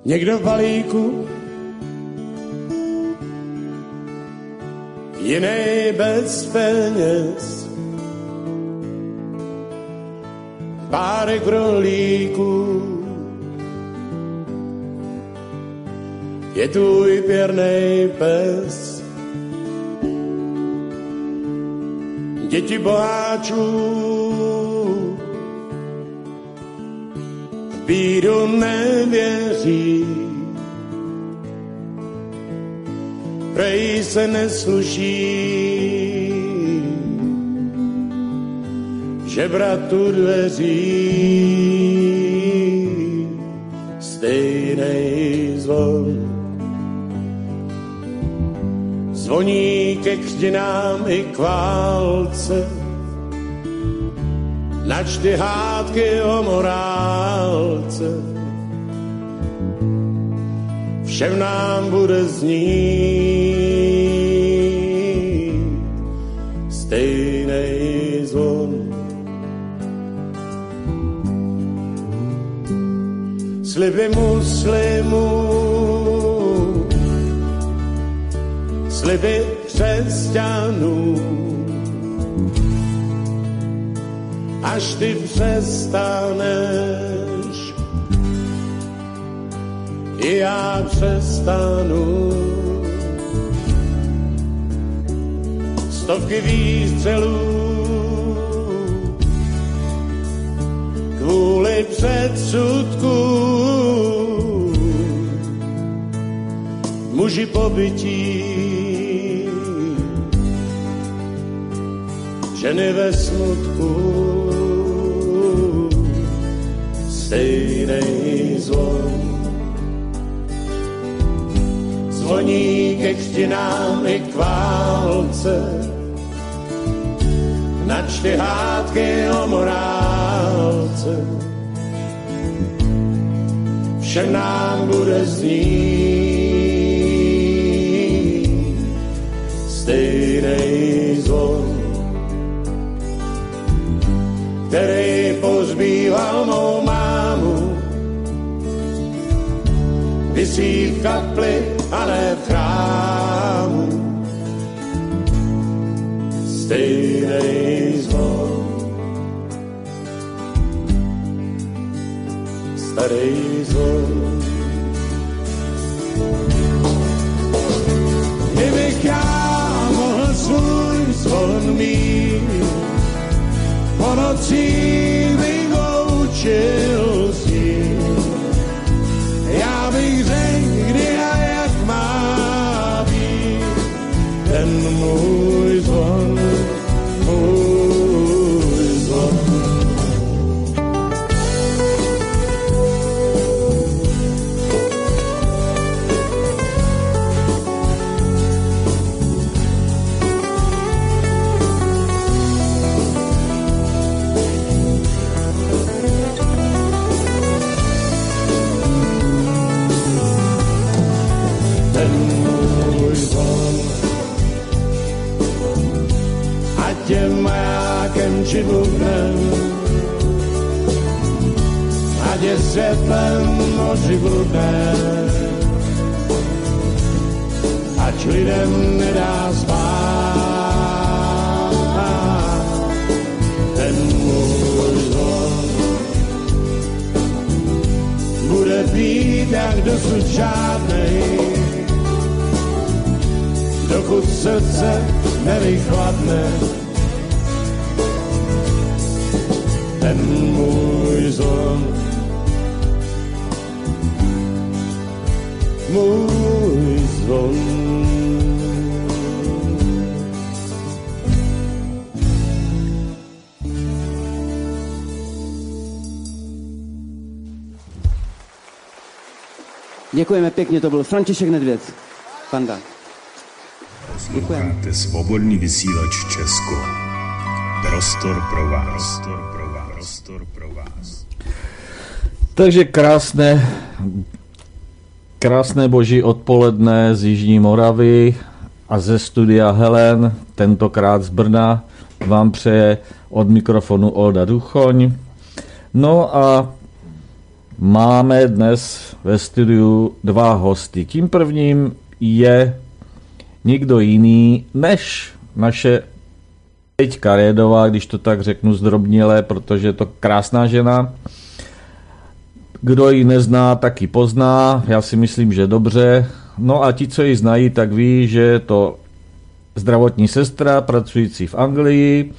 Někdo v balíku, jiný bez peněz, párek rolíků, je tvůj pěrnej pes. Děti boháčů bídu nevěří, prej se nesluší žebratu dveří. Stejnej zvon zvoní ke křtinám i k válce, načty hádky o morálce. Všem nám bude znít stejnej zvon. Sliby muslimů, sliby křesťanů, až ty přestaneš, i já přestanu. Stovky výstřelů kvůli předsudku, muži pobytí, ženy ve smutku. Stejnej zvon zvoní ke křtinám i k válce, načty hádky o morálce. Všem nám bude znít stejnej zvon, který pozbýval mou mámu, visí v kapli a ne v chrámu. Stejnej zvon, starý zvon. Kdybych já mohl svůj zvon mít, po nocích bych učil snít. Já bych řekl, kdy a jak má být ten můj zvon, můj zvon. Ať je majákem či bubnem, ať je světlem moři bludnem, ať lidem nedá spát ten můj zvon. Bude být jak dosud žádnej, dokud srdce nevychladne. Ten můj zvon, můj zvon. Děkujeme pěkně, to byl František Nedvěd. Panda. Posloucháte Svobodný vysílač Česko. Prostor pro vás. Prostor pro vás. Takže krásné boží odpoledne z Jižní Moravy a ze studia Helen, tentokrát z Brna, vám přeje od mikrofonu Olda Duchoň. No a máme dnes ve studiu dva hosty. Tím prvním je nikdo jiný než naše Peťka Redová, když to tak řeknu zdrobněle, protože je to krásná žena. Kdo ji nezná, tak ji pozná. Já si myslím, že dobře. No a ti, co ji znají, tak ví, že je to zdravotní sestra, pracující v Anglii,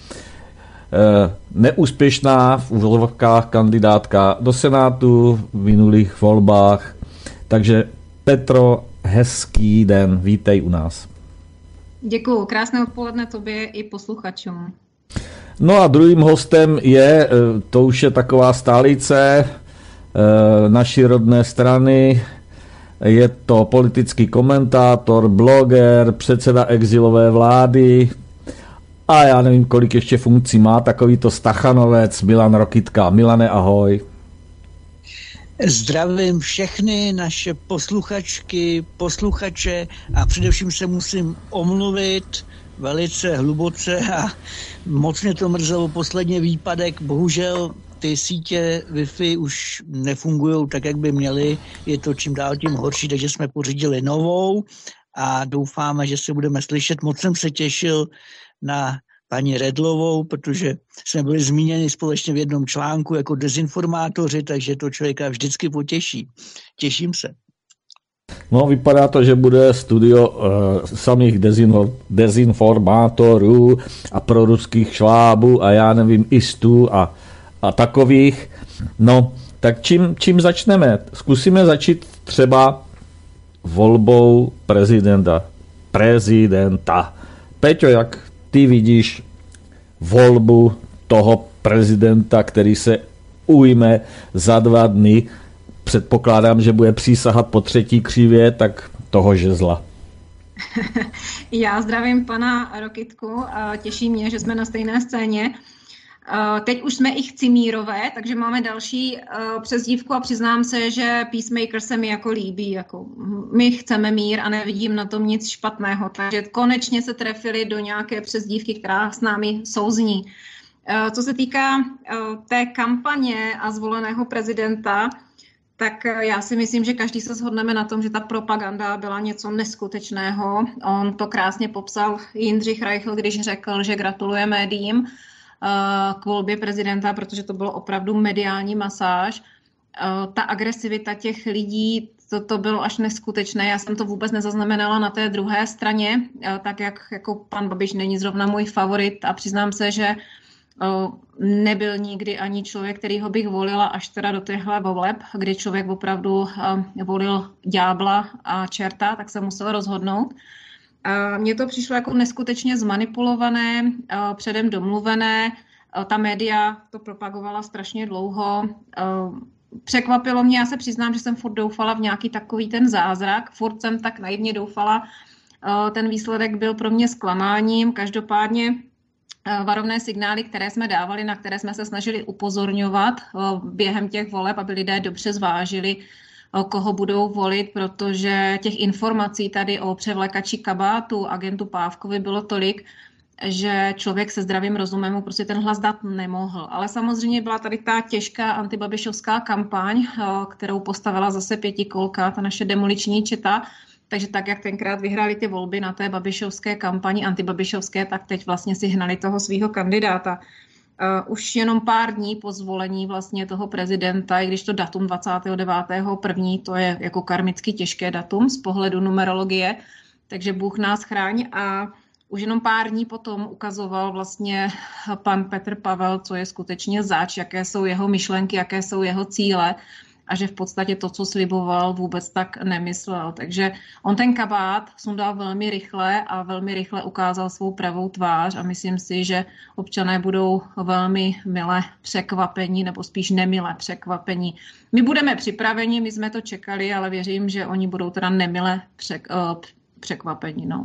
neúspěšná v úvodovkách kandidátka do Senátu v minulých volbách. Takže Petro, hezký den, vítej u nás. Děkuju, krásné odpoledne tobě i posluchačům. No a druhým hostem je, to už je taková stálice naší rodné strany, je to politický komentátor, bloger, předseda exilové vlády a já nevím, kolik ještě funkcí má, takovýto stachanovec Milan Rokytka. Milane, ahoj. Zdravím všechny naše posluchačky, posluchače a především se musím omluvit velice hluboce a moc mě to mrzelo posledně výpadek. Bohužel ty sítě Wi-Fi už nefungují tak, jak by měly. Je to čím dál tím horší, takže jsme pořídili novou a doufáme, že se budeme slyšet. Moc jsem se těšil na paní Redlovou, protože jsme byli zmíněni společně v jednom článku jako dezinformátoři, takže to člověka vždycky potěší. Těším se. No, vypadá to, že bude studio samých dezinformátorů a proruských švábů a já nevím, istů a takových. No, tak čím začneme? Zkusíme začít třeba volbou prezidenta. Peťo, jak ty vidíš volbu toho prezidenta, který se ujme za 2 dny? Předpokládám, že bude přísahat po 3. křivě, tak toho žezla. Já zdravím pana Rokytku, těší mě, že jsme na stejné scéně. Teď už jsme i chcimírové, takže máme další přezdívku a přiznám se, že Peacemaker se mi jako líbí. Jako my chceme mír a nevidím na tom nic špatného, takže konečně se trefili do nějaké přezdívky, která s námi souzní. Co se týká té kampaně a zvoleného prezidenta, tak já si myslím, že každý se shodneme na tom, že ta propaganda byla něco neskutečného. On to krásně popsal Jindřich Reichl, když řekl, že gratuluje médiím k volbě prezidenta, protože to bylo opravdu mediální masáž. Ta agresivita těch lidí, to bylo až neskutečné. Já jsem to vůbec nezaznamenala na té druhé straně, tak jak jako pan Babiš není zrovna můj favorit a přiznám se, že nebyl nikdy ani člověk, kterýho bych volila až teda do těchhle voleb, kdy člověk opravdu volil ďábla a čerta, tak se musel rozhodnout. Mně to přišlo jako neskutečně zmanipulované, předem domluvené, ta média to propagovala strašně dlouho. Překvapilo mě, já se přiznám, že jsem furt doufala v nějaký takový ten zázrak, furt jsem tak naivně doufala, ten výsledek byl pro mě zklamáním, každopádně varovné signály, které jsme dávali, na které jsme se snažili upozorňovat během těch voleb, aby lidé dobře zvážili, koho budou volit, protože těch informací tady o převlekači kabátu, agentu Pávkovi bylo tolik, že člověk se zdravým rozumem mu prostě ten hlas dát nemohl. Ale samozřejmě byla tady ta těžká antibabišovská kampaň, kterou postavila zase pětikolka, ta naše demoliční četa. Takže tak, jak tenkrát vyhráli ty volby na té babišovské kampani, antibabišovské, tak teď vlastně si hnali toho svého kandidáta. Už jenom pár dní po zvolení vlastně toho prezidenta, i když to datum 29.1. to je jako karmicky těžké datum z pohledu numerologie, takže Bůh nás chráň a už jenom pár dní potom ukazoval vlastně pan Petr Pavel, co je skutečně zač, jaké jsou jeho myšlenky, jaké jsou jeho cíle a že v podstatě to, co sliboval, vůbec tak nemyslel. Takže on ten kabát sundal velmi rychle a velmi rychle ukázal svou pravou tvář a myslím si, že občané budou velmi milé překvapení, nebo spíš nemilé překvapení. My budeme připraveni, my jsme to čekali, ale věřím, že oni budou teda nemilé překvapení. No.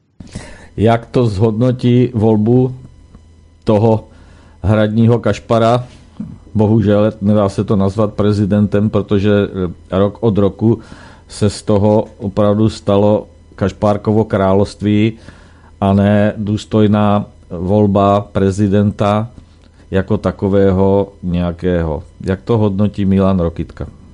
Jak to zhodnotí volbu toho hradního kašpara? Bohužel nedá se to nazvat prezidentem, protože rok od roku se z toho opravdu stalo Kašpárkovo království a ne důstojná volba prezidenta jako takového nějakého. Jak to hodnotí Milan Rokytka?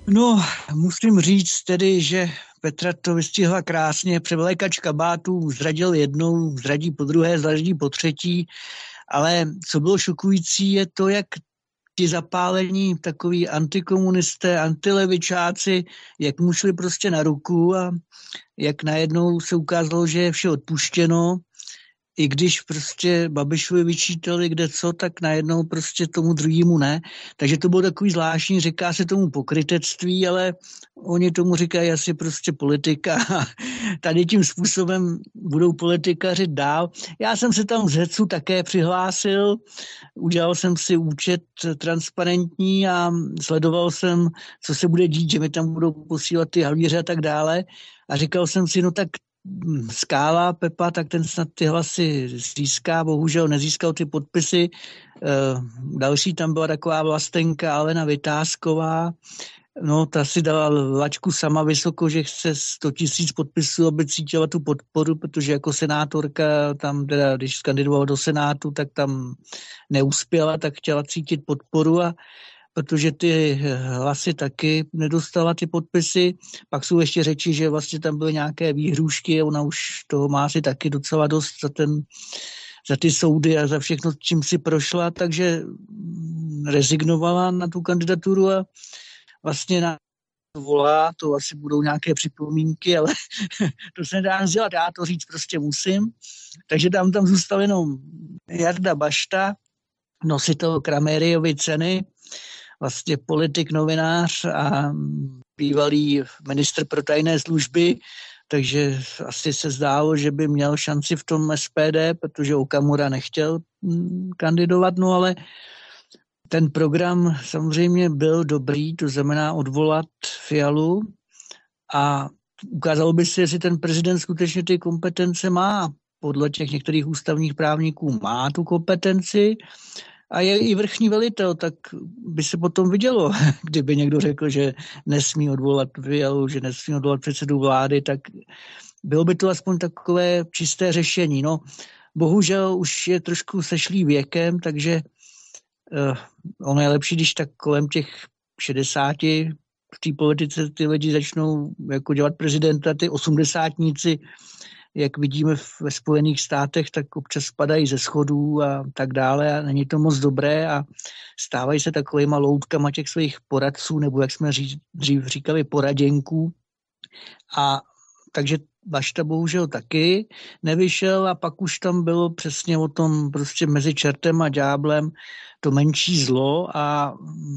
No, musím říct tedy, že Petra to vystihla krásně. Převlékač kabátů zradil jednou, zradí po druhé, zradí po třetí, ale co bylo šokující je to, jak ti zapálení takový antikomunisté, antilevičáci, jak mu šli prostě na ruku a jak najednou se ukázalo, že je vše odpuštěno, i když prostě Babišovi vyčítali kde co, tak najednou prostě tomu druhému ne. Takže to bylo takový zvláštní, říká se tomu pokrytectví, ale oni tomu říkají asi prostě politika. Tady tím způsobem budou politikařit dál. Já jsem se tam z Hecu také přihlásil, udělal jsem si účet transparentní a sledoval jsem, co se bude dít, že mi tam budou posílat ty halíře a tak dále. A říkal jsem si, no tak Skála, Pepa, tak ten snad ty hlasy získá, bohužel nezískal ty podpisy. Další tam byla taková vlastenka Alena Vytázková, no ta si dala lačku sama vysoko, že chce 100 000 podpisů, aby cítila tu podporu, protože jako senátorka tam teda, když skandidovala do Senátu, tak tam neuspěla, tak chtěla cítit podporu a protože ty hlasy taky nedostala ty podpisy. Pak jsou ještě řeči, že vlastně tam byly nějaké výhrůžky, ona už toho má si taky docela dost za ty soudy a za všechno, čím si prošla, takže rezignovala na tu kandidaturu a vlastně na volá, to asi budou nějaké připomínky, ale to se nedá dělat, já to říct prostě musím. Takže tam zůstal jenom Jarda Bašta, nositel Kramériovy ceny, vlastně politik, novinář a bývalý ministr pro tajné služby, takže asi se zdálo, že by měl šanci v tom SPD, protože Okamura nechtěl kandidovat, no ale ten program samozřejmě byl dobrý, to znamená odvolat Fialu a ukázalo by se, jestli ten prezident skutečně ty kompetence má. Podle těch některých ústavních právníků má tu kompetenci, a je i vrchní velitel, tak by se potom vidělo, kdyby někdo řekl, že nesmí odvolat Fialu, že nesmí odvolat předsedu vlády, tak bylo by to aspoň takové čisté řešení. No, bohužel už je trošku sešlý věkem, takže ono je lepší, když tak kolem těch 60 v té politice ty lidi začnou jako dělat prezidenta, ty 80-tníci, jak vidíme ve Spojených státech, tak občas spadají ze schodů a tak dále a není to moc dobré a stávají se takovýma loutkama těch svých poradců, nebo jak jsme dřív říkali, poraděnků. A takže Bašta bohužel taky nevyšel a pak už tam bylo přesně o tom prostě mezi čertem a ďáblem to menší zlo a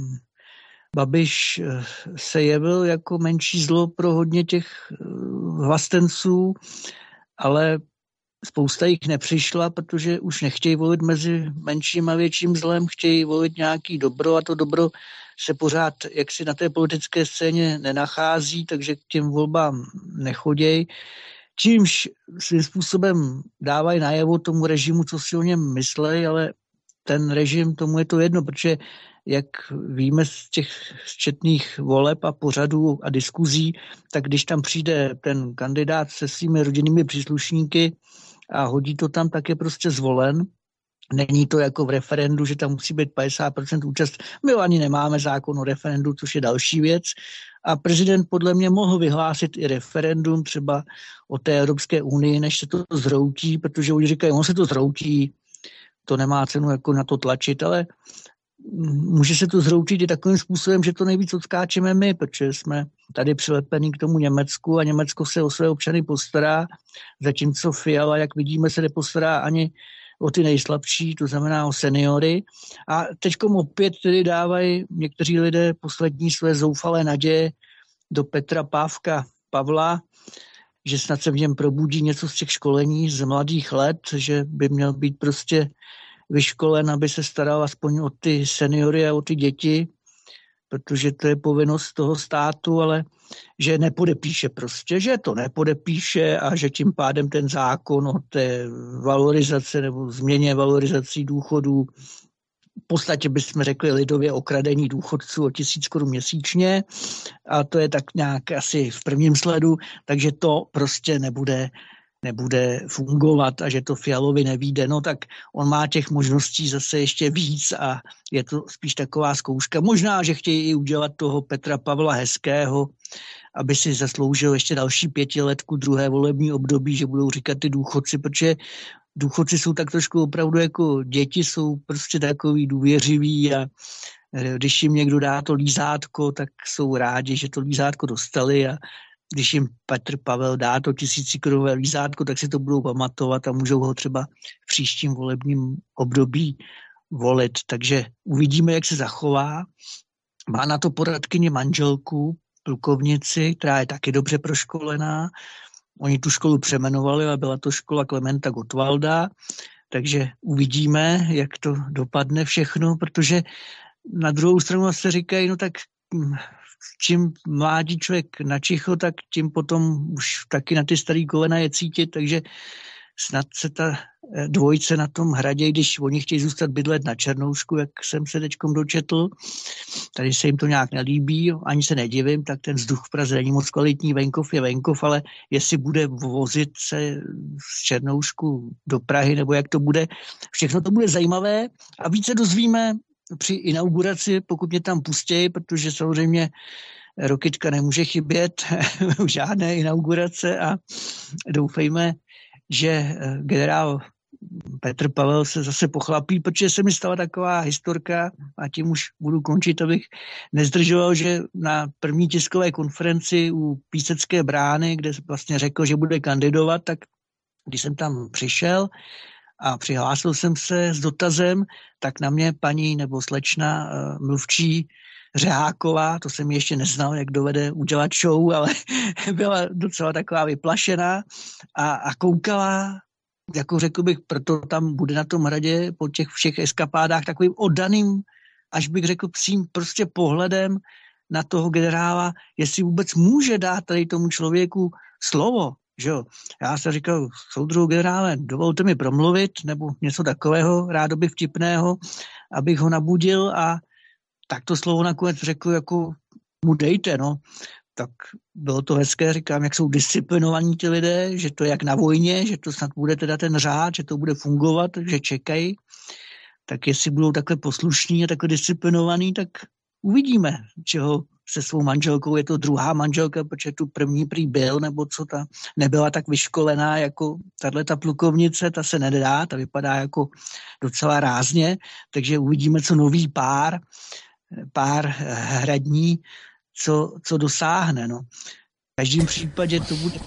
Babiš se jevil jako menší zlo pro hodně těch vlastenců, ale spousta jich nepřišla, protože už nechtějí volit mezi menším a větším zlem, chtějí volit nějaký dobro a to dobro se pořád jaksi na té politické scéně nenachází, takže k těm volbám nechodějí. Čímž svým způsobem dávají najevo tomu režimu, co si o něm myslejí, ale ten režim, tomu je to jedno, protože jak víme z těch četných voleb a pořadů a diskuzí, tak když tam přijde ten kandidát se svými rodinnými příslušníky a hodí to tam, tak je prostě zvolen. Není to jako v referendu, že tam musí být 50% účast. My ani nemáme zákon o referendu, což je další věc. A prezident podle mě mohl vyhlásit i referendum třeba o té Evropské unii, než se to zhroutí, protože oni říkají, on se to zhroutí, to nemá cenu jako na to tlačit, ale může se to zhroutit i takovým způsobem, že to nejvíc odskáčeme my, protože jsme tady přilepení k tomu Německu a Německo se o své občany postará, zatímco Fiala, jak vidíme, se nepostará ani o ty nejslabší, to znamená o seniory. A teďkom opět tedy dávají někteří lidé poslední své zoufalé naděje do Petra Pavla, že snad se v něm probudí něco z těch školení z mladých let, že by měl být prostě vyškolen, aby se staral aspoň o ty seniory a o ty děti, protože to je povinnost toho státu, ale že nepodepíše prostě, že to nepodepíše a že tím pádem ten zákon o té valorizace nebo změně valorizací důchodů, v podstatě bychom řekli lidově okradení důchodců o 1000 korun měsíčně a to je tak nějak asi v prvním sledu, takže to prostě nebude nebude fungovat a že to Fialovi nevyjde, no tak on má těch možností zase ještě víc a je to spíš taková zkouška. Možná, že chtějí i udělat toho Petra Pavla hezkého, aby si zasloužil ještě další 5letku druhé volební období, že budou říkat ty důchodci, protože důchodci jsou tak trošku opravdu jako děti, jsou prostě takový důvěřiví a když jim někdo dá to lízátko, tak jsou rádi, že to lízátko dostali a když jim Petr Pavel dá to 1000korunové lízátko, tak si to budou pamatovat a můžou ho třeba v příštím volebním období volit. Takže uvidíme, jak se zachová. Má na to poradkyni manželku, plukovnici, která je taky dobře proškolená. Oni tu školu přemenovali a byla to škola Klementa Gottwalda, takže uvidíme, jak to dopadne všechno, protože na druhou stranu se říkají, no tak čím mládí člověk načicho, tak tím potom už taky na ty starý kolena je cítit, takže snad se ta dvojice na tom hradě, když oni chtějí zůstat bydlet na Černoušku, jak jsem se teďkom dočetl, tady se jim to nějak nelíbí, ani se nedivím, tak ten vzduch v Praze není moc kvalitní, venkov je venkov, ale jestli bude vozit se z Černoušku do Prahy, nebo jak to bude, všechno to bude zajímavé a více dozvíme při inauguraci, pokud mě tam pustějí, protože samozřejmě Rokytka nemůže chybět v žádné inaugurace a doufejme, že generál Petr Pavel se zase pochlapí, protože se mi stala taková historka a tím už budu končit, abych nezdržoval, že na první tiskové konferenci u Písecké brány, kde vlastně řekl, že bude kandidovat, tak když jsem tam přišel a přihlásil jsem se s dotazem, tak na mě paní nebo slečna mluvčí Řeháková, to jsem ještě neznal, jak dovede udělat show, ale byla docela taková vyplašená a koukala, jako řekl bych, proto tam bude na tom hradě po těch všech eskapádách takovým oddaným, až bych řekl psím prostě pohledem na toho generála, jestli vůbec může dát tady tomu člověku slovo. Že jo? Já jsem říkal, soudruhu generále, dovolte mi promluvit, nebo něco takového, rádoby vtipného, abych ho nabudil a tak to slovo nakonec řekl, jako mu dejte, no. Tak bylo to hezké, říkám, jak jsou disciplinovaní ti lidé, že to je jak na vojně, že to snad bude teda ten řád, že to bude fungovat, že čekají. Tak jestli budou takhle poslušní a takhle disciplinovaní, tak uvidíme, čeho se svou manželkou, je to druhá manželka, protože tu první prý byl, nebo co ta nebyla tak vyškolená jako tato plukovnice, ta se nedá, ta vypadá jako docela rázně, takže uvidíme, co nový pár hradní, co dosáhne. No. V každém případě to bude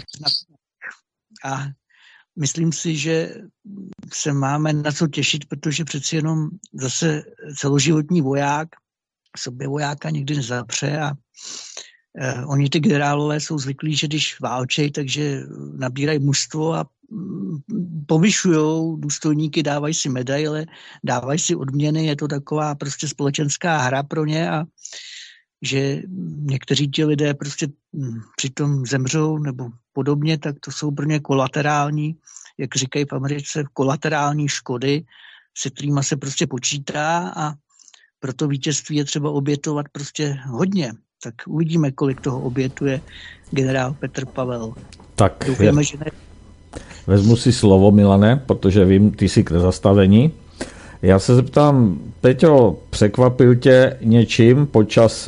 a myslím si, že se máme na co těšit, protože přeci jenom zase celoživotní voják sobě vojáka nikdy nezapře a oni ty generálové jsou zvyklí, že když válčej, takže nabírají mužstvo a povyšujou důstojníky, dávají si medaile, dávají si odměny, je to taková prostě společenská hra pro ně a že někteří ti lidé prostě přitom zemřou nebo podobně, tak to jsou pro ně kolaterální, jak říkají v Americe, kolaterální škody, se kterýma se prostě počítá a pro to vítězství je třeba obětovat prostě hodně. Tak uvidíme, kolik toho obětuje generál Petr Pavel. Tak doufáme, že ne. Vezmu si slovo, Milane, protože vím, ty jsi k zastavení. Já se zeptám, Peťo, překvapil tě něčím počas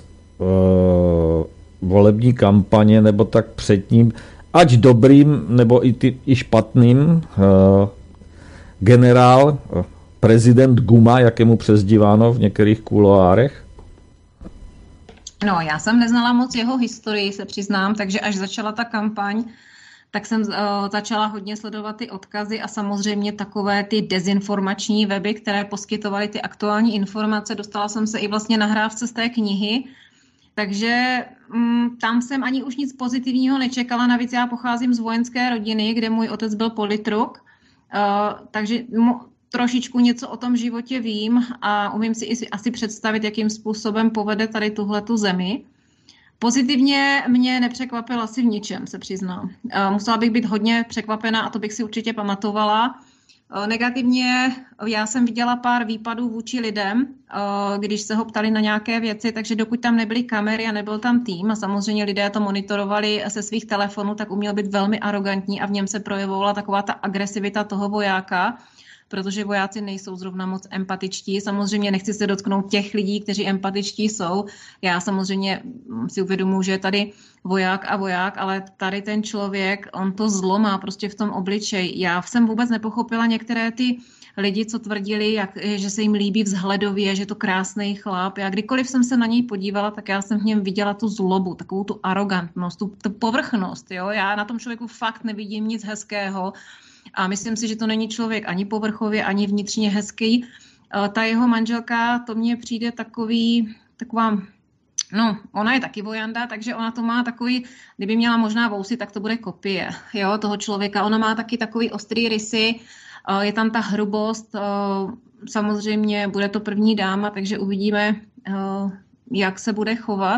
volební kampaně, nebo tak před ním, ať dobrým, nebo i špatným, generál, prezident Guma, jak je mu přezdíváno v některých kuloárech? No, já jsem neznala moc jeho historii, se přiznám, takže až začala ta kampaň, tak jsem začala hodně sledovat ty odkazy a samozřejmě takové ty dezinformační weby, které poskytovaly ty aktuální informace. Dostala jsem se i vlastně nahrávce z té knihy, takže tam jsem ani už nic pozitivního nečekala. Navíc já pocházím z vojenské rodiny, kde můj otec byl politruk, takže trošičku něco o tom životě vím a umím si asi představit, jakým způsobem povede tady tuhletu zemi. Pozitivně mě nepřekvapil asi v ničem, se přiznám. Musela bych být hodně překvapená a to bych si určitě pamatovala. Negativně já jsem viděla pár výpadů vůči lidem, když se ho ptali na nějaké věci, takže dokud tam nebyly kamery a nebyl tam tým a samozřejmě lidé to monitorovali se svých telefonů, tak uměl být velmi arrogantní a v něm se projevovala taková ta agresivita toho vojáka, protože vojáci nejsou zrovna moc empatičtí. Samozřejmě nechci se dotknout těch lidí, kteří empatičtí jsou. Já samozřejmě si uvědomuji, že je tady voják a voják, ale tady ten člověk, on to zlo má prostě v tom obličeji. Já jsem vůbec nepochopila některé ty lidi, co tvrdili, že se jim líbí vzhledově, že je to krásný chlap. Já kdykoliv jsem se na něj podívala, tak já jsem v něm viděla tu zlobu, takovou tu arrogantnost, tu povrchnost. Jo? Já na tom člověku fakt nevidím nic hezkého. A myslím si, že to není člověk ani povrchově, ani vnitřně hezký. Ta jeho manželka, to mně přijde taková, no, ona je taky vojanda, takže ona to má takový, kdyby měla možná vousy, tak to bude kopie, jo, toho člověka. Ona má taky takový ostrý rysy, je tam ta hrubost, samozřejmě bude to první dáma, takže uvidíme, jak se bude chovat.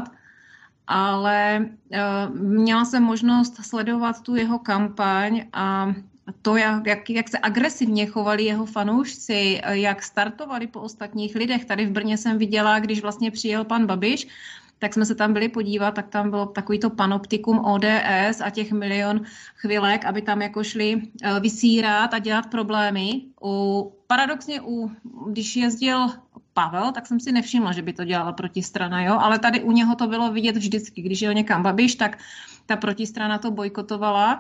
Ale měla jsem možnost sledovat tu jeho kampaň a to, jak se agresivně chovali jeho fanoušci, jak startovali po ostatních lidech. Tady v Brně jsem viděla, když vlastně přijel pan Babiš, tak jsme se tam byli podívat, tak tam bylo takovýto panoptikum ODS a těch milion chvilek, aby tam jako šli vysírat a dělat problémy. Paradoxně, když jezdil Pavel, tak jsem si nevšimla, že by to dělala protistrana, jo? Ale tady u něho to bylo vidět vždycky. Když jel někam Babiš, tak ta protistrana to bojkotovala.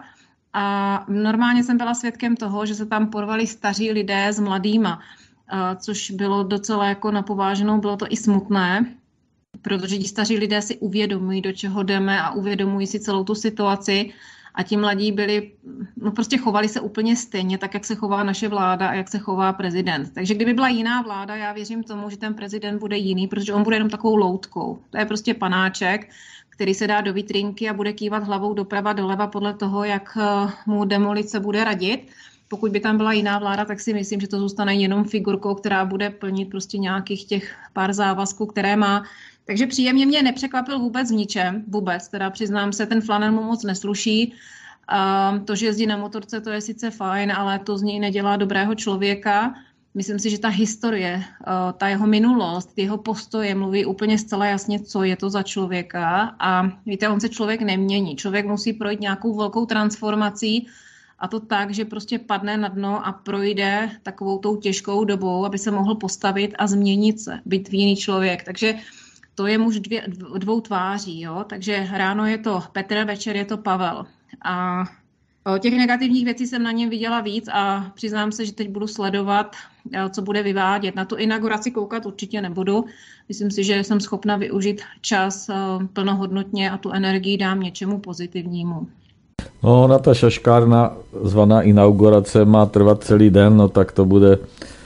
A normálně jsem byla svědkem toho, že se tam porvali staří lidé s mladýma, což bylo docela jako na pováženou, bylo to i smutné, protože ti staří lidé si uvědomují, do čeho jdeme a uvědomují si celou tu situaci a ti mladí byli, no prostě chovali se úplně stejně, tak jak se chová naše vláda a jak se chová prezident. Takže kdyby byla jiná vláda, já věřím tomu, že ten prezident bude jiný, protože on bude jenom takovou loutkou. To je prostě panáček, který se dá do vitrinky a bude kývat hlavou doprava doleva podle toho, jak mu demolice bude radit. Pokud by tam byla jiná vláda, tak si myslím, že to zůstane jenom figurkou, která bude plnit prostě nějakých těch pár závazků, které má. Takže příjemně mě nepřekvapil vůbec v ničem, vůbec, teda přiznám se, ten flanel mu moc nesluší. To, že jezdí na motorce, to je sice fajn, ale to z něj nedělá dobrého člověka. Myslím si, že ta historie, ta jeho minulost, jeho postoje mluví úplně zcela jasně, co je to za člověka. A víte, on se člověk nemění. Člověk musí projít nějakou velkou transformací a to tak, že prostě padne na dno a projde takovou tou těžkou dobou, aby se mohl postavit a změnit se, být jiný člověk. Takže to je muž dvou tváří, jo? Takže ráno je to Petr, večer je to Pavel. A těch negativních věcí jsem na něm viděla víc a přiznám se, že teď budu sledovat, co bude vyvádět. Na tu inauguraci koukat určitě nebudu. Myslím si, že jsem schopna využít čas plnohodnotně a tu energii dám něčemu pozitivnímu. No, na ta šaškárna zvaná inaugurace má trvat celý den, no tak to bude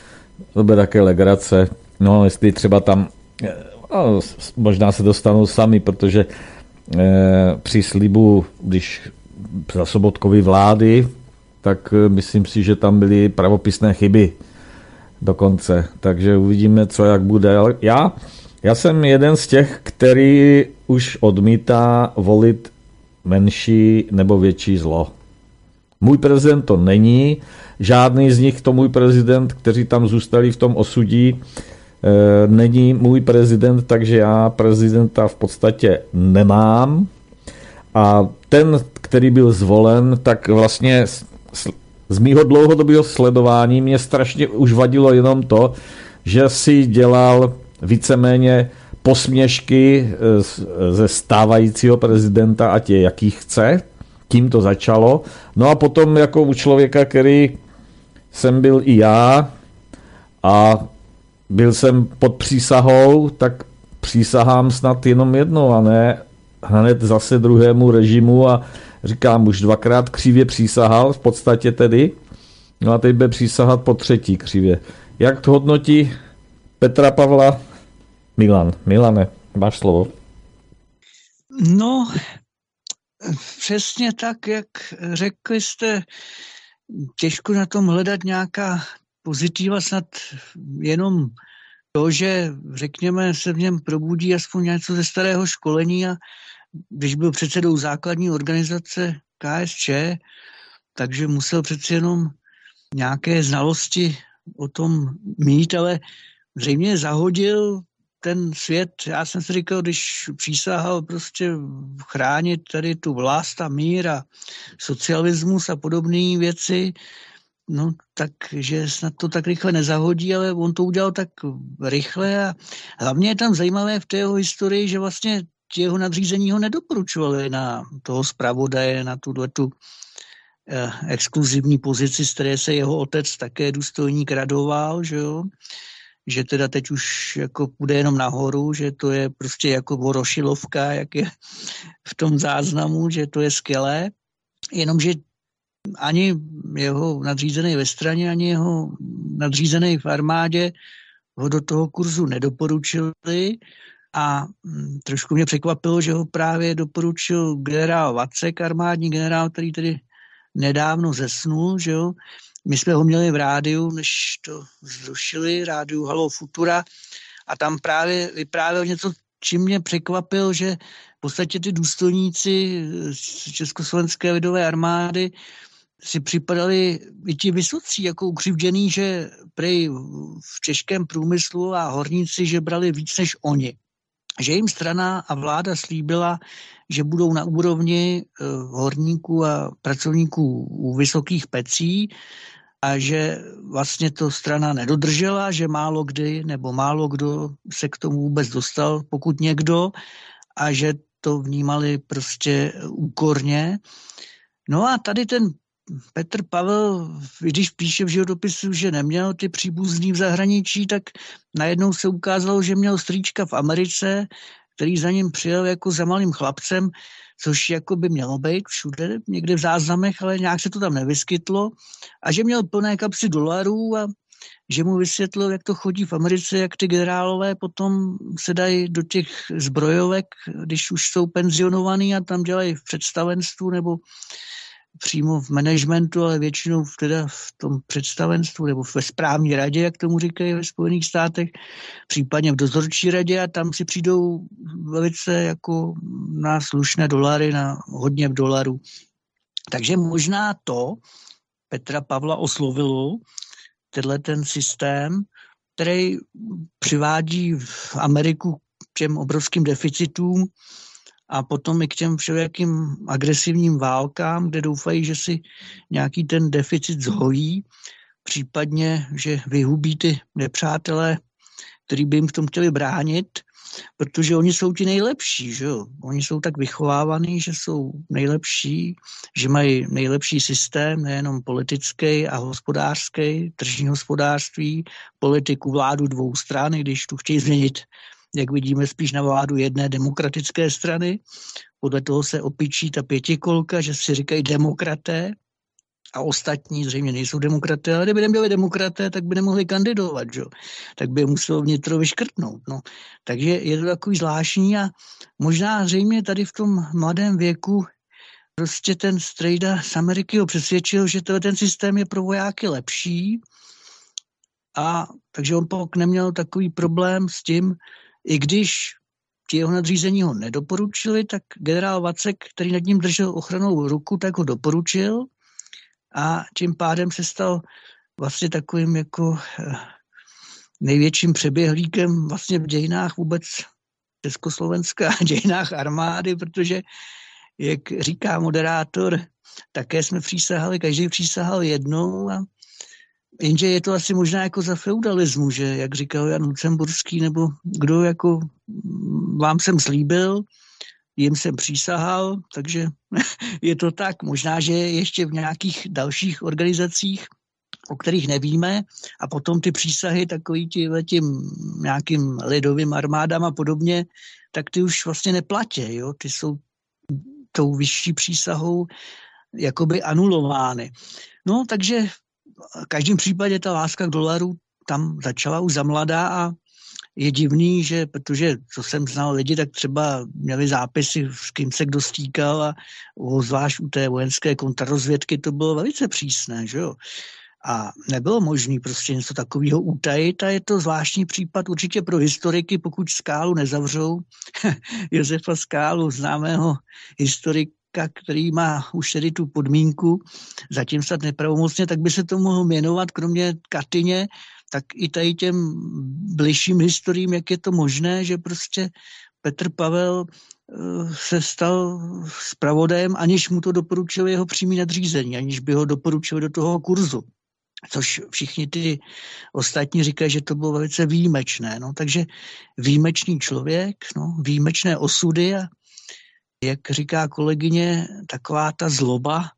také legrace. No, jestli třeba tam, no, možná se dostanou sami, protože při slibu, když za Sobotkovy vlády, tak myslím si, že tam byly pravopisné chyby dokonce. Takže uvidíme, co jak bude. Ale já jsem jeden z těch, který už odmítá volit menší nebo větší zlo. Můj prezident to není. Žádný z nich, to můj prezident, kteří tam zůstali v tom osudí, není můj prezident, takže já prezidenta v podstatě nemám. A ten, který byl zvolen, tak vlastně z mýho dlouhodobého sledování mě strašně už vadilo jenom to, že si dělal víceméně posměšky ze stávajícího prezidenta, ať je jaký chce. Tím to začalo. No a potom jako u člověka, který jsem byl i já a byl jsem pod přísahou, tak přísahám snad jenom jednou a ne hned zase druhému režimu a říkám, už dvakrát křivě přísahal, v podstatě tedy, no a teď bude přísahat po třetí křivě. Jak to hodnotí Petra Pavla? Milane, máš slovo. No, přesně tak, jak řekli jste, těžko na tom hledat nějaká pozitiva, snad jenom to, že řekněme se v něm probudí aspoň něco ze starého školení a když byl předsedou základní organizace KSČ, takže musel přeci jenom nějaké znalosti o tom mít, ale zřejmě zahodil ten svět. Já jsem si říkal, když přísahal prostě chránit tady tu vlast a mír a socialismus a podobné věci, no takže snad to tak rychle nezahodí, ale on to udělal tak rychle a hlavně je tam zajímavé v té jeho historii, že vlastně ti jeho nadřízení ho nedoporučovali na toho zpravodaje, na tu exkluzivní pozici, z které se jeho otec také důstojník radoval, že jo? Že teda teď už jako půjde jenom nahoru, že to je prostě jako Vorošilovka, jak je v tom záznamu, že to je skvělé, jenomže ani jeho nadřízený ve straně, ani jeho nadřízený v armádě ho do toho kurzu nedoporučili a trošku mě překvapilo, že ho právě doporučil generál Vacek, armádní generál, který tedy nedávno zesnul, že jo. My jsme ho měli v rádiu, než to zrušili, rádiu Halo Futura a tam právě vyprávěl něco, čím mě překvapil, že v podstatě ty důstojníci z Československé lidové armády si připadali i ti vysocí jako ukřivděný, že prej v těžkém průmyslu a horníci, že brali víc než oni. Že jim strana a vláda slíbila, že budou na úrovni horníků a pracovníků u vysokých pecí a že vlastně to strana nedodržela, že málo kdy nebo málo kdo se k tomu vůbec dostal, pokud někdo, a že to vnímali prostě úkorně. No a tady ten Petr Pavel, když píše v životopisu, že neměl ty příbuzný v zahraničí, tak najednou se ukázalo, že měl strýčka v Americe, který za ním přijel jako za malým chlapcem, což jako by mělo být všude, někde v záznamech, ale nějak se to tam nevyskytlo, a že měl plné kapsy dolarů a že mu vysvětlil, jak to chodí v Americe, jak ty generálové potom se dají do těch zbrojovek, když už jsou penzionovaný a tam dělají v představenstvu nebo přímo v managementu, ale většinou teda v tom představenstvu nebo ve správní radě, jak tomu říkají ve Spojených státech, případně v dozorčí radě, a tam si přijdou velice jako na slušné dolary, na hodně dolarů. Takže možná to Petra Pavla oslovilo, tenhle ten systém, který přivádí v Ameriku k těm obrovským deficitům a potom i k těm všelijakým agresivním válkám, kde doufají, že si nějaký ten deficit zhojí, případně, že vyhubí ty nepřátelé, který by jim v tom chtěli bránit, protože oni jsou ti nejlepší, že jo? Oni jsou tak vychovávaní, že jsou nejlepší, že mají nejlepší systém, nejenom politický a hospodářský, tržní hospodářství, politiku, vládu dvou stran, když tu chtějí změnit, jak vidíme, spíš na vládu jedné demokratické strany. Podle toho se opičí ta pětikolka, že si říkají demokraté a ostatní zřejmě nejsou demokraté, ale kdyby nebyli demokraté, tak by nemohli kandidovat, že? Tak by je muselo vnitro vyškrtnout. No. Takže je to takový zvláštní a možná zřejmě tady v tom mladém věku prostě ten strejda z Ameriky ho přesvědčil, že ten systém je pro vojáky lepší, a takže on pak neměl takový problém s tím, i když ti jeho nadřízení ho nedoporučili, tak generál Vacek, který nad ním držel ochranou ruku, tak ho doporučil a tím pádem se stal vlastně takovým jako největším přeběhlíkem vlastně v dějinách vůbec Československa a dějinách armády, protože, jak říká moderátor, také jsme přísahali, každý přísahal jednou, a jenže je to asi možná jako za feudalismu, že jak říkal Jan Lucemburský, nebo kdo jako vám jsem slíbil, jim jsem přísahal, takže je to tak. Možná, že ještě v nějakých dalších organizacích, o kterých nevíme, a potom ty přísahy takový tím nějakým lidovým armádám a podobně, tak ty už vlastně neplatí, jo? Ty jsou tou vyšší přísahou jakoby anulovány. No, takže v každém případě ta láska k dolaru tam začala už za mladá a je divný, že protože co jsem znal lidi, tak třeba měli zápisy, s kým se kdo stýkal, a zvlášť u té vojenské kontrarozvědky to bylo velice přísné, že jo. A nebylo možné prostě něco takového utajit, a je to zvláštní případ určitě pro historiky, pokud Skálu nezavřou. Josefa Skálu, známého který má už tedy tu podmínku, zatím snad nepravomocně, tak by se to mohlo jmenovat, kromě Katyně, tak i tady těm bližším historiím, jak je to možné, že prostě Petr Pavel se stal zpravodajem, aniž mu to doporučil jeho přímý nadřízení, aniž by ho doporučil do toho kurzu. Což všichni ty ostatní říkají, že to bylo velice výjimečné. No, takže výjimečný člověk, no, výjimečné osudy a jak říká kolegyně, taková ta zloba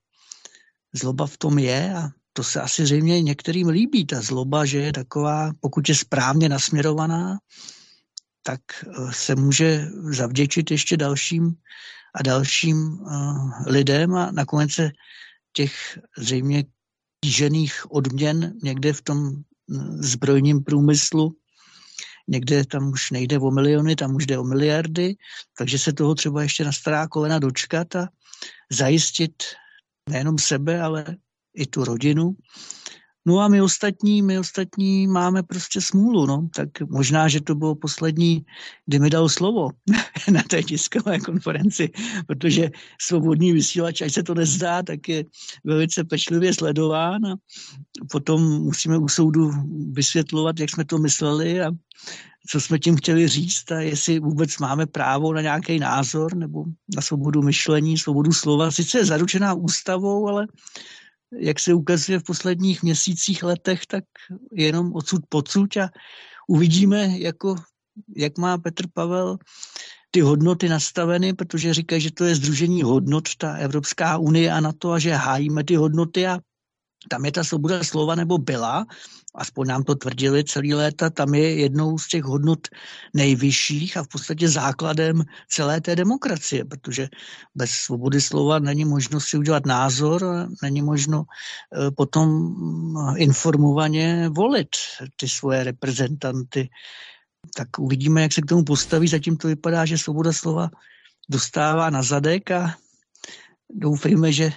v tom je a to se asi zřejmě některým líbí, ta zloba, že je taková, pokud je správně nasměrovaná, tak se může zavděčit ještě dalším a dalším lidem a nakonec se těch zřejmě kýžených odměn někde v tom zbrojním průmyslu, někde tam už nejde o miliony, tam už jde o miliardy, takže se toho třeba ještě na stará kolena dočkat a zajistit nejenom sebe, ale i tu rodinu. No a my ostatní máme prostě smůlu, no. Tak možná, že to bylo poslední, kdy mi dal slovo na té tiskové konferenci, protože svobodný vysílač, až se to nezdá, tak je velice pečlivě sledován a potom musíme u soudu vysvětlovat, jak jsme to mysleli a co jsme tím chtěli říct a jestli vůbec máme právo na nějaký názor nebo na svobodu myšlení, svobodu slova. Sice je zaručená ústavou, ale jak se ukazuje v posledních měsících, letech, tak jenom odsud pocud a uvidíme, jak má Petr Pavel ty hodnoty nastaveny, protože říkají, že to je sdružení hodnot, ta Evropská unie a NATO a že hájíme ty hodnoty a tam je ta svoboda slova nebo byla, aspoň nám to tvrdili celý léta, tam je jednou z těch hodnot nejvyšších a v podstatě základem celé té demokracie, protože bez svobody slova není možno si udělat názor, není možno potom informovaně volit ty svoje reprezentanty. Tak uvidíme, jak se k tomu postaví. Zatím to vypadá, že svoboda slova dostává na zadek a doufejme, že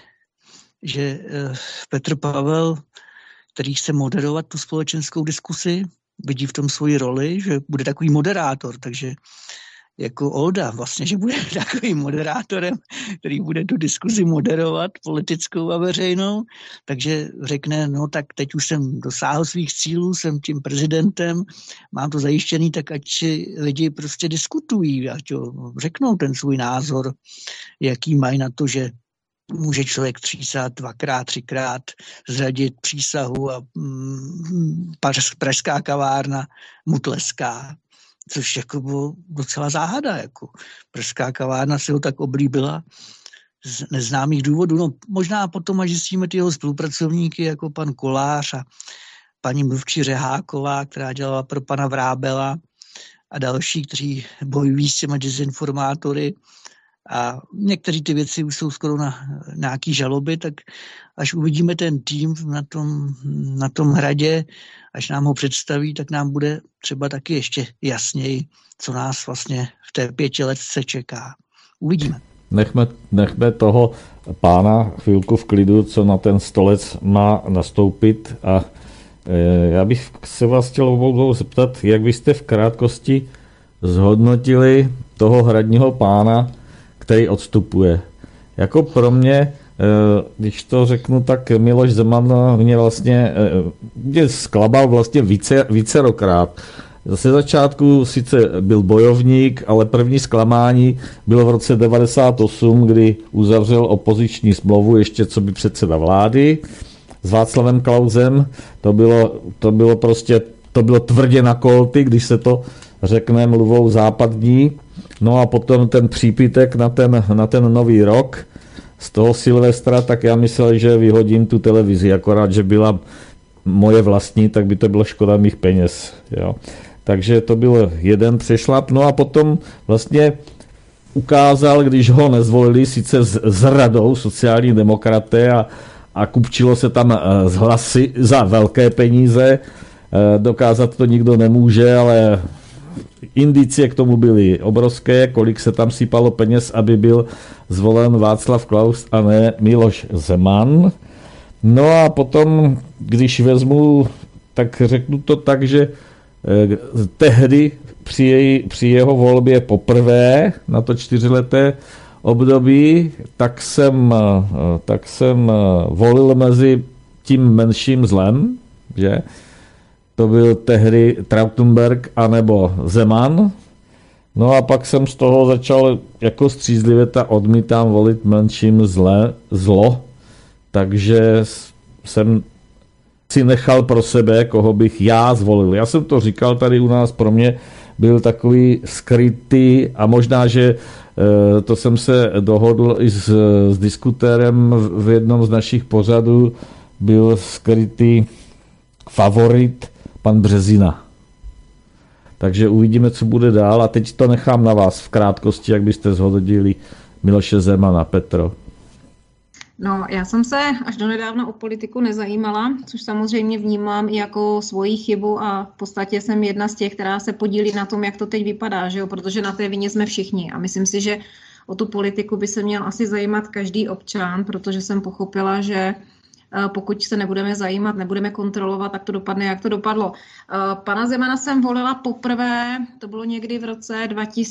Petr Pavel, který chce moderovat tu společenskou diskusi, vidí v tom svoji roli, že bude takový moderátor, takže jako Olda vlastně, že bude takovým moderátorem, který bude tu diskuzi moderovat, politickou a veřejnou, takže řekne, no tak teď už jsem dosáhl svých cílů, jsem tím prezidentem, mám to zajištěný, tak ať si lidi prostě diskutují, ať řeknou ten svůj názor, jaký mají na to, že může člověk třísat dvakrát, třikrát, zradit přísahu a pražská kavárna mu tleská, což jako bylo docela záhada. Jako. Pražská kavárna si ho tak oblíbila z neznámých důvodů. No, možná potom, až zjistíme ty jeho spolupracovníky, jako pan Kolář a paní mluvčí Řeháková, která dělala pro pana Vrábela a další, kteří bojují s těma dezinformátory, a některé ty věci už jsou skoro na nějaký žaloby, tak až uvidíme ten tým na tom hradě, až nám ho představí, tak nám bude třeba taky ještě jasněji, co nás vlastně v té 5letce čeká. Uvidíme. Nechme toho pána chvilku v klidu, co na ten stolec má nastoupit a já bych se vás chtěl obou zeptat, jak byste v krátkosti zhodnotili toho hradního pána, který odstupuje. Jako pro mě, když to řeknu, tak Miloš Zeman mě vlastně zklamal vlastně vícerokrát. Ze začátku sice byl bojovník, ale první zklamání bylo v roce 1998, kdy uzavřel opoziční smlouvu ještě co by předseda vlády s Václavem Klausem. To bylo tvrdě na kolty, když se to řekne mluvou západní. No a potom ten přípitek na ten nový rok z toho Silvestra, tak já myslel, že vyhodím tu televizi, akorát, že byla moje vlastní, tak by to bylo škoda mých peněz. Jo. Takže to byl jeden přešlap. No a potom vlastně ukázal, když ho nezvolili sice s radou sociální demokraté a kupčilo se tam z hlasy za velké peníze, dokázat to nikdo nemůže, ale indicie k tomu byly obrovské, kolik se tam sypalo peněz, aby byl zvolen Václav Klaus a ne Miloš Zeman. No a potom, když vezmu, tak řeknu to tak, že tehdy při jeho volbě poprvé na to 4leté období, tak jsem volil mezi tím menším zlem, že? To byl tehdy Trautenberg anebo Zeman. No a pak jsem z toho začal jako střízlivěta odmítám volit menším zlo, takže jsem si nechal pro sebe, koho bych já zvolil. Já jsem to říkal tady u nás, pro mě byl takový skrytý a možná, že to jsem se dohodl i s diskutérem v jednom z našich pořadů, byl skrytý favorit pan Březina. Takže uvidíme, co bude dál a teď to nechám na vás v krátkosti, jak byste zhodnotili Miloše Zemana, Petro. No, já jsem se až donedávna o politiku nezajímala, což samozřejmě vnímám i jako svoji chybu a v podstatě jsem jedna z těch, která se podílí na tom, jak to teď vypadá, že jo? Protože na té vině jsme všichni a myslím si, že o tu politiku by se měl asi zajímat každý občan, protože jsem pochopila, že pokud se nebudeme zajímat, nebudeme kontrolovat, tak to dopadne, jak to dopadlo. Pana Zemana jsem volila poprvé, to bylo někdy v roce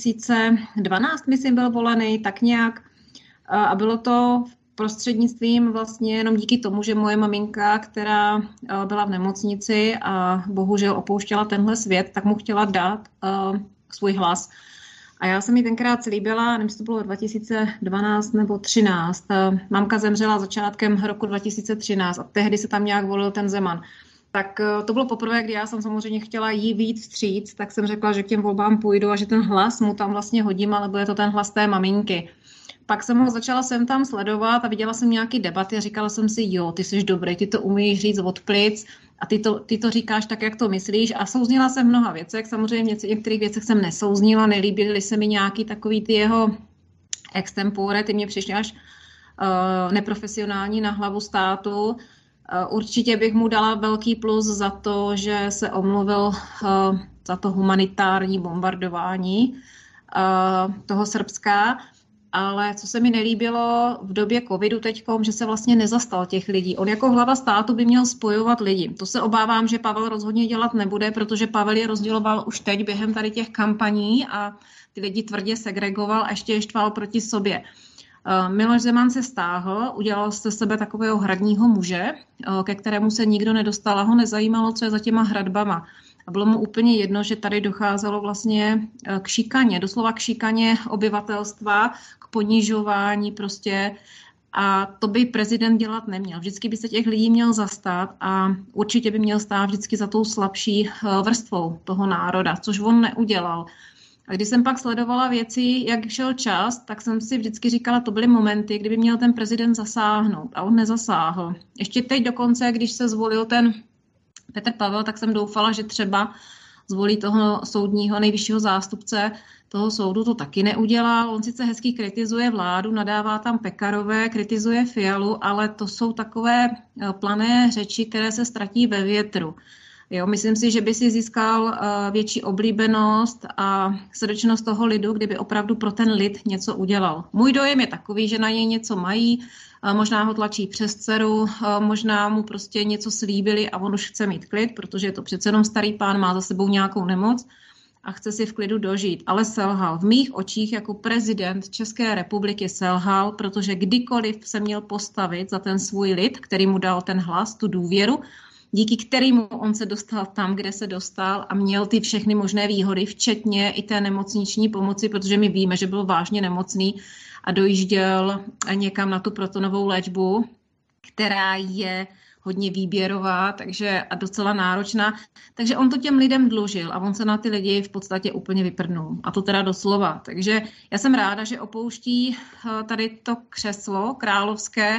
2012, myslím, byl volený, tak nějak. A bylo to prostřednictvím vlastně jenom díky tomu, že moje maminka, která byla v nemocnici a bohužel opouštěla tenhle svět, tak mu chtěla dát svůj hlas. A já jsem mi tenkrát slíbila, nevím, jestli to bylo 2012 nebo 2013, mamka zemřela začátkem roku 2013 a tehdy se tam nějak volil ten Zeman. Tak to bylo poprvé, kdy já jsem samozřejmě chtěla jí víc vstříc, tak jsem řekla, že k těm volbám půjdu a že ten hlas mu tam vlastně hodím, ale bude to ten hlas té maminky. Pak jsem ho začala sem tam sledovat a viděla jsem nějaký debaty a říkala jsem si, jo, ty jsi dobrý, ty to umíš říct od plic a ty to říkáš tak, jak to myslíš. A souznila jsem v mnoha věcech, samozřejmě v některých věcech jsem nesouznila, nelíbily se mi nějaký takový ty jeho extempore, ty mě přišly až neprofesionální na hlavu státu. Určitě bych mu dala velký plus za to, že se omluvil za to humanitární bombardování toho Srbska. Ale co se mi nelíbilo v době covidu teďkom, že se vlastně nezastal těch lidí. On jako hlava státu by měl spojovat lidi. To se obávám, že Pavel rozhodně dělat nebude, protože Pavel je rozděloval už teď během tady těch kampaní a ty lidi tvrdě segregoval a ještě je štval proti sobě. Miloš Zeman se stáhl, udělal ze sebe takového hradního muže, ke kterému se nikdo nedostal a ho nezajímalo, co je za těma hradbama. A bylo mu úplně jedno, že tady docházelo vlastně k šikaně, doslova k šikaně obyvatelstva, k ponižování prostě. A to by prezident dělat neměl. Vždycky by se těch lidí měl zastat a určitě by měl stát vždycky za tou slabší vrstvou toho národa, což on neudělal. A když jsem pak sledovala věci, jak šel čas, tak jsem si vždycky říkala, to byly momenty, kdyby měl ten prezident zasáhnout. A on nezasáhl. Ještě teď dokonce, když se zvolil ten Petr Pavel, tak jsem doufala, že třeba zvolí toho soudního nejvyššího zástupce toho soudu, to taky neudělal. On sice hezky kritizuje vládu, nadává tam Pekarové, kritizuje Fialu, ale to jsou takové plané řeči, které se ztratí ve větru. Jo, myslím si, že by si získal větší oblíbenost a srdečnost toho lidu, kdyby opravdu pro ten lid něco udělal. Můj dojem je takový, že na něj něco mají, možná ho tlačí přes dceru, možná mu prostě něco slíbili a on už chce mít klid, protože je to přece jenom starý pán, má za sebou nějakou nemoc a chce si v klidu dožít. Ale selhal. V mých očích jako prezident České republiky selhal, protože kdykoliv se měl postavit za ten svůj lid, který mu dal ten hlas, tu důvěru, díky kterému on se dostal tam, kde se dostal a měl ty všechny možné výhody, včetně i té nemocniční pomoci, protože my víme, že byl vážně nemocný a dojížděl někam na tu protonovou léčbu, která je hodně výběrová a docela náročná. Takže on to těm lidem dlužil a on se na ty lidi v podstatě úplně vyprdnul. A to teda doslova. Takže já jsem ráda, že opouští tady to křeslo královské,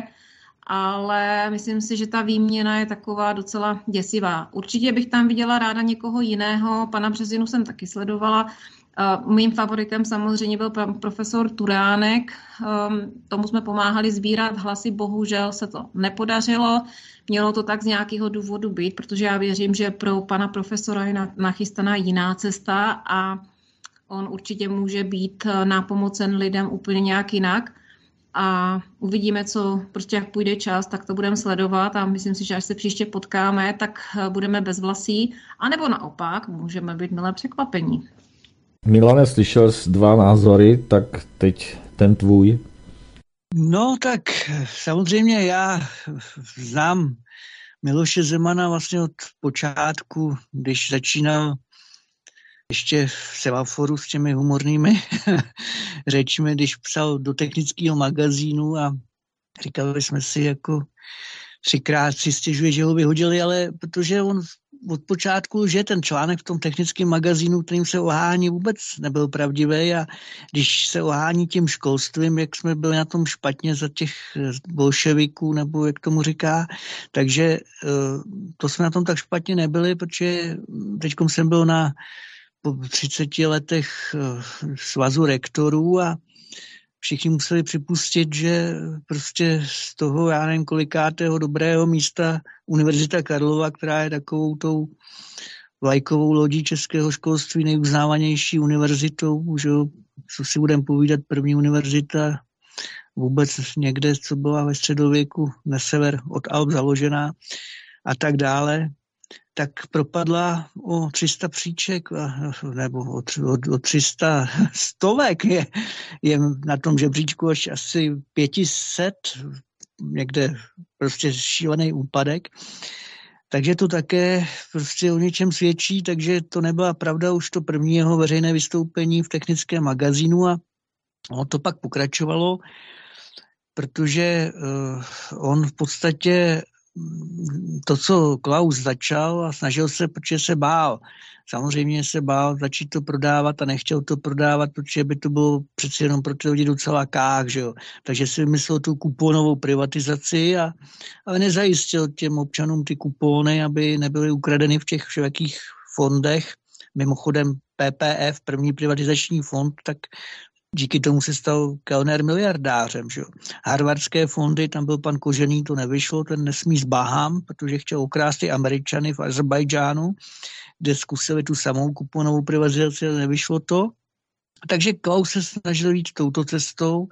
ale myslím si, že ta výměna je taková docela děsivá. Určitě bych tam viděla ráda někoho jiného. Pana Březinu jsem taky sledovala. Mým favoritem samozřejmě byl profesor Turánek. Tomu jsme pomáhali sbírat hlasy, bohužel se to nepodařilo. Mělo to tak z nějakého důvodu být, protože já věřím, že pro pana profesora je nachystaná jiná cesta a on určitě může být nápomocen lidem úplně nějak jinak. A uvidíme, jak půjde čas, tak to budeme sledovat a myslím si, že až se příště potkáme, tak budeme bezvlasí, anebo naopak můžeme být milé překvapení. Milane, slyšel jsi dva názory, tak teď ten tvůj? No tak samozřejmě já znám Miloše Zemana vlastně od počátku, když začínal ještě v Semaforu s těmi humornými řečmi, když psal do technického magazínu a říkali jsme si jako 3krát si stěžuje, že ho vyhodili, ale protože on od počátku, že ten článek v tom technickém magazínu, kterým se ohání, vůbec nebyl pravdivý a když se ohání tím školstvím, jak jsme byli na tom špatně za těch bolševiků, nebo jak tomu říká, takže to jsme na tom tak špatně nebyli, protože teďkom jsem byl po 30 letech svazu rektorů a všichni museli připustit, že prostě z toho, já nevím kolikátého dobrého místa Univerzita Karlova, která je takovou tou vlajkovou lodí českého školství, nejuznávanější univerzitou, že co si budeme povídat, první univerzita vůbec někde, co byla ve středověku na sever od Alp založená a tak dále, tak propadla o 300 příček, nebo o 300 stovek je na tom žebříčku až asi 500, někde prostě šílený úpadek. Takže to také prostě o něčem svědčí, takže to nebyla pravda už to první jeho veřejné vystoupení v technickém magazínu a ono to pak pokračovalo, protože on v podstatě to, co Klaus začal a snažil se, protože se bál. Samozřejmě se bál začít to prodávat a nechtěl to prodávat, protože by to bylo přeci jenom pro ty lidi docela kách, že jo. Takže si vymyslel tu kuponovou privatizaci, ale nezajistil těm občanům ty kupony, aby nebyly ukradeny v těch všelijakých fondech. Mimochodem PPF, první privatizační fond, tak díky tomu se stal Kellner miliardářem. Že? Harvardské fondy, tam byl pan Kožený, to nevyšlo, ten nesmí z Baham, protože chtěl okrást ty Američany v Azerbajdžánu, kde zkusili tu samou kuponovou privatizaci, ale nevyšlo to. Takže Klaus se snažil jít touto cestou,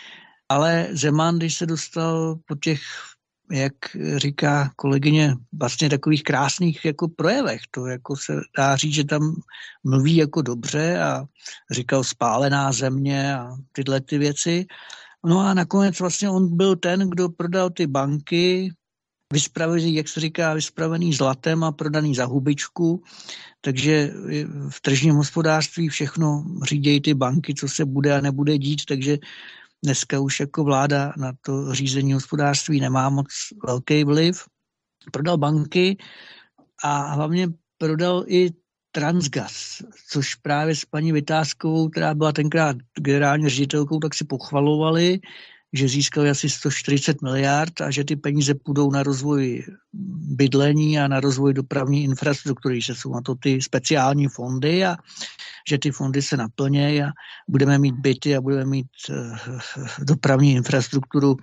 ale Zeman, když se dostal po těch, jak říká kolegyně, vlastně takových krásných jako projevech, to jako se dá říct, že tam mluví jako dobře a říkal spálená země a tyhle ty věci. No a nakonec vlastně on byl ten, kdo prodal ty banky, vyspravený, jak se říká, vyspravený zlatem a prodaný za hubičku, takže v tržním hospodářství všechno řídějí ty banky, co se bude a nebude dít, takže dneska už jako vláda na to řízení hospodářství nemá moc velký vliv. Prodal banky a hlavně prodal i Transgas, což právě s paní Vitáskovou, která byla tenkrát generální ředitelkou, tak si pochvalovali, že získali asi 140 miliard a že ty peníze půjdou na rozvoj bydlení a na rozvoj dopravní infrastruktury, že jsou na to ty speciální fondy a že ty fondy se naplnějí a budeme mít byty a budeme mít dopravní infrastrukturu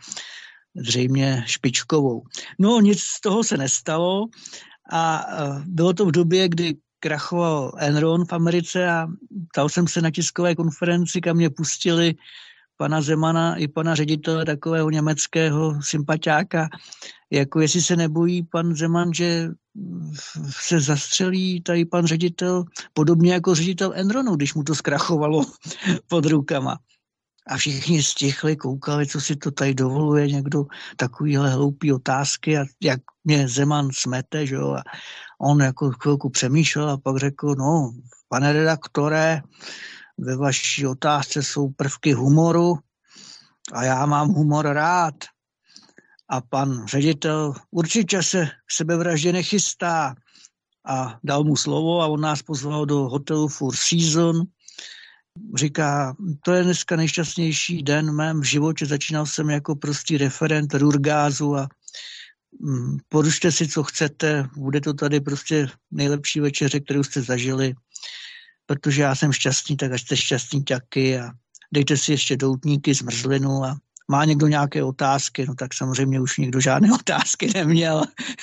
zřejmě špičkovou. No nic z toho se nestalo a bylo to v době, kdy krachoval Enron v Americe a ptal jsem se na tiskové konferenci, kam mě pustili pana Zemana i pana ředitele takového německého sympatiáka, jako jestli se nebojí pan Zeman, že se zastřelí tady pan ředitel, podobně jako ředitel Enronu, když mu to zkrachovalo pod rukama. A všichni stichli, koukali, co si to tady dovoluje někdo, takovýhle hloupý otázky a jak mě Zeman smete, že jo. A on jako chvilku přemýšlel a pak řekl, no, pane redaktore, ve vaší otázce jsou prvky humoru a já mám humor rád. A pan ředitel určitě se k sebevraždě nechystá a dal mu slovo a on nás pozval do hotelu Four Seasons. Říká, to je dneska nejšťastnější den v mém životě, začínal jsem jako prostý referent Ruhrgazu a porušte si, co chcete, bude to tady prostě nejlepší večeře, kterou jste zažili, protože já jsem šťastný, tak až jste šťastný taky a dejte si ještě doutníky, zmrzlinu a má někdo nějaké otázky, no tak samozřejmě už nikdo žádné otázky neměl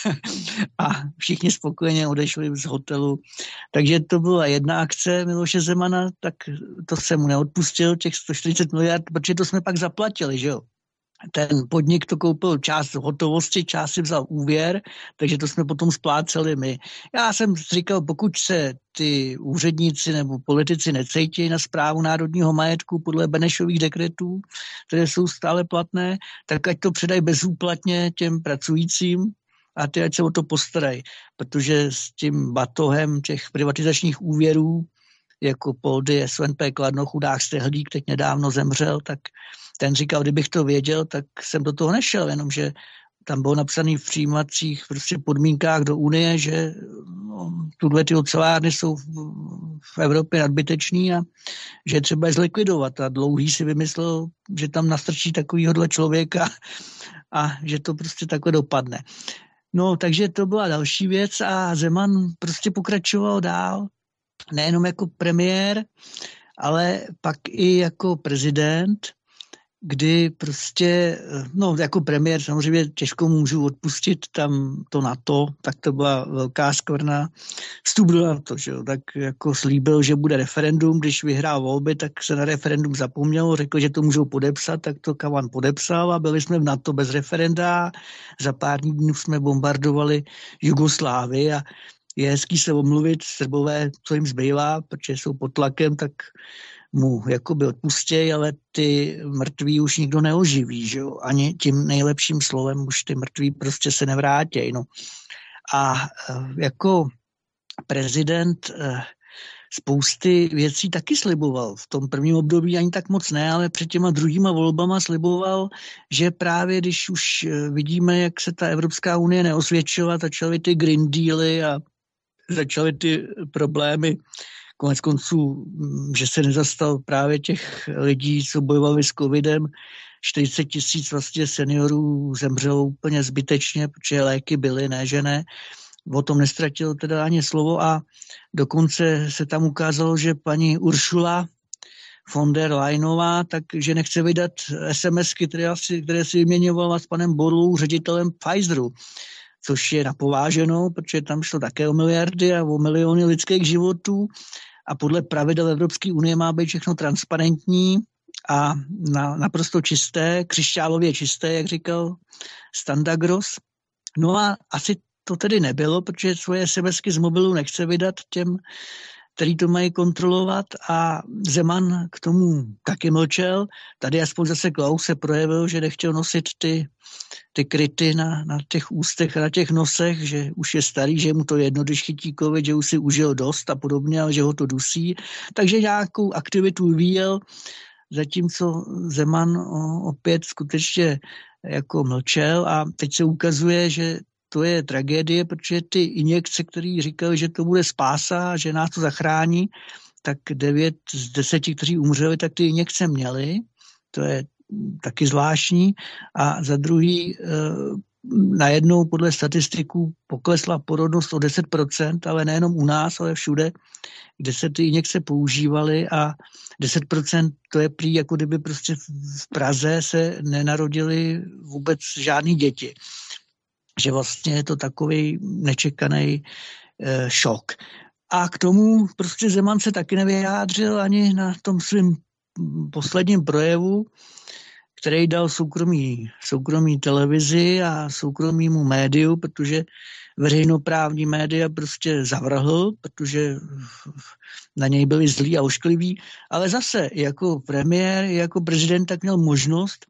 a všichni spokojeně odešli z hotelu. Takže to byla jedna akce Miloše Zemana, tak to jsem mu neodpustil, těch 140 miliard, protože to jsme pak zaplatili, že jo. ten podnik to koupil část hotovosti, část si vzal úvěr, takže to jsme potom spláceli my. Já jsem říkal, pokud se ty úředníci nebo politici necítí na správu národního majetku podle Benešových dekretů, které jsou stále platné, tak ať to předají bezúplatně těm pracujícím a ty ať se o to postarají, protože s tím batohem těch privatizačních úvěrů jako Poldy, SNP Kladno, chudák Stehlík, teď nedávno zemřel, tak ten říkal, kdybych to věděl, tak jsem do toho nešel, jenomže tam bylo napsané v přijímacích prostě podmínkách do Unie, že tuhle ty ocelárny jsou v Evropě nadbytečný a že třeba je zlikvidovat. A Dlouhý si vymyslel, že tam nastrčí takovýhodle člověka a že to prostě takhle dopadne. No, takže to byla další věc a Zeman prostě pokračoval dál, nejenom jako premiér, ale pak i jako prezident, kdy prostě, no jako premiér samozřejmě těžko můžu odpustit tam to NATO, tak to byla velká skvrna. Vstup do NATO, že jo, tak jako slíbil, že bude referendum, když vyhrál volby, tak se na referendum zapomnělo, řekl, že to můžou podepsat, tak to Kavan podepsal a byli jsme v NATO bez referenda. Za pár dní jsme bombardovali Jugoslávii a je hezký se omluvit, Srbové, co jim zbývá, protože jsou pod tlakem, tak mu jakoby odpustěj, ale ty mrtví už nikdo neoživí, že jo? Ani tím nejlepším slovem už ty mrtví prostě se nevrátějí. No. A jako prezident spousty věcí taky sliboval. V tom prvním období ani tak moc ne, ale před těma druhýma volbama sliboval, že právě když už vidíme, jak se ta Evropská unie neosvědčila, začaly ty Green Dealy a začaly ty problémy, konec konců, že se nezastal právě těch lidí, co bojovali s covidem. 40 000 vlastně seniorů zemřelo úplně zbytečně, protože léky byly, ne, že ne. O tom nestratil teda ani slovo a dokonce se tam ukázalo, že paní Ursula von der Leyenová, takže nechce vydat SMSky, které si vyměňovala s panem Borlou, ředitelem Pfizeru, což je napováženo, protože tam šlo také o miliardy a o miliony lidských životů a podle pravidel Evropské unie má být všechno transparentní a naprosto čisté, křišťálově čisté, jak říkal Standagros. No a asi to tedy nebylo, protože svoje SMSky z mobilu nechce vydat těm, který to mají kontrolovat a Zeman k tomu taky mlčel. Tady aspoň zase Klaus se projevil, že nechtěl nosit ty kryty na těch ústech a na těch nosech, že už je starý, že mu to jedno, když chytí covid, že už si užil dost a podobně, ale že ho to dusí. Takže nějakou aktivitu vyvíjel, zatímco Zeman opět skutečně jako mlčel a teď se ukazuje, že to je tragédie, protože ty injekce, které říkali, že to bude spása, že nás to zachrání, tak 9 z 10, kteří umřeli, tak ty injekce měli. To je taky zvláštní. A za druhý, najednou podle statistiků poklesla porodnost o 10%, ale nejenom u nás, ale všude, kde se ty injekce používaly a 10% to je prý, jako kdyby prostě v Praze se nenarodily vůbec žádný děti. Že vlastně je to takový nečekaný šok. A k tomu prostě Zeman se taky nevyjádřil ani na tom svým posledním projevu, který dal soukromý televizi a soukromýmu médiu, protože veřejnoprávní média prostě zavrhl, protože na něj byli zlí a oškliví, ale zase jako premiér, jako prezident tak měl možnost,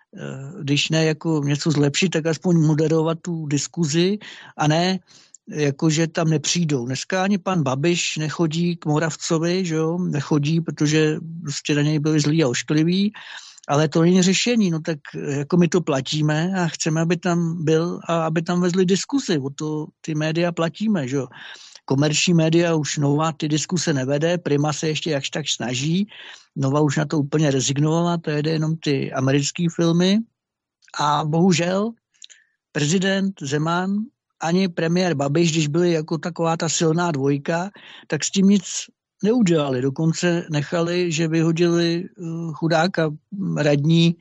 když ne jako něco zlepšit, tak aspoň moderovat tu diskuzi a ne jako, že tam nepřijdou. Dneska ani pan Babiš nechodí k Moravcovi, že jo? Nechodí, protože prostě na něj byli zlí a oškliví, ale to není řešení, no tak jako my to platíme a chceme, aby tam byl a aby tam vezli diskuzi, o to ty média platíme, že jo. Komerční média už Nova ty diskuse nevede, Prima se ještě jakž tak snaží, Nova už na to úplně rezignovala, to jede jenom ty americké filmy a bohužel prezident Zeman ani premiér Babiš, když byli jako taková ta silná dvojka, tak s tím nic neudělali. Dokonce nechali, že vyhodili chudáka radní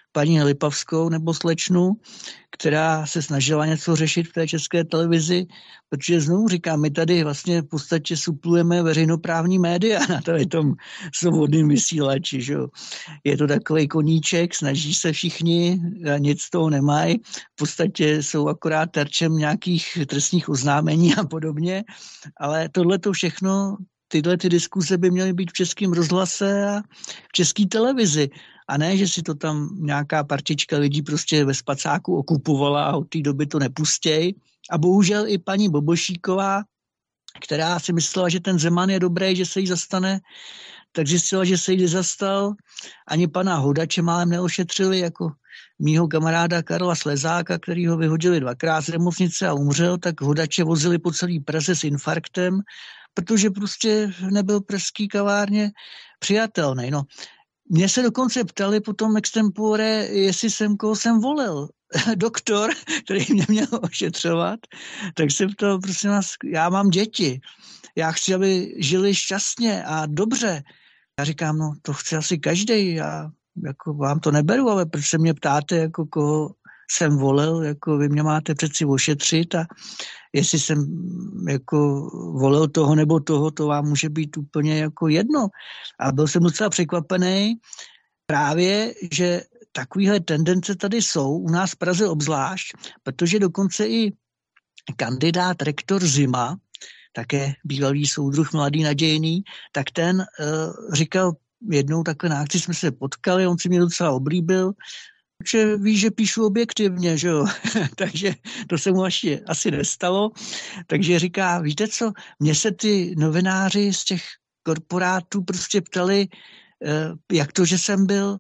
paní Lipavskou nebo slečnu, která se snažila něco řešit v té České televizi, protože znovu říkám, my tady vlastně v podstatě suplujeme veřejnoprávní média na tom svobodným vysílači. Že? Je to takový koníček, snaží se všichni, nic z toho nemají, v podstatě jsou akorát terčem nějakých trestních oznámení a podobně, ale tohle to všechno, tyhle ty diskuze by měly být v Českém rozhlase a v České televizi. A ne, že si to tam nějaká partička lidí prostě ve spacáku okupovala a od té doby to nepustěj. A bohužel i paní Bobošíková, která si myslela, že ten Zeman je dobrý, že se jí zastane, tak zjistila, že se jí nezastal. Ani pana Hodače málem neošetřili, jako mýho kamaráda Karla Slezáka, který ho vyhodili 2krát z nemocnice a umřel, tak Hodače vozili po celý Praze s infarktem, protože prostě nebyl pražský kavárně přijatelný. No, mě se dokonce ptali potom extempore, jestli jsem koho jsem volil. Doktor, který mě měl ošetřovat, tak jsem ptal, prosím vás, já mám děti. Já chci, aby žili šťastně a dobře. Já říkám, no to chce asi každej, já jako vám to neberu, ale proč se mě ptáte, jako koho jsem volil, jako vy mě máte přeci ošetřit a jestli jsem jako volil toho nebo toho, to vám může být úplně jako jedno. A byl jsem docela překvapený právě, že takovéhle tendence tady jsou, u nás v Praze obzvlášť, protože dokonce i kandidát rektor Zima, také bývalý soudruh Mladý nadějný, tak ten říkal jednou takhle na akci, jsme se potkali, on si mě docela oblíbil, že ví, že píšu objektivně, že jo, takže to se mu asi nestalo, takže říká, víte co, mě se ty novináři z těch korporátů prostě ptali, jak to, že jsem byl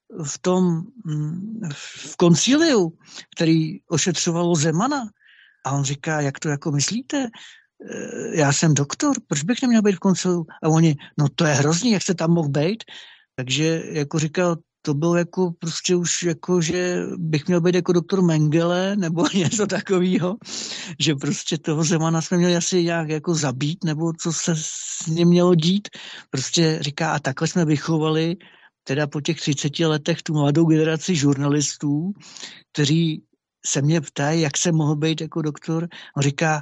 v konciliu, který ošetřovalo Zemana. A on říká, jak to jako myslíte? Já jsem doktor, proč bych neměl být v konciliu? A oni, no to je hrozný, jak se tam mohl být? Takže jako říkal, to bylo jako prostě už jako, že bych měl být jako doktor Mengele nebo něco takového, že prostě toho Zemana jsme měli asi nějak jako zabít, nebo co se s ním mělo dít. Prostě říká, a takhle jsme vychovali teda po těch 30 letech tu mladou generaci žurnalistů, kteří se mě ptají, jak jsem mohl být jako doktor. On říká,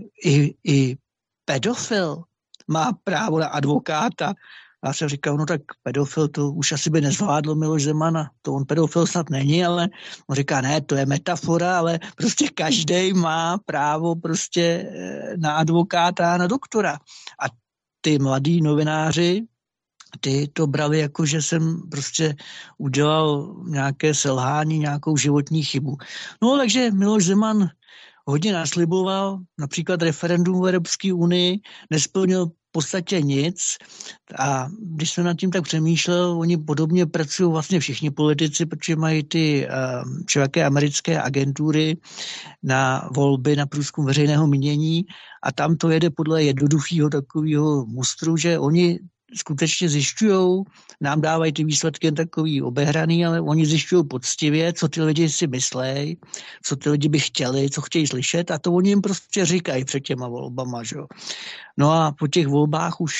i pedofil má právo na advokáta. Já jsem říkal, no tak pedofil to už asi by nezvládl Miloš Zemana. To on pedofil snad není, ale on říká, ne, to je metafora, ale prostě každej má právo prostě na advokáta a na doktora. A ty mladí novináři, ty to brali jako, že jsem prostě udělal nějaké selhání, nějakou životní chybu. No takže Miloš Zeman hodně nasliboval, například referendum v Evropské unii, nesplnil v podstatě nic a když jsem nad tím tak přemýšlel, oni podobně pracují vlastně všichni politici, protože mají ty všelijaké americké agentury na volby, na průzkum veřejného mínění a tam to jede podle jednoduchého takového mustru, že oni skutečně zjišťujou, nám dávají ty výsledky jen takový obehraný, ale oni zjišťují poctivě, co ty lidi si myslejí, co ty lidi by chtěli, co chtějí slyšet a to oni jim prostě říkají před těma volbama. Že? No a po těch volbách už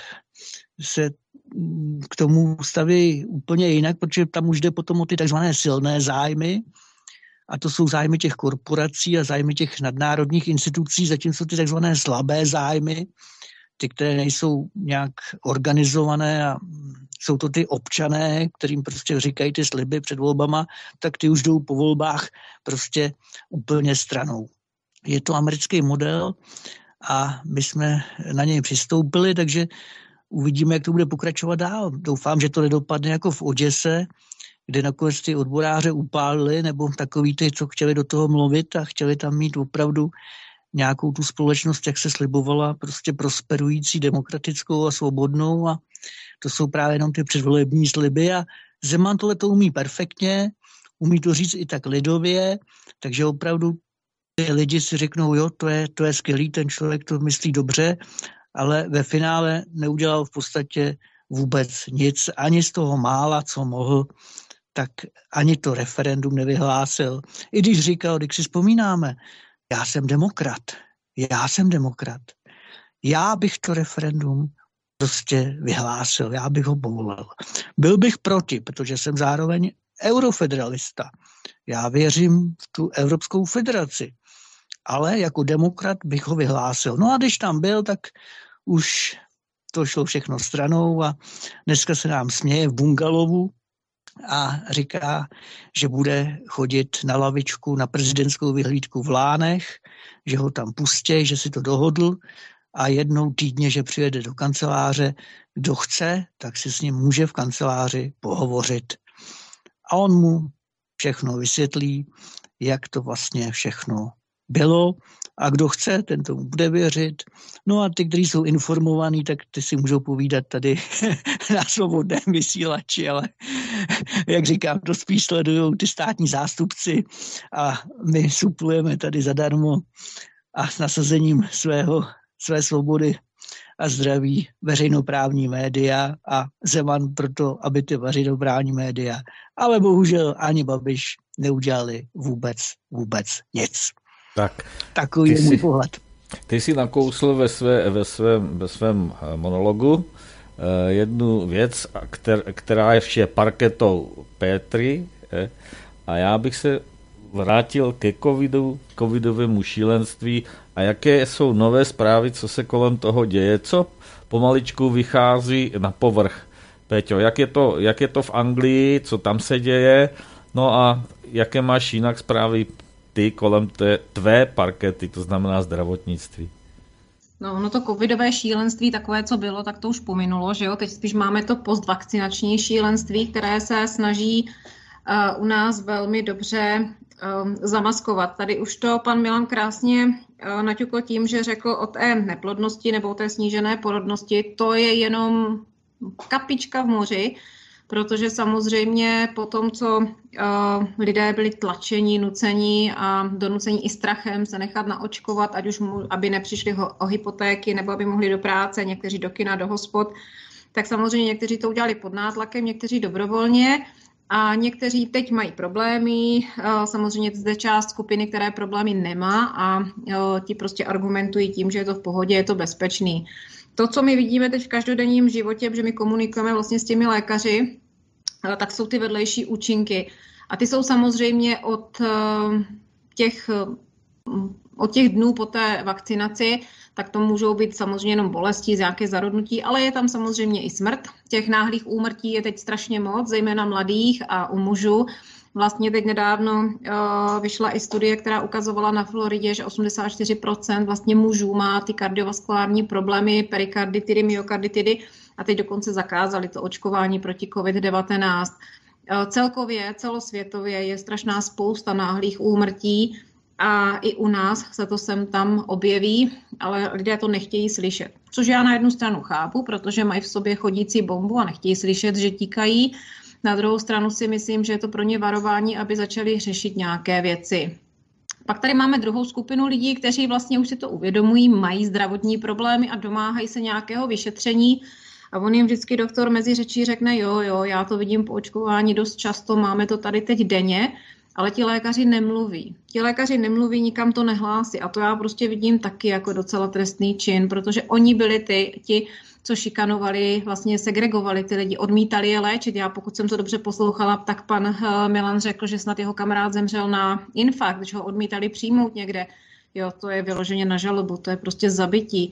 se k tomu staví úplně jinak, protože tam už jde potom o ty takzvané silné zájmy a to jsou zájmy těch korporací a zájmy těch nadnárodních institucí, zatímco ty takzvané slabé zájmy, ty, které nejsou nějak organizované a jsou to ty občané, kterým prostě říkají ty sliby před volbama, tak ty už jdou po volbách prostě úplně stranou. Je to americký model a my jsme na něj přistoupili, takže uvidíme, jak to bude pokračovat dál. Doufám, že to nedopadne jako v Oděse, kde nakonec ty odboráře upálili, nebo takový ty, co chtěli do toho mluvit a chtěli tam mít opravdu nějakou tu společnost, jak se slibovala, prostě prosperující, demokratickou a svobodnou a to jsou právě jenom ty předvolební sliby a Zeman tohle to umí perfektně, umí to říct i tak lidově, takže opravdu ty lidi si řeknou, jo, to je skvělý, ten člověk to myslí dobře, ale ve finále neudělal v podstatě vůbec nic, ani z toho mála, co mohl, tak ani to referendum nevyhlásil. I když říkal, když si vzpomínáme, já jsem demokrat. Já bych to referendum prostě vyhlásil, já bych ho povolil. Byl bych proti, protože jsem zároveň eurofederalista. Já věřím v tu Evropskou federaci. Ale jako demokrat bych ho vyhlásil. No a když tam byl, tak už to šlo všechno stranou a dneska se nám směje v bungalovu a říká, že bude chodit na lavičku na prezidentskou vyhlídku v Lánech, že ho tam pustí, že si to dohodl a jednou týdně, že přijede do kanceláře. Kdo chce, tak si s ním může v kanceláři pohovořit. A on mu všechno vysvětlí, jak to vlastně všechno bylo a kdo chce, ten tomu bude věřit. No a ty, kteří jsou informovaní, tak ty si můžou povídat tady na svobodném vysílači, ale jak říkám, to spíš sledují ty státní zástupci a my suplujeme tady zadarmo a s nasazením své svobody a zdraví veřejnoprávní média a Zeman proto, aby ty veřejnoprávní média, ale bohužel ani Babiš neudělali vůbec nic. Tak, takový je můj pohled. Ty si nakousl ve svém monologu jednu věc, která je parketou Pétry, a já bych se vrátil ke covidovému šílenství a jaké jsou nové zprávy, co se kolem toho děje, co pomaličku vychází na povrch. Péťo, jak je to v Anglii, co tam se děje, no a jaké máš jinak zprávy ty kolem tvé parkety, to znamená zdravotnictví? No, ono to covidové šílenství, takové, co bylo, tak to už pominulo, že jo? Teď spíš máme to postvakcinační šílenství, které se snaží u nás velmi dobře zamaskovat. Tady už to pan Milan krásně naťukl tím, že řekl o té neplodnosti nebo o té snížené porodnosti. To je jenom kapička v moři, protože samozřejmě po tom, co lidé byli tlačeni, nuceni a donuceni i strachem se nechat naočkovat, ať už aby nepřišli o hypotéky nebo aby mohli do práce, někteří do kina, do hospod, tak samozřejmě někteří to udělali pod nátlakem, někteří dobrovolně a někteří teď mají problémy. Samozřejmě zde část skupiny, které problémy nemá a ti prostě argumentují tím, že je to v pohodě, je to bezpečný. To, co my vidíme teď v každodenním životě, že my komunikujeme vlastně s těmi lékaři, tak jsou ty vedlejší účinky. A ty jsou samozřejmě od těch dnů po té vakcinaci, tak to můžou být samozřejmě jenom bolesti, nějaké zarodnutí, ale je tam samozřejmě i smrt. Těch náhlých úmrtí je teď strašně moc, zejména mladých a u mužů. Vlastně teď nedávno vyšla i studie, která ukazovala na Floridě, že 84% vlastně mužů má ty kardiovaskulární problémy, perikarditidy, myokarditidy a teď dokonce zakázali to očkování proti COVID-19. Celkově, celosvětově je strašná spousta náhlých úmrtí a i u nás se to sem tam objeví, ale lidé to nechtějí slyšet. Což já na jednu stranu chápu, protože mají v sobě chodící bombu a nechtějí slyšet, že tíkají. Na druhou stranu si myslím, že je to pro ně varování, aby začali řešit nějaké věci. Pak tady máme druhou skupinu lidí, kteří vlastně už si to uvědomují, mají zdravotní problémy a domáhají se nějakého vyšetření. A on jim vždycky doktor mezi řečí řekne, jo, já to vidím po očkování dost často, máme to tady teď denně, ale ti lékaři nemluví. Ti lékaři nemluví, nikam to nehlásí a to já prostě vidím taky jako docela trestný čin, protože oni byli ti, co šikanovali, vlastně segregovali ty lidi, odmítali je léčit. Já pokud jsem to dobře poslouchala, tak pan Milan řekl, že snad jeho kamarád zemřel na infarkt, že ho odmítali přijmout někde. Jo, to je vyloženě na žalobu, to je prostě zabití.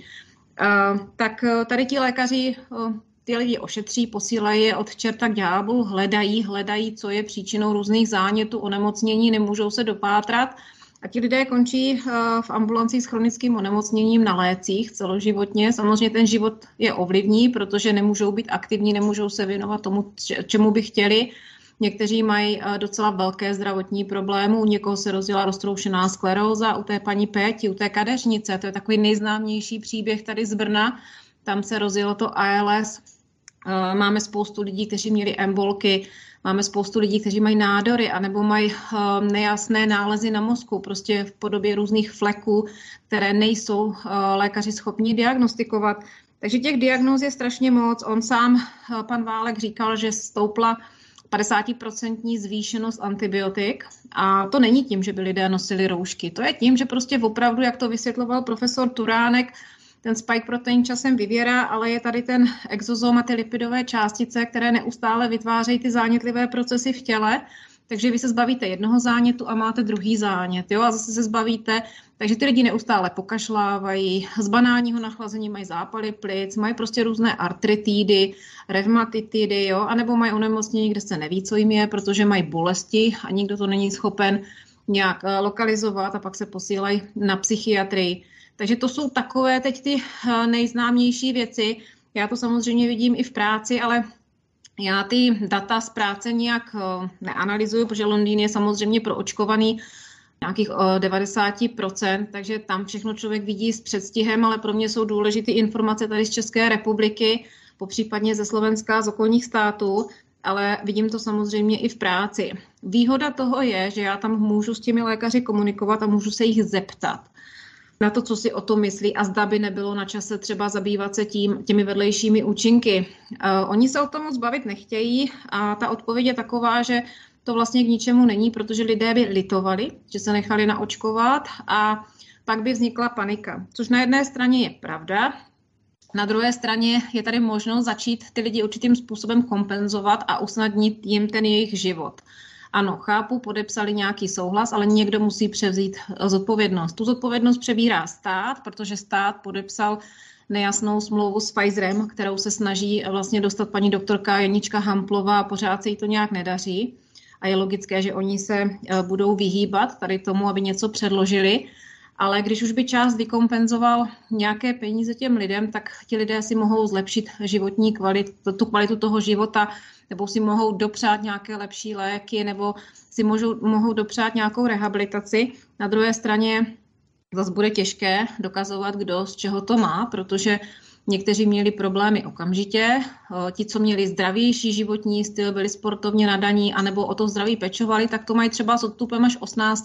Tak tady ti lékaři ty lidi ošetří, posílají je od čerta k ďáblu, hledají, co je příčinou různých zánětů, onemocnění, nemůžou se dopátrat. A ti lidé končí v ambulancích s chronickým onemocněním na lécích celoživotně. Samozřejmě ten život je ovlivní, protože nemůžou být aktivní, nemůžou se věnovat tomu, čemu by chtěli. Někteří mají docela velké zdravotní problémy, u někoho se rozjela roztroušená skleróza, u té paní Péti, u té kadeřnice, to je takový nejznámější příběh tady z Brna, tam se rozjelo to ALS. Máme spoustu lidí, kteří měli embolky, máme spoustu lidí, kteří mají nádory anebo mají nejasné nálezy na mozku, prostě v podobě různých fleků, které nejsou lékaři schopni diagnostikovat. Takže těch diagnóz je strašně moc. On sám, pan Válek, říkal, že stoupla 50% zvýšenost antibiotik a to není tím, že by lidé nosili roušky. To je tím, že prostě opravdu, jak to vysvětloval profesor Turánek, ten spike protein časem vyvěrá, ale je tady ten exozom a ty lipidové částice, které neustále vytvářejí ty zánětlivé procesy v těle. Takže vy se zbavíte jednoho zánětu a máte druhý zánět, jo, a zase se zbavíte. Takže ty lidi neustále pokašlávají, z banálního nachlazení mají zápaly plic, mají prostě různé artritidy, revmatitidy, jo, anebo mají onemocnění, kde se neví, co jim je, protože mají bolesti a nikdo to není schopen nějak lokalizovat a pak se posílají na psychiatrii. Takže to jsou takové teď ty nejznámější věci. Já to samozřejmě vidím i v práci, ale já ty data z práce nějak neanalyzuju, protože Londýn je samozřejmě proočkovaný nějakých 90%, takže tam všechno člověk vidí s předstihem, ale pro mě jsou důležité informace tady z České republiky, popřípadně ze Slovenska, z okolních států, ale vidím to samozřejmě i v práci. Výhoda toho je, že já tam můžu s těmi lékaři komunikovat a můžu se jich zeptat na to, co si o tom myslí a zda by nebylo na čase třeba zabývat se těmi vedlejšími účinky. Oni se o tom moc bavit nechtějí a ta odpověď je taková, že to vlastně k ničemu není, protože lidé by litovali, že se nechali naočkovat a pak by vznikla panika. Což na jedné straně je pravda, na druhé straně je tady možnost začít ty lidi určitým způsobem kompenzovat a usnadnit jim ten jejich život. Ano, chápu, podepsali nějaký souhlas, ale někdo musí převzít zodpovědnost. Tu zodpovědnost přebírá stát, protože stát podepsal nejasnou smlouvu s Pfizerem, kterou se snaží vlastně dostat paní doktorka Janička Hamplová a pořád se jí to nějak nedaří. A je logické, že oni se budou vyhýbat tady tomu, aby něco předložili. Ale když už by část vykompenzoval nějaké peníze těm lidem, tak ti lidé si mohou zlepšit životní kvalitu, tu kvalitu toho života, nebo si mohou dopřát nějaké lepší léky, nebo si mohou dopřát nějakou rehabilitaci. Na druhé straně zase bude těžké dokazovat, kdo z čeho to má, protože někteří měli problémy okamžitě, ti, co měli zdravější životní styl, byli sportovně nadaní, anebo o to zdraví pečovali, tak to mají třeba s odstupem až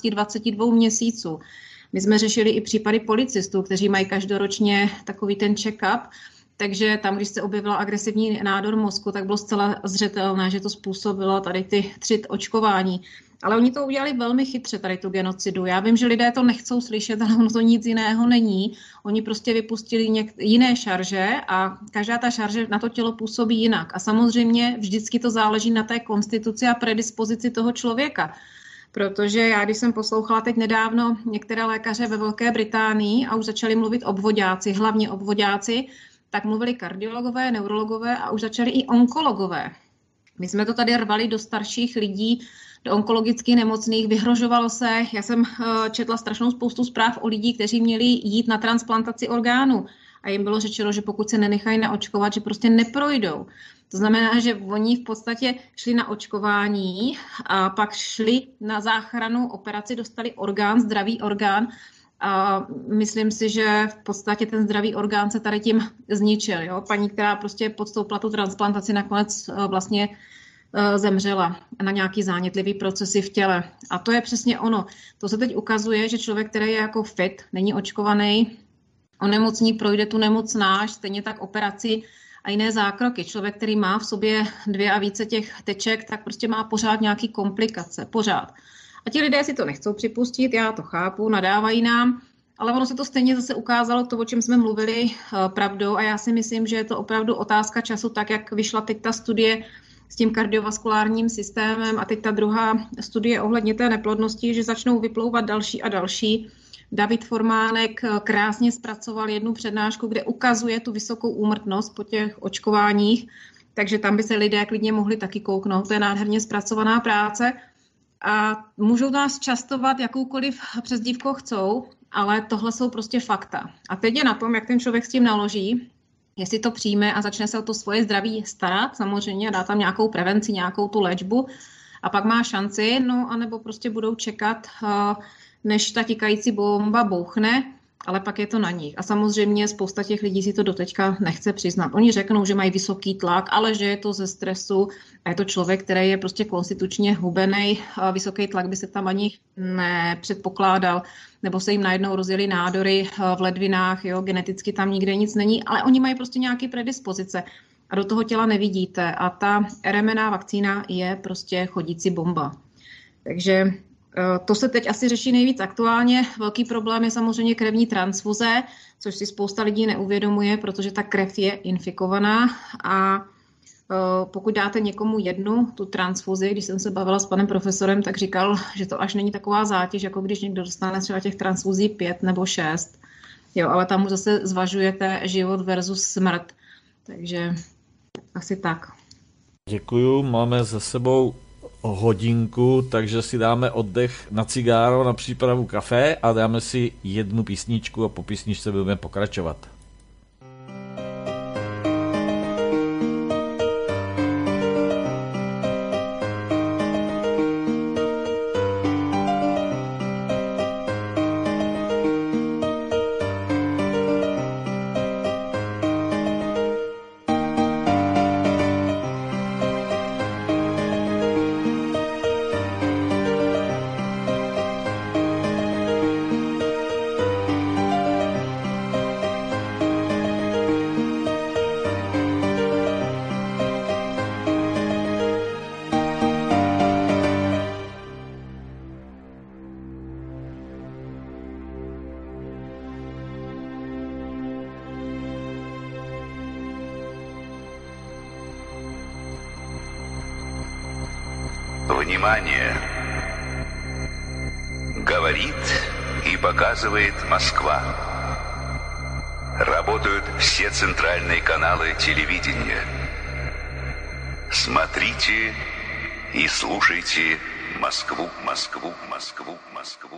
18-22 měsíců. My jsme řešili i případy policistů, kteří mají každoročně takový ten check-up, takže tam, když se objevila agresivní nádor mozku, tak bylo zcela zřetelné, že to způsobilo tady ty 3 očkování. Ale oni to udělali velmi chytře, tady tu genocidu. Já vím, že lidé to nechcou slyšet, ale ono to nic jiného není. Oni prostě vypustili jiné šarže a každá ta šarže na to tělo působí jinak. A samozřejmě vždycky to záleží na té konstituci a predispozici toho člověka. Protože já, když jsem poslouchala teď nedávno některé lékaře ve Velké Británii a už začali mluvit obvoďáci, hlavně obvoďáci, tak mluvili kardiologové, neurologové a už začali i onkologové. My jsme to tady rvali do starších lidí, do onkologicky nemocných, vyhrožovalo se. Já jsem četla strašnou spoustu zpráv o lidí, kteří měli jít na transplantaci orgánů a jim bylo řečeno, že pokud se nenechají naočkovat, že prostě neprojdou. To znamená, že oni v podstatě šli na očkování a pak šli na záchranu operaci, dostali orgán, zdravý orgán. A myslím si, že v podstatě ten zdravý orgán se tady tím zničil. Jo? Paní, která prostě podstoupila tu transplantaci, nakonec vlastně zemřela na nějaký zánětlivý procesy v těle. A to je přesně ono. To se teď ukazuje, že člověk, který je jako fit, není očkovaný, onemocní, projde tu nemoc náš, stejně tak operaci a jiné zákroky. Člověk, který má v sobě 2 a více těch teček, tak prostě má pořád nějaký komplikace. Pořád. A ti lidé si to nechcou připustit, já to chápu, nadávají nám, ale ono se to stejně zase ukázalo, to, o čem jsme mluvili, pravdou a já si myslím, že je to opravdu otázka času, tak jak vyšla teď ta studie s tím kardiovaskulárním systémem a teď ta druhá studie ohledně té neplodnosti, že začnou vyplouvat další a další. David Formánek krásně zpracoval jednu přednášku, kde ukazuje tu vysokou úmrtnost po těch očkováních, takže tam by se lidé klidně mohli taky kouknout, to je nádherně zpracovaná práce. A můžou nás častovat jakoukoliv přezdívkou chcou, ale tohle jsou prostě fakta. A teď je na tom, jak ten člověk s tím naloží, jestli to přijme a začne se o to svoje zdraví starat, samozřejmě dá tam nějakou prevenci, nějakou tu léčbu a pak má šanci, no anebo prostě budou čekat, než ta tikající bomba bouchne, ale pak je to na nich. A samozřejmě spousta těch lidí si to doteďka nechce přiznat. Oni řeknou, že mají vysoký tlak, ale že je to ze stresu a je to člověk, který je prostě konstitučně hubený. Vysoký tlak by se tam ani nepředpokládal, nebo se jim najednou rozjeli nádory v ledvinách, jo, geneticky tam nikde nic není, ale oni mají prostě nějaké predispozice a do toho těla nevidíte. A ta RMNA vakcína je prostě chodící bomba. Takže To se teď asi řeší nejvíc aktuálně. Velký problém je samozřejmě krevní transfuze, což si spousta lidí neuvědomuje, protože ta krev je infikovaná a pokud dáte někomu jednu tu transfuzi, když jsem se bavila s panem profesorem, tak říkal, že to až není taková zátěž, jako když někdo dostane třeba těch transfuzí 5 nebo 6. Jo, ale tam už zase zvažujete život versus smrt. Takže asi tak. Děkuju, máme za sebou hodinku, takže si dáme oddech na cigáro, na přípravu kafe a dáme si jednu písničku a po písničce budeme pokračovat. Внимание! Говорит и показывает Москва. Работают все центральные каналы телевидения. Смотрите и слушайте Москву, Москву, Москву, Москву,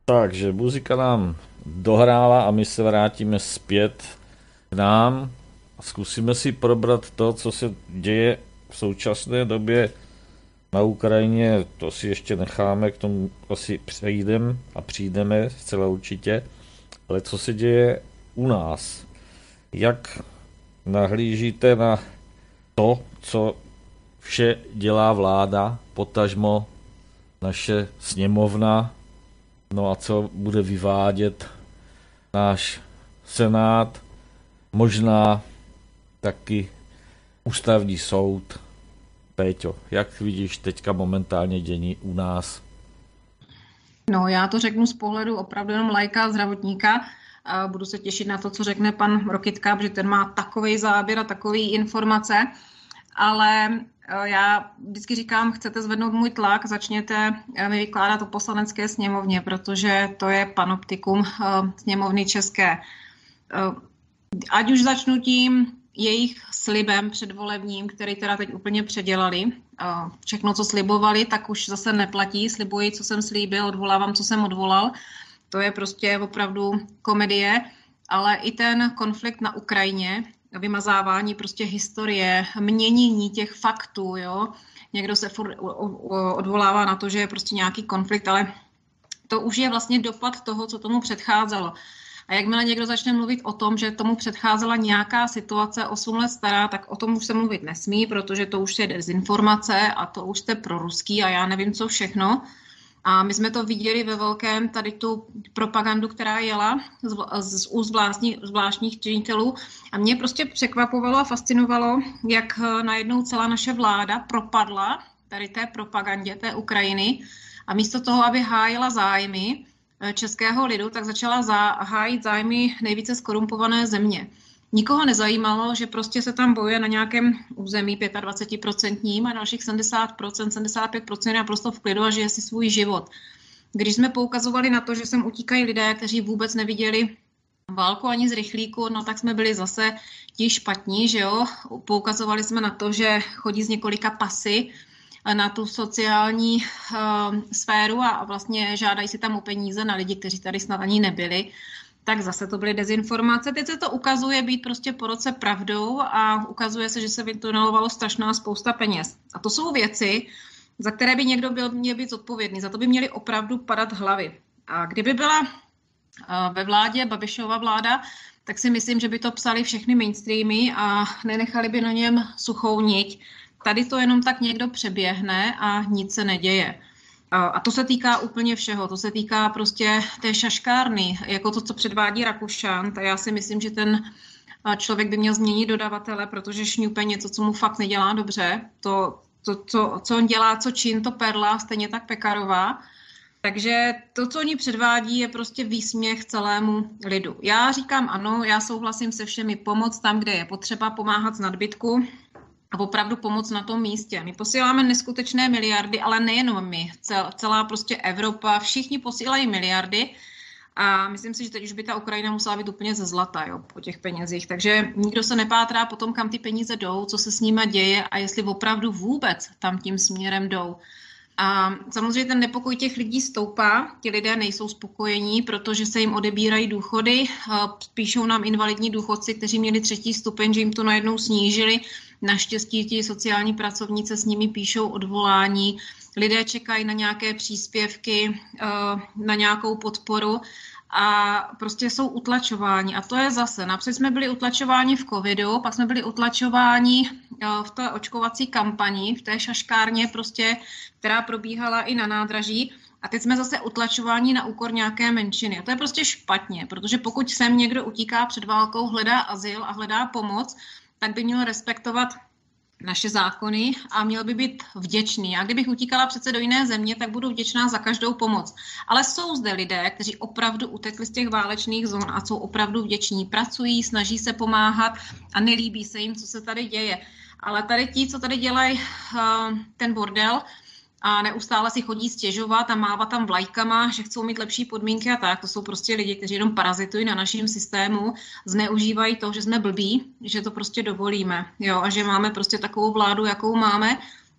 Takže muzika nám dohrála a my se vrátíme zpět k nám a zkusíme si probrat to, co se děje v současné době na Ukrajině. To si ještě necháme, k tomu asi přijdeme zcela určitě, ale co se děje u nás? Jak nahlížíte na to, co vše dělá vláda, potažmo naše sněmovna, no a co bude vyvádět náš senát, možná taky ústavní soud. Péťo, jak vidíš teďka momentálně dění u nás? No, já to řeknu z pohledu opravdu jenom laika a zdravotníka. Budu se těšit na to, co řekne pan Rokytka, protože ten má takovej záběr a takový informace, ale já vždycky říkám, chcete zvednout můj tlak, začněte mi vykládat o poslanecké sněmovně, protože to je panoptikum sněmovny české. Ať už začnu tím jejich slibem předvolebním, který teda teď úplně předělali. Všechno, co slibovali, tak už zase neplatí. Slibuji, co jsem slíbil, odvolávám, co jsem odvolal. To je prostě opravdu komedie, ale i ten konflikt na Ukrajině, vymazávání prostě historie, měnění těch faktů, jo. Někdo se furt odvolává na to, že je prostě nějaký konflikt, ale to už je vlastně dopad toho, co tomu předcházelo. A jakmile někdo začne mluvit o tom, že tomu předcházela nějaká situace 8 let stará, tak o tom už se mluvit nesmí, protože to už je dezinformace a to už jste proruský a já nevím co všechno. A my jsme to viděli ve velkém, tady tu propagandu, která jela z úst zvláštních činitelů. A mě prostě překvapovalo a fascinovalo, jak najednou celá naše vláda propadla tady té propagandě té Ukrajiny. A místo toho, aby hájila zájmy českého lidu, tak začala hájit zájmy nejvíce skorumpované země. Nikoho nezajímalo, že prostě se tam bojuje na nějakém území 25% a dalších 70%, 75% je naprosto v klidu a žije si svůj život. Když jsme poukazovali na to, že sem utíkají lidé, kteří vůbec neviděli válku ani z rychlíku, no tak jsme byli zase ti špatní, že jo. Poukazovali jsme na to, že chodí z několika pasy na tu sociální sféru a vlastně žádají si tam o peníze na lidi, kteří tady snad ani nebyli. Tak zase to byly dezinformace. Teď se to ukazuje být prostě po roce pravdou a ukazuje se, že se vytunelovalo strašná spousta peněz. A to jsou věci, za které by někdo měl být zodpovědný. Za to by měly opravdu padat hlavy. A kdyby byla ve vládě Babišova vláda, tak si myslím, že by to psali všechny mainstreamy a nenechali by na něm suchou niť. Tady to jenom tak někdo přeběhne a nic se neděje. A to se týká úplně všeho, to se týká prostě té šaškárny, jako to, co předvádí Rakušan. Tak já si myslím, že ten člověk by měl změnit dodavatele, protože šňupe něco, co mu fakt nedělá dobře. Co on dělá, co čin, to Perla, stejně tak Pekarová. Takže to, co oni předvádí, je prostě výsměch celému lidu. Já říkám ano, já souhlasím se všemi, pomoc tam, kde je potřeba, pomáhat z nadbytku a opravdu pomoc na tom místě. My posíláme neskutečné miliardy, ale nejenom my, celá prostě Evropa, všichni posílají miliardy a myslím si, že teď už by ta Ukrajina musela být úplně ze zlata, jo, po těch penězích. Takže nikdo se nepátrá potom, kam ty peníze jdou, co se s nimi děje a jestli opravdu vůbec tam tím směrem jdou. A samozřejmě ten nepokoj těch lidí stoupá, ti lidé nejsou spokojení, protože se jim odebírají důchody, píšou nám invalidní důchodci, kteří měli 3. stupeň, že jim to najednou snížili. Naštěstí ti sociální pracovníci s nimi píšou odvolání, lidé čekají na nějaké příspěvky, na nějakou podporu a prostě jsou utlačováni. A to je zase, napřed jsme byli utlačováni v covidu, pak jsme byli utlačováni v té očkovací kampani, v té šaškárně prostě, která probíhala i na nádraží. A teď jsme zase utlačováni na úkor nějaké menšiny. A to je prostě špatně, protože pokud sem někdo utíká před válkou, hledá azyl a hledá pomoc, tak by měl respektovat naše zákony a měl by být vděčný. A kdybych utíkala přece do jiné země, tak budu vděčná za každou pomoc. Ale jsou zde lidé, kteří opravdu utekli z těch válečných zón a jsou opravdu vděční. Pracují, snaží se pomáhat a nelíbí se jim, co se tady děje. Ale tady ti, co tady dělají ten bordel a neustále si chodí stěžovat a mávat tam vlajkama, že chcou mít lepší podmínky a tak, to jsou prostě lidi, kteří jenom parazitují na našem systému, zneužívají to, že jsme blbí, že to prostě dovolíme, jo, a že máme prostě takovou vládu, jakou máme.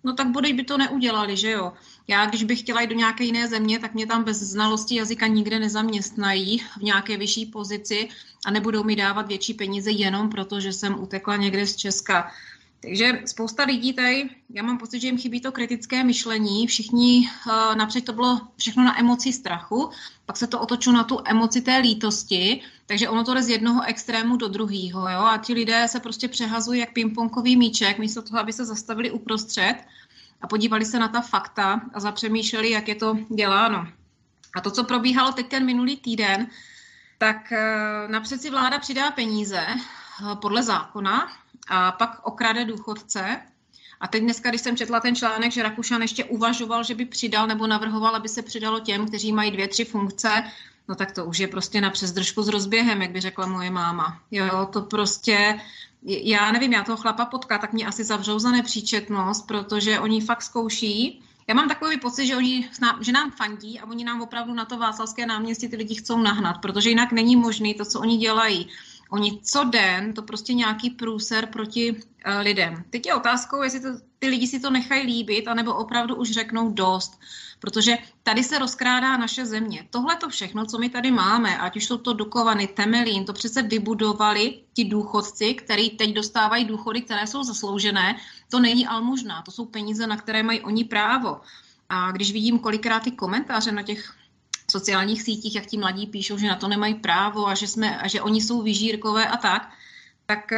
no tak bodej by to neudělali, že jo. Já, když bych chtěla jít do nějaké jiné země, tak mě tam bez znalosti jazyka nikde nezaměstnají v nějaké vyšší pozici a nebudou mi dávat větší peníze jenom proto, že jsem utekla někde z Česka. Takže spousta lidí tady, já mám pocit, že jim chybí to kritické myšlení, všichni napřed to bylo všechno na emoci strachu, pak se to otočilo na tu emoci té lítosti, takže ono to jde z jednoho extrému do druhého, jo, a ti lidé se prostě přehazují jak pingpongový míček, místo toho, aby se zastavili uprostřed a podívali se na ta fakta a zapřemýšleli, jak je to děláno. A to, co probíhalo teď ten minulý týden, tak napřed si vláda přidá peníze podle zákona, a pak okrade důchodce. A teď dneska, když jsem četla ten článek, že Rakušan ještě uvažoval, že by přidal nebo navrhoval, aby se přidalo těm, kteří mají 2-3 funkce, no tak to už je prostě na přesdržku s rozběhem, jak by řekla moje máma. Jo, to prostě, já nevím, já toho chlapa potká, tak mě asi zavřou za nepříčetnost, protože oni fakt zkouší. Já mám takový pocit, že nám fandí a oni nám opravdu na to Václavské náměstí ty lidi chcou nahnat, protože jinak není možné to, co oni dělají. Oni co den, to prostě nějaký průser proti lidem. Teď je otázkou, jestli ty lidi si to nechají líbit, anebo opravdu už řeknou dost. Protože tady se rozkrádá naše země. Tohle to všechno, co my tady máme, ať už jsou to Dukovany, Temelín, to přece vybudovali ti důchodci, kteří teď dostávají důchody, které jsou zasloužené. To není almužná, to jsou peníze, na které mají oni právo. A když vidím kolikrát ty komentáře na těch sociálních sítích, jak ti mladí píšou, že na to nemají právo a že oni jsou vyžírkové a tak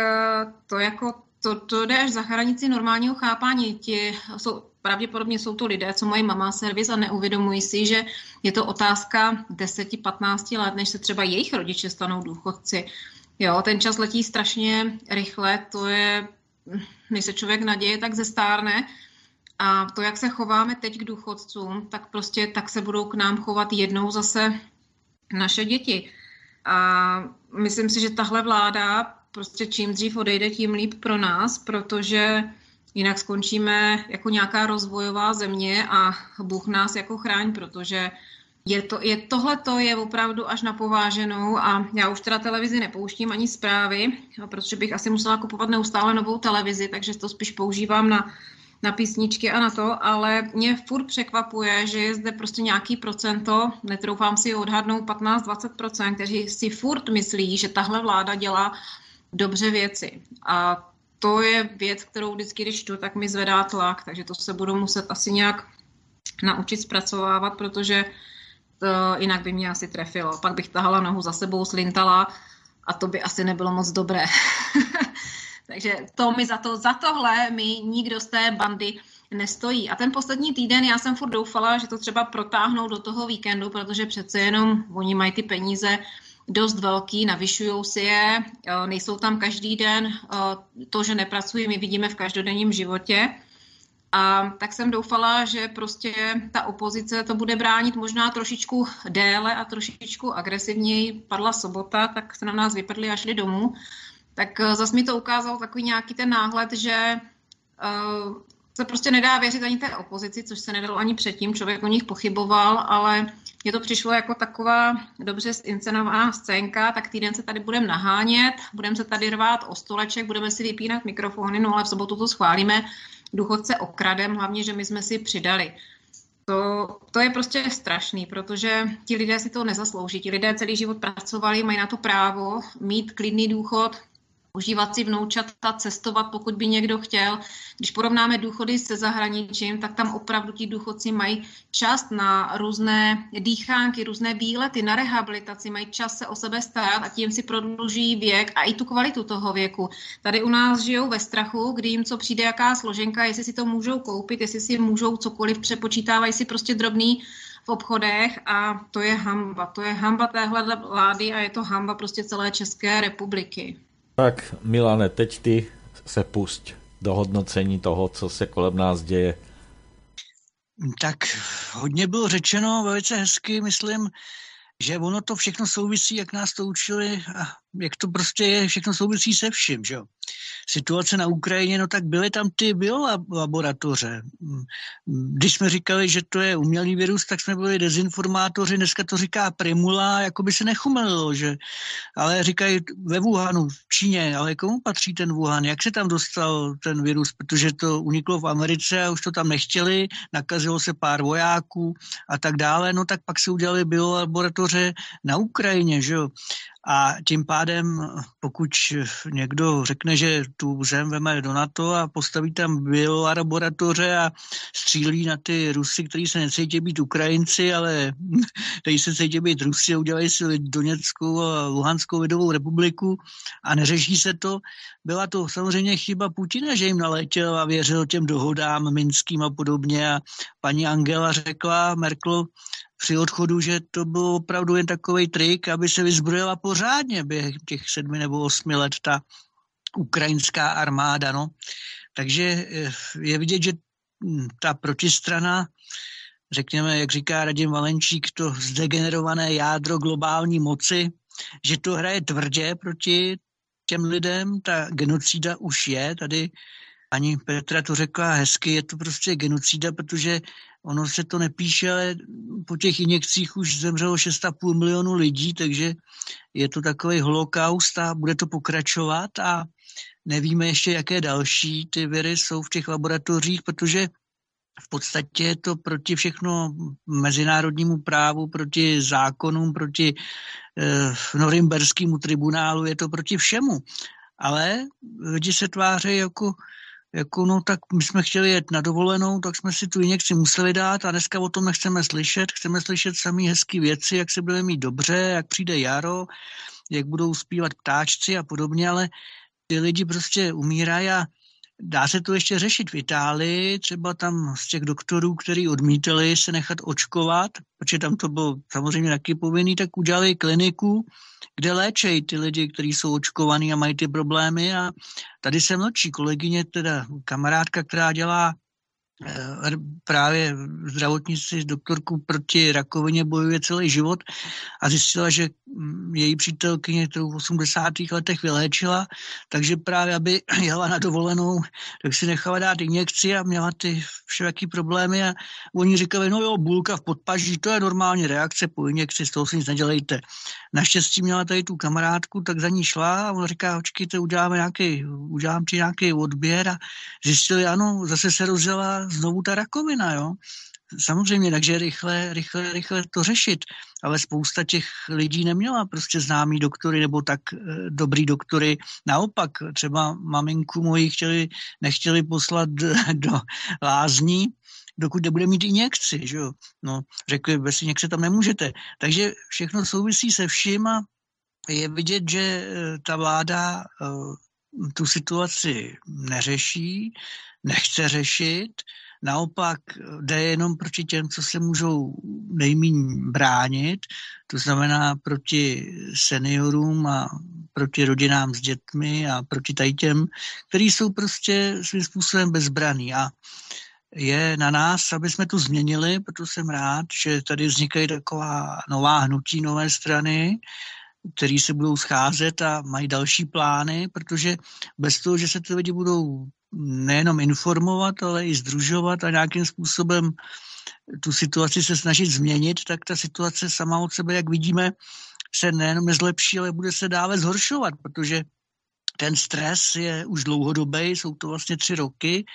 to jde až za hranici normálního chápání. Pravděpodobně jsou to lidé, co mají mama servis a neuvědomují si, že je to otázka 10-15 let, než se třeba jejich rodiče stanou důchodci. Jo, ten čas letí strašně rychle, to je, než se člověk naděje, tak zestárne. A to, jak se chováme teď k důchodcům, tak se budou k nám chovat jednou zase naše děti. A myslím si, že tahle vláda prostě čím dřív odejde, tím líp pro nás, protože jinak skončíme jako nějaká rozvojová země a Bůh nás jako chráň, protože tohleto je opravdu až na pováženou a já už teda televizi nepouštím ani zprávy, protože bych asi musela kupovat neustále novou televizi, takže to spíš používám na písničky a na to, ale mě furt překvapuje, že je zde prostě nějaký procento, netroufám si odhadnout 15-20%, kteří si furt myslí, že tahle vláda dělá dobře věci. A to je věc, kterou vždycky, když čtu, tak mi zvedá tlak, takže to se budu muset asi nějak naučit zpracovávat, protože to jinak by mě asi trefilo. Pak bych tahala nohu za sebou, slintala a to by asi nebylo moc dobré. Takže za tohle mi nikdo z té bandy nestojí. A ten poslední týden já jsem furt doufala, že to třeba protáhnou do toho víkendu, protože přece jenom oni mají ty peníze dost velký, navyšujou si je, nejsou tam každý den, to, že nepracují, my vidíme v každodenním životě. A tak jsem doufala, že prostě ta opozice to bude bránit možná trošičku déle a trošičku agresivněji. Padla sobota, tak se na nás vyprdli a šli domů. Tak zase mi to ukázalo takový nějaký ten náhled, že se prostě nedá věřit ani té opozici, což se nedalo ani předtím, člověk o nich pochyboval, ale mně to přišlo jako taková dobře zinscenovaná scénka, tak týden se tady budeme nahánět, budeme se tady rvát o stoleček, budeme si vypínat mikrofony, no ale v sobotu to schválíme, důchodce okradem, hlavně, že my jsme si přidali. To je prostě strašný, protože ti lidé si to nezaslouží, ti lidé celý život pracovali, mají na to právo mít klidný důchod, užívat si vnoučata, cestovat, pokud by někdo chtěl. Když porovnáme důchody se zahraničím, tak tam opravdu ti důchodci mají čas na různé dýchánky, různé výlety, na rehabilitaci, mají čas se o sebe starat a tím si prodluží věk a i tu kvalitu toho věku. Tady u nás žijou ve strachu, kdy jim co přijde jaká složenka, jestli si to můžou koupit, jestli si můžou cokoliv, přepočítávají si prostě drobný v obchodech a to je hamba. To je hamba téhle vlády a je to hamba prostě celé České republiky. Tak Milane, teď ty se pusť do hodnocení toho, co se kolem nás děje. Tak hodně bylo řečeno, velice hezky, myslím, že ono to všechno souvisí, jak nás to učili a jak to prostě je, všechno souvisí se vším, že jo. Situace na Ukrajině, no tak byly tam ty biolaboratoře. Když jsme říkali, že to je umělý virus, tak jsme byli dezinformátoři, dneska to říká Primula, jako by se nechumelilo, že? Ale říkají ve Wuhanu, v Číně, ale komu patří ten Wuhan? Jak se tam dostal ten virus? Protože to uniklo v Americe a už to tam nechtěli, nakazilo se pár vojáků a tak dále, no tak pak se udělali biolaboratoře na Ukrajině, že jo? A tím pádem, pokud někdo řekne, že tu zem veme do NATO a postaví tam biolaboratoře a střílí na ty Rusy, kteří se necítí být Ukrajinci, ale kteří se cítí být Rusy a udělají si Doněckou a Luhanskou lidovou republiku a neřeší se to, byla to samozřejmě chyba Putina, že jim naletěl a věřil těm dohodám minským a podobně a paní Angela řekla, Merkel, při odchodu, že to byl opravdu jen takový trik, aby se vyzbrojila pořádně během těch 7 nebo 8 let ta ukrajinská armáda. No. Takže je vidět, že ta protistrana, řekněme, jak říká Radim Valenčík, to zdegenerované jádro globální moci, že to hraje tvrdě proti těm lidem, ta genocida už je, tady ani Petra to řekla hezky, je to prostě genocida, protože ono se to nepíše, ale po těch injekcích už zemřelo 6,5 milionu lidí, takže je to takový holokaust a bude to pokračovat a nevíme ještě, jaké další ty viry jsou v těch laboratořích, protože v podstatě je to proti všechno mezinárodnímu právu, proti zákonům, proti Norimberskému tribunálu, je to proti všemu. Ale lidi se tváří jako no tak my jsme chtěli jet na dovolenou, tak jsme si tu injekci museli dát a dneska o tom nechceme slyšet. Chceme slyšet samý hezký věci, jak se budeme mít dobře, jak přijde jaro, jak budou zpívat ptáčci a podobně, ale ty lidi prostě umírají a dá se to ještě řešit v Itálii, třeba tam z těch doktorů, kteří odmítali se nechat očkovat, protože tam to bylo samozřejmě taky povinný, tak udělali kliniku, kde léčejí ty lidi, kteří jsou očkovaní a mají ty problémy a tady se mlčí kolegyně, teda kamarádka, která dělá právě zdravotnictví doktorku proti rakovině bojuje celý život a zjistila, že její přítelkyně, kterou v 80. letech vyléčila, takže právě aby jela na dovolenou, tak si nechala dát injekci a měla ty všelijaký problémy a oni říkali, no jo, bůlka v podpaží, to je normální reakce po injekci, z toho si nic nedělejte. Naštěstí měla tady tu kamarádku, tak za ní šla a ona říká, počkejte, udělám ti nějaký odběr a zjistili, ano, zase se rozjela znovu ta rakovina, jo. Samozřejmě, takže rychle to řešit, ale spousta těch lidí neměla prostě známý doktory nebo tak dobrý doktory. Naopak, třeba maminku moji nechtěli poslat do lázní, dokud nebude mít injekci, že jo. No, řekli, bez injekce tam nemůžete. Takže všechno souvisí se vším a je vidět, že ta vláda tu situaci neřeší, nechce řešit, naopak jde jenom proti těm, co se můžou nejméně bránit, to znamená proti seniorům a proti rodinám s dětmi a proti těm, kteří jsou prostě svým způsobem bezbraní. A je na nás, aby jsme to změnili, protože jsem rád, že tady vznikají taková nová hnutí, nové strany, který se budou scházet a mají další plány, protože bez toho, že se ty lidi budou nejenom informovat, ale i sdružovat a nějakým způsobem tu situaci se snažit změnit, tak ta situace sama od sebe, jak vidíme, se nejenom nezlepší, ale bude se dále zhoršovat, protože ten stres je už dlouhodobý, jsou to vlastně 3 roky,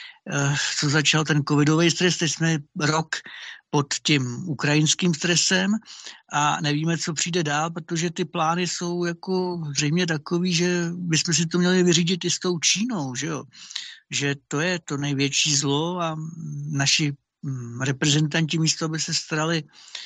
co začal ten covidový stres, teď jsme rok pod tím ukrajinským stresem a nevíme, co přijde dál, protože ty plány jsou jako zřejmě takový, že bychom si to měli vyřídit i s tou Čínou, že jo? Že to je to největší zlo a naši reprezentanti místo, aby se starali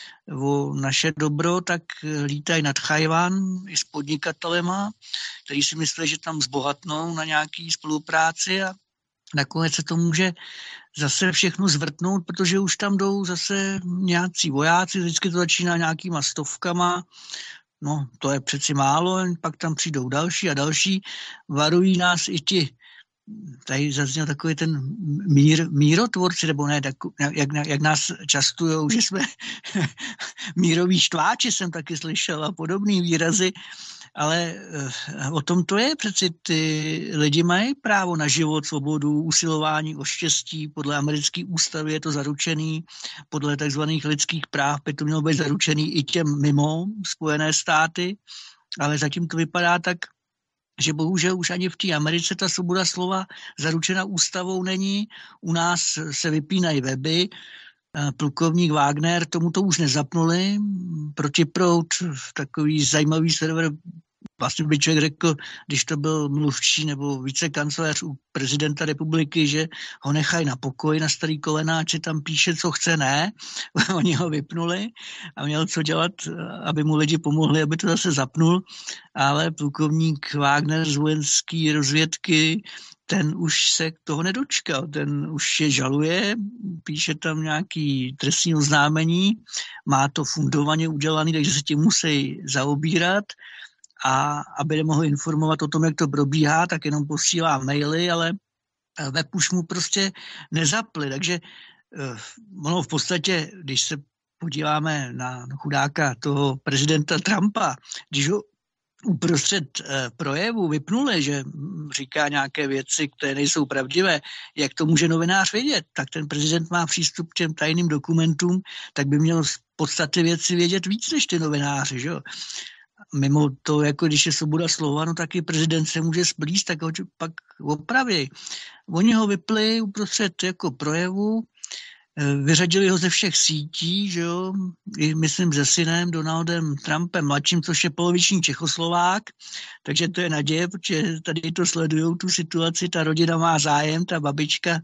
o naše dobro, tak lítají nad Tchaj-wan i s podnikatelema, kteří si myslí, že tam zbohatnou na nějaký spolupráci a nakonec se to může zase všechno zvrtnout, protože už tam jdou zase nějací vojáci, vždycky to začíná nějakýma stovkama, no to je přeci málo, pak tam přijdou další a další, varují nás i ti, tady zazněl takový ten mírotvorci, nebo ne, jak nás častujou, že jsme míroví štváči, jsem taky slyšel a podobný výrazy, Ale o tom to je, přeci ty lidi mají právo na život, svobodu, usilování o štěstí, podle americké ústavy je to zaručený, podle takzvaných lidských práv by to mělo být zaručený i těm mimo Spojené státy, ale zatím to vypadá tak, že bohužel už ani v té Americe ta svoboda slova zaručena ústavou není. U nás se vypínají weby, plukovník Wagner, tomu to už nezapnuli, Protiproud, takový zajímavý server, vlastně by člověk řekl, když to byl mluvčí nebo vicekancléř u prezidenta republiky, že ho nechají na pokoji na starý kolena, či tam píše, co chce, ne. Oni ho vypnuli a měl co dělat, aby mu lidi pomohli, aby to zase zapnul, ale plukovník Wagner z vojenské rozvědky, ten už se toho nedočkal, ten už je žaluje, píše tam nějaký trestní oznámení, má to fundovaně udělané, takže se tím musí zaobírat a aby nemohl informovat o tom, jak to probíhá, tak jenom posílá maily, ale web už mu prostě nezapli, takže ono v podstatě, když se podíváme na chudáka toho prezidenta Trumpa, když ho uprostřed projevu vypnuli, že říká nějaké věci, které nejsou pravdivé, jak to může novinář vědět, tak ten prezident má přístup k těm tajným dokumentům, tak by měl z podstaty věci vědět víc než ty novináři, že jo. Mimo to, jako když je svoboda slova, no taky prezident se může splíst, tak ho pak opraví. Oni ho vypli uprostřed jako projevu, vyřadili ho ze všech sítí, že jo, i myslím se synem Donaldem Trumpem mladším, což je poloviční Čechoslovák, takže to je naděje, protože tady to sledujou, tu situaci, ta rodina má zájem, ta babička,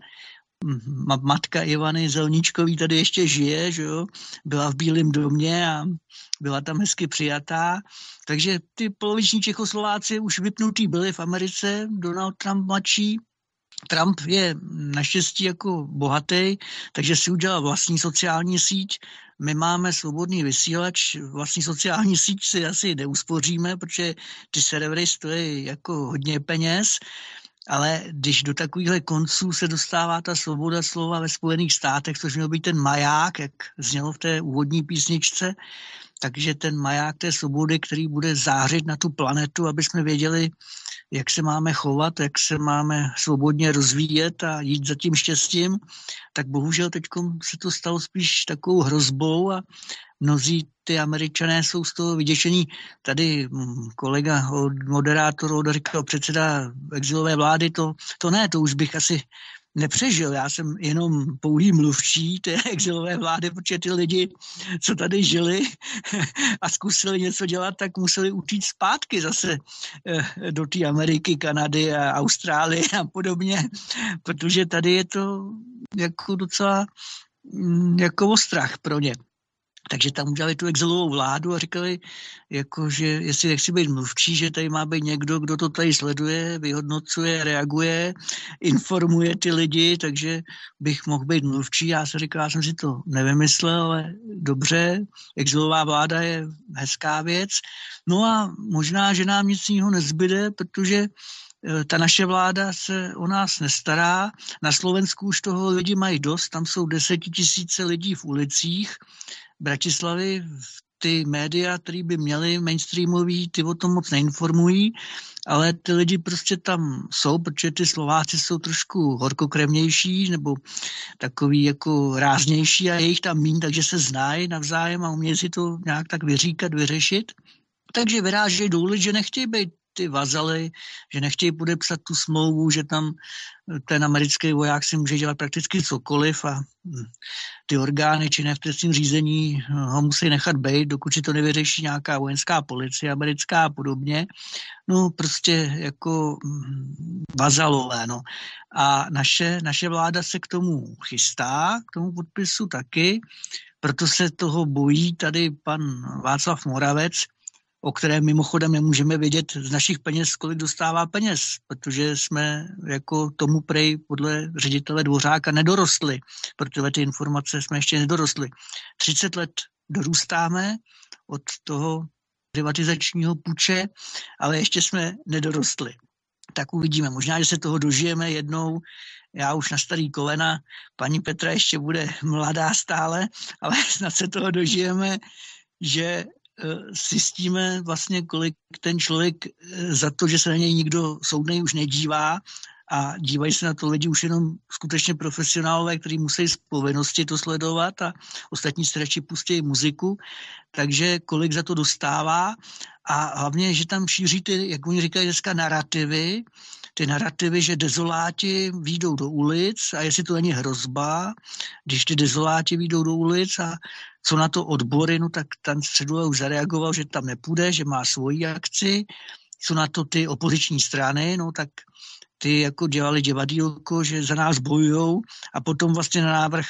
matka Ivany Zelníčkový tady ještě žije, že jo, byla v Bílém domě a byla tam hezky přijatá, takže ty poloviční Čechoslováci už vypnutí byli v Americe, Donald Trump mladší. Trump je naštěstí jako bohatý, takže si udělal vlastní sociální síť. My máme svobodný vysílač, vlastní sociální síť si asi neuspoříme, protože ty servery stojí jako hodně peněz, ale když do takovýchhle konců se dostává ta svoboda slova ve Spojených státech, což měl být ten maják, jak znělo v té úvodní písničce, takže ten maják té svobody, který bude zářit na tu planetu, aby jsme věděli, jak se máme chovat, jak se máme svobodně rozvíjet a jít za tím štěstím, tak bohužel teď se to stalo spíš takovou hrozbou a mnozí ty Američané jsou z toho vyděšení. Tady kolega, moderátor, říkal předseda exilové vlády, to ne, to už bych asi nepřežil. Já jsem jenom pouhý mluvčí té exilové vlády, protože ty lidi, co tady žili a zkusili něco dělat, tak museli utíct zpátky zase do té Ameriky, Kanady a Austrálie a podobně, protože tady je to jako docela jako ostrach pro ně. Takže tam udělali tu exilovou vládu a říkali, jako, že jestli nechci být mluvčí, že tady má být někdo, kdo to tady sleduje, vyhodnocuje, reaguje, informuje ty lidi, takže bych mohl být mluvčí. Já jsem si to nevymyslel, ale dobře, exilová vláda je hezká věc. No a možná, že nám nic jiného nezbyde, protože ta naše vláda se o nás nestará. Na Slovensku už toho lidi mají dost, tam jsou 10 000 lidí v ulicích Bratislavy, ty média, které by měly mainstreamový, ty o tom moc neinformují, ale ty lidi prostě tam jsou, protože ty Slováci jsou trošku horkokrevnější nebo takový jako ráznější a je jich tam míň, takže se znají navzájem a umějí si to nějak tak vyříkat, vyřešit. Takže vyrážejí do ulic, že nechtějí být ty vazaly, že nechtějí podepsat tu smlouvu, že tam ten americký voják si může dělat prakticky cokoliv a ty orgány činné v trestním řízení ho musí nechat bejt, dokud si to nevyřeší nějaká vojenská policie americká a podobně. No prostě jako vazalové, no. A naše vláda se k tomu chystá, k tomu podpisu taky, proto se toho bojí tady pan Václav Moravec, o kterém mimochodem nemůžeme vědět z našich peněz, kolik dostává peněz, protože jsme jako tomu prej podle ředitele Dvořáka nedorostli, protože ty informace jsme ještě nedorostli. 30 let dorůstáme od toho privatizačního puče, ale ještě jsme nedorostli. Tak uvidíme. Možná, že se toho dožijeme jednou. Já už na starý kolena, paní Petra ještě bude mladá stále, ale snad se toho dožijeme, že zjistíme vlastně, kolik ten člověk za to, že se na něj nikdo soudnej už nedívá a dívají se na to lidi už jenom skutečně profesionálové, kteří musí z povinnosti to sledovat a ostatní si radši pustí muziku, takže kolik za to dostává a hlavně, že tam šíří ty, jak oni říkají dneska, narrativy, ty narrativy, že dezoláti výjdou do ulic a jestli to není hrozba, když ty dezoláti výjdou do ulic a co na to odbory, no tak tam Středula už zareagoval, že tam nepůjde, že má svoji akci, co na to ty opoziční strany, no tak ty jako dělali divadýlko, že za nás bojujou a potom vlastně na návrh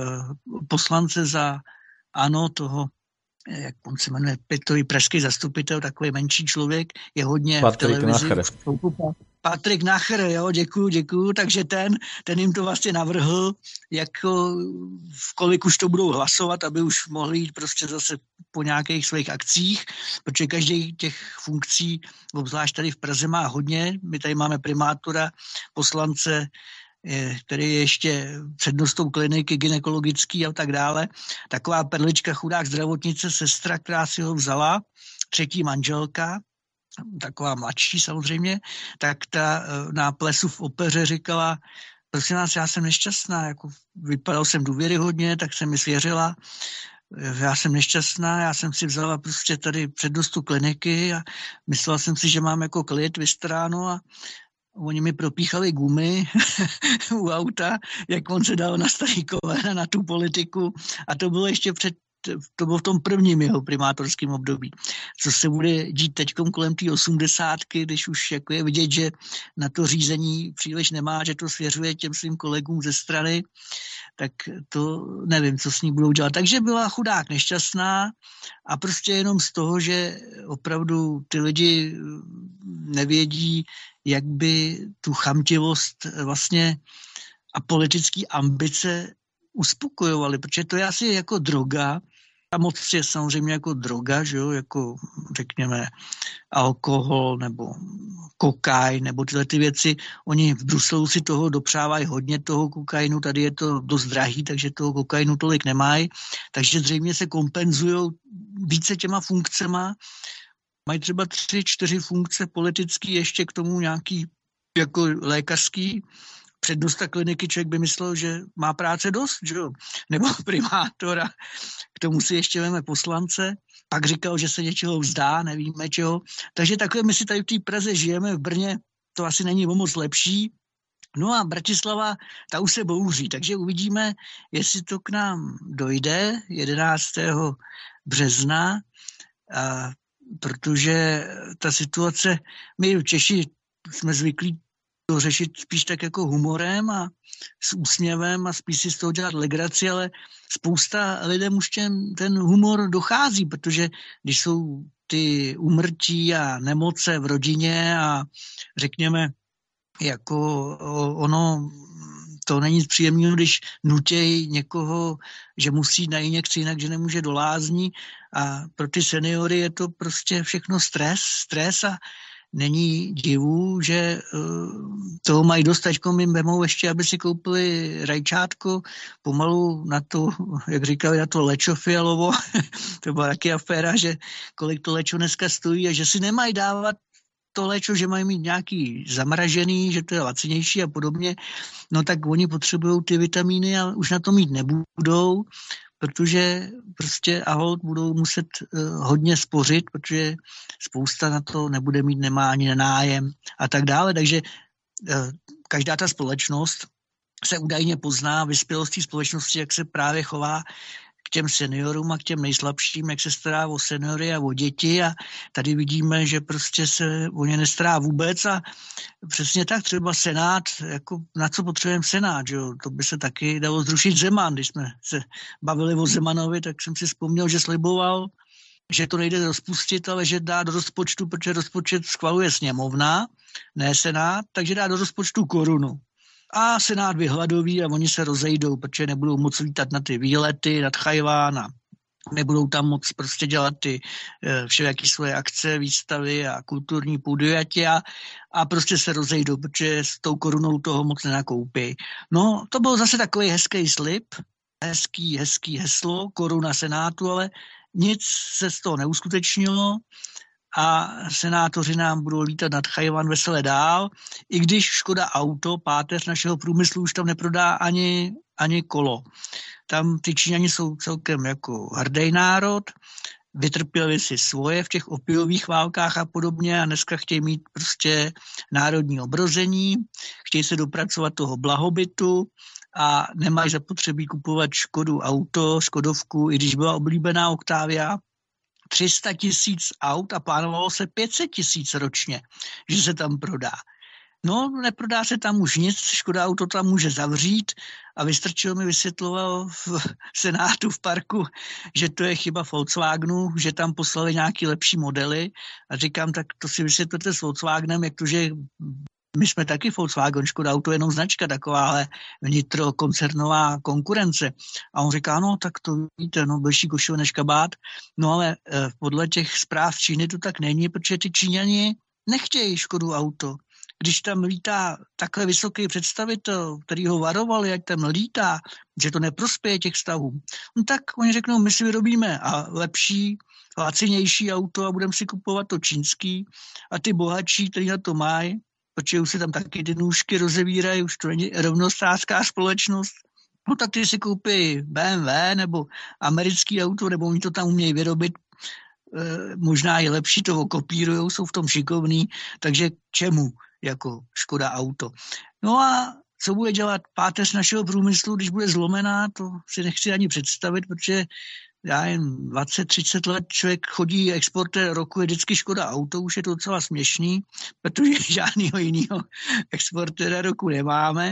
poslance za ANO toho, jak on se jmenuje, Petový pražský zastupitel, takový menší člověk, je hodně Patrik v televizi. Nacher. Patrik Nacher, jo, děkuju, takže ten jim to vlastně navrhl, jako v kolik už to budou hlasovat, aby už mohli jít prostě zase po nějakých svých akcích, protože každý těch funkcí, obzvlášť tady v Praze má hodně, my tady máme primátora, poslance, který je ještě přednostou kliniky gynekologický a tak dále, taková perlička, chudák zdravotnice, sestra, která si ho vzala, třetí manželka, taková mladší samozřejmě, tak ta na plesu v opeře říkala, prosím vás, já jsem nešťastná, jako vypadal jsem důvěryhodně, tak jsem mi svěřila, já jsem nešťastná, já jsem si vzala prostě tady přednostu kliniky a myslela jsem si, že mám jako klid vystaráno a oni mi propíchali gumy u auta, jak on se dal na starý kolena na tu politiku a to bylo ještě to bylo v tom prvním jeho primátorském období. Co se bude dít teďkom kolem té 80, když už jako je vidět, že na to řízení příliš nemá, že to svěřuje těm svým kolegům ze strany, tak to nevím, co s ní budou dělat. Takže byla chudák nešťastná a prostě jenom z toho, že opravdu ty lidi nevědí, jak by tu chamtivost vlastně a politické ambice uspokojovali, protože to je asi jako droga, a moc je samozřejmě jako droga, že jo, jako řekněme alkohol nebo kokain nebo tyhle ty věci. Oni v Bruselu si toho dopřávají hodně toho kokainu, tady je to dost drahý, takže toho kokainu tolik nemají, takže zřejmě se kompenzují více těma funkcema. Mají třeba 3-4 funkce politický, ještě k tomu nějaký jako lékařský, přednosta kliniky, člověk by myslel, že má práce dost, že jo? Nebo primátora, k tomu si ještě veme poslance, pak říkal, že se něčeho vzdá, nevíme čeho. Takže takhle my si tady v té Praze žijeme, v Brně to asi není o moc lepší. No a Bratislava, ta už se bouří, takže uvidíme, jestli to k nám dojde 11. března, protože ta situace, my Češi jsme zvyklí to řešit spíš tak jako humorem a s úsměvem a spíš si z toho dělat legraci, ale spousta lidem už ten humor dochází, protože když jsou ty úmrtí a nemoce v rodině a řekněme, jako ono, to není nic příjemného, když nutějí někoho, že musí na injekci, jinak, že nemůže do lázní a pro ty seniory je to prostě všechno stres a není divu, že toho mají dost, tačkom jim vemou ještě, aby si koupili rajčátko, pomalu na to, jak říkali, na to lečo fialovo, to byla taky aféra, že kolik to lečo dneska stojí a že si nemají dávat to lečo, že mají mít nějaký zamražený, že to je lacinější a podobně, no tak oni potřebují ty vitamíny a už na to mít nebudou, protože prostě ahol budou muset hodně spořit, protože spousta na to nebude mít, nemá ani na nájem a tak dále. Takže každá ta společnost se údajně pozná vyspělostí společnosti, jak se právě chová k těm seniorům a k těm nejslabším, jak se stará o seniory a o děti a tady vidíme, že prostě se o ně nestará vůbec a přesně tak třeba Senát, jako na co potřebujeme Senát, že jo? To by se taky dalo zrušit Zeman, když jsme se bavili o Zemanovi, tak jsem si vzpomněl, že sliboval, že to nejde rozpustit, ale že dá do rozpočtu, protože rozpočet schvaluje sněmovna, ne Senát, takže dá do rozpočtu korunu. A Senát vyhladoví a oni se rozejdou, protože nebudou moc lítat na ty výlety, nad Chajván a nebudou tam moc prostě dělat ty všelijaké svoje akce, výstavy a kulturní podujatí a prostě se rozejdou, protože s tou korunou toho moc nenakoupí. No, to byl zase takový hezký slib, hezký heslo, koruna Senátu, ale nic se z toho neuskutečnilo a senátoři nám budou lítat nad Chajvan vesele dál, i když Škoda Auto, páteř našeho průmyslu, už tam neprodá ani kolo. Tam ty Číňani jsou celkem jako hrdý národ, vytrpěli si svoje v těch opiových válkách a podobně a dneska chtějí mít prostě národní obrození, chtějí se dopracovat toho blahobytu a nemají zapotřebí kupovat Škodu Auto, Škodovku, i když byla oblíbená Octavia, 300 000 aut a plánovalo se 500 000 ročně, že se tam prodá. No, neprodá se tam už nic, Škoda Auto tam může zavřít a Vystrčil mi vysvětloval v Senátu v parku, že to je chyba Volkswagenu, že tam poslali nějaký lepší modely a říkám, tak to si vysvětlete s Volkswagenem, jak to, že my jsme taky Volkswagen, Škoda Auto je jenom značka takováhle vnitrokoncernová konkurence. A on říká, no tak to víte, no blžší košile než kabát. No ale podle těch zpráv Číny to tak není, protože ty Číňani nechtějí Škodu Auto. Když tam lítá takhle vysoký představitel, který ho varovali, jak tam lítá, že to neprospěje těch vztahům, no tak oni řeknou, my si vyrobíme a lepší, lacinější auto a budeme si kupovat to čínský a ty bohatší, kteří na to mají, protože už se tam taky ty nůžky rozevírají, už to není rovnostářská společnost, no tak ty si koupí BMW nebo americký auto, nebo oni to tam umějí vyrobit, možná je lepší, toho kopírujou, jsou v tom šikovní, takže k čemu jako Škoda Auto. No a co bude dělat páteř našeho průmyslu, když bude zlomená, to si nechci ani představit, protože já jen 20-30 let člověk chodí, exportér roku je vždycky Škoda Auto, už je to docela směšný, protože žádného jiného exportéra roku nemáme.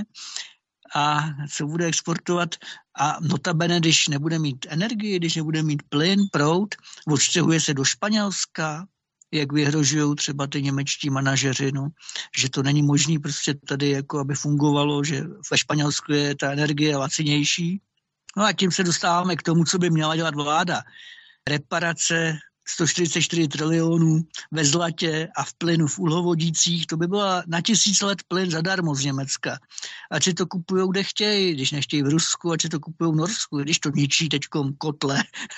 A co bude exportovat a notabene, když nebude mít energii, když nebude mít plyn, proud, odstěhuje se do Španělska, jak vyhrožují třeba ty němečtí manažeři, no, že to není možné prostě tady, jako aby fungovalo, že ve Španělsku je ta energie lacinější. No a tím se dostáváme k tomu, co by měla dělat vláda. Reparace 144 trilionů ve zlatě a v plynu v uhlovodících, to by byla na 1000 let plyn zadarmo z Německa. Ať si to kupujou, kde chtějí, když nechtějí v Rusku, ať si to kupujou v Norsku, když to ničí teďkom kotle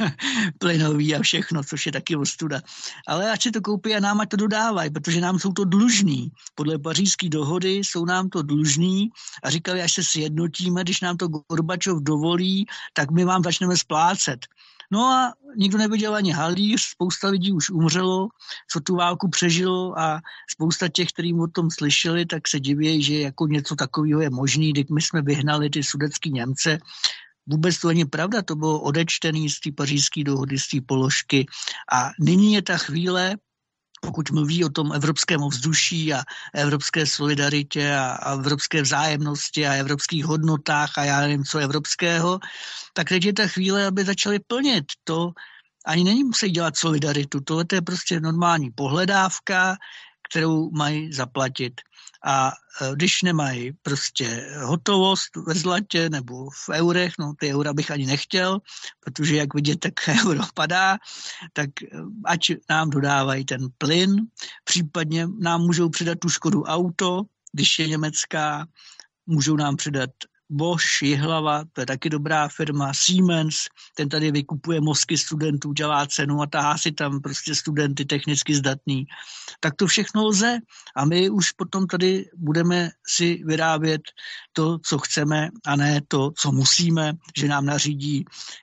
plynový a všechno, což je taky ostuda. Ale ať si to koupí a nám ať to dodávají, protože nám jsou to dlužní. Podle Pařížské dohody jsou nám to dlužní a říkali, až se sjednotíme, když nám to Gorbačov dovolí, tak my vám začneme splácet. No a nikdo neviděl ani halíř, spousta lidí už umřelo, co tu válku přežilo a spousta těch, kteří o tom slyšeli, tak se diví, že jako něco takového je možný, když my jsme vyhnali ty sudetský Němce. Vůbec to není pravda, to bylo odečtený z té Pařížské dohody, z té položky a nyní je ta chvíle, pokud mluví o tom evropském ovzduší a evropské solidaritě a evropské vzájemnosti a evropských hodnotách a já nevím, co evropského, tak teď je ta chvíle, aby začali plnit to. Ani není musí dělat solidaritu, tohle je prostě normální pohledávka, kterou mají zaplatit. A když nemají prostě hotovost ve zlatě nebo v eurech, no ty eura bych ani nechtěl, protože jak vidět, tak euro padá, tak ať nám dodávají ten plyn, případně nám můžou přidat tu Škodu Auto, když je německá, můžou nám přidat Bosch, Jihlava, to je taky dobrá firma, Siemens, ten tady vykupuje mozky studentů, dělá cenu a tahá si tam prostě studenty technicky zdatný. Tak to všechno lze a my už potom tady budeme si vyrábět to, co chceme a ne to, co musíme, že nám nařídí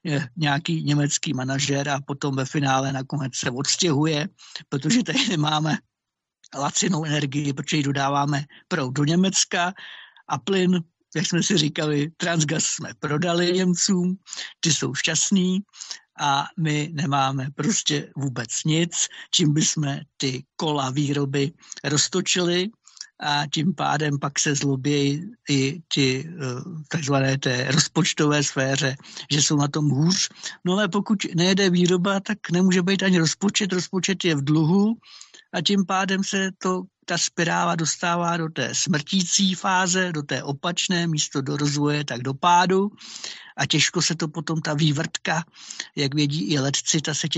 nějaký německý manažer a potom ve finále nakonec se odstěhuje, protože tady nemáme lacinou energii, protože ji dodáváme proud do Německa a plyn, jak jsme si říkali, Transgas jsme prodali Němcům, ty jsou šťastní a my nemáme prostě vůbec nic, čím bychom ty kola výroby roztočili a tím pádem pak se zlobějí i ti takzvané té rozpočtové sféře, že jsou na tom hůř. No ale pokud nejede výroba, tak nemůže být ani rozpočet je v dluhu a tím pádem se ta spirála dostává do té smrtící fáze, do té opačné, místo do rozvoje, tak do pádu a těžko se to potom ta vývrtka, jak vědí i letci, ta se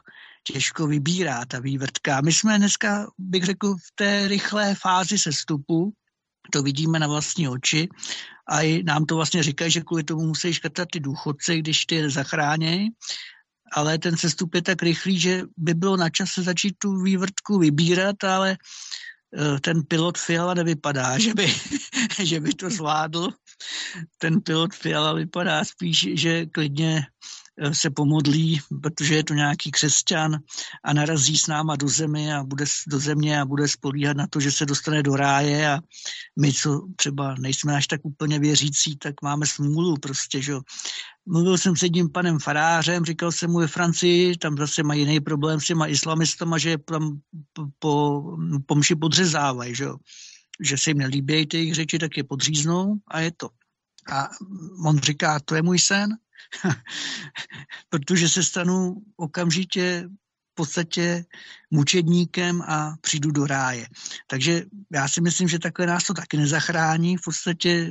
těžko vybírá, ta vývrtka. My jsme dneska, bych řekl, v té rychlé fázi sestupu, to vidíme na vlastní oči a i nám to vlastně říkají, že kvůli tomu musí škrtat ty důchodce, když ty zachránějí. ale ten sestup je tak rychlý, že by bylo na čase začít tu vývrtku vybírat, ale ten pilot Fiala nevypadá, že by to zvládl. Ten pilot Fiala vypadá spíš, že klidně se pomodlí, protože je to nějaký křesťan a narazí s náma do země a bude spolíhat na to, že se dostane do ráje a my, co třeba nejsme až tak úplně věřící, tak máme smůlu prostě, že jo. Mluvil jsem s jedním panem farářem, říkal jsem mu ve Francii, tam zase mají jiný problém s těma islamistama, že tam po mši podřezávají, že jo. Že se jim nelíbí ty jejich řeči, tak je podříznou a je to. A on říká, to je můj sen, protože se stanu okamžitě v podstatě mučedníkem a přijdu do ráje. Takže já si myslím, že takhle nás to taky nezachrání. V podstatě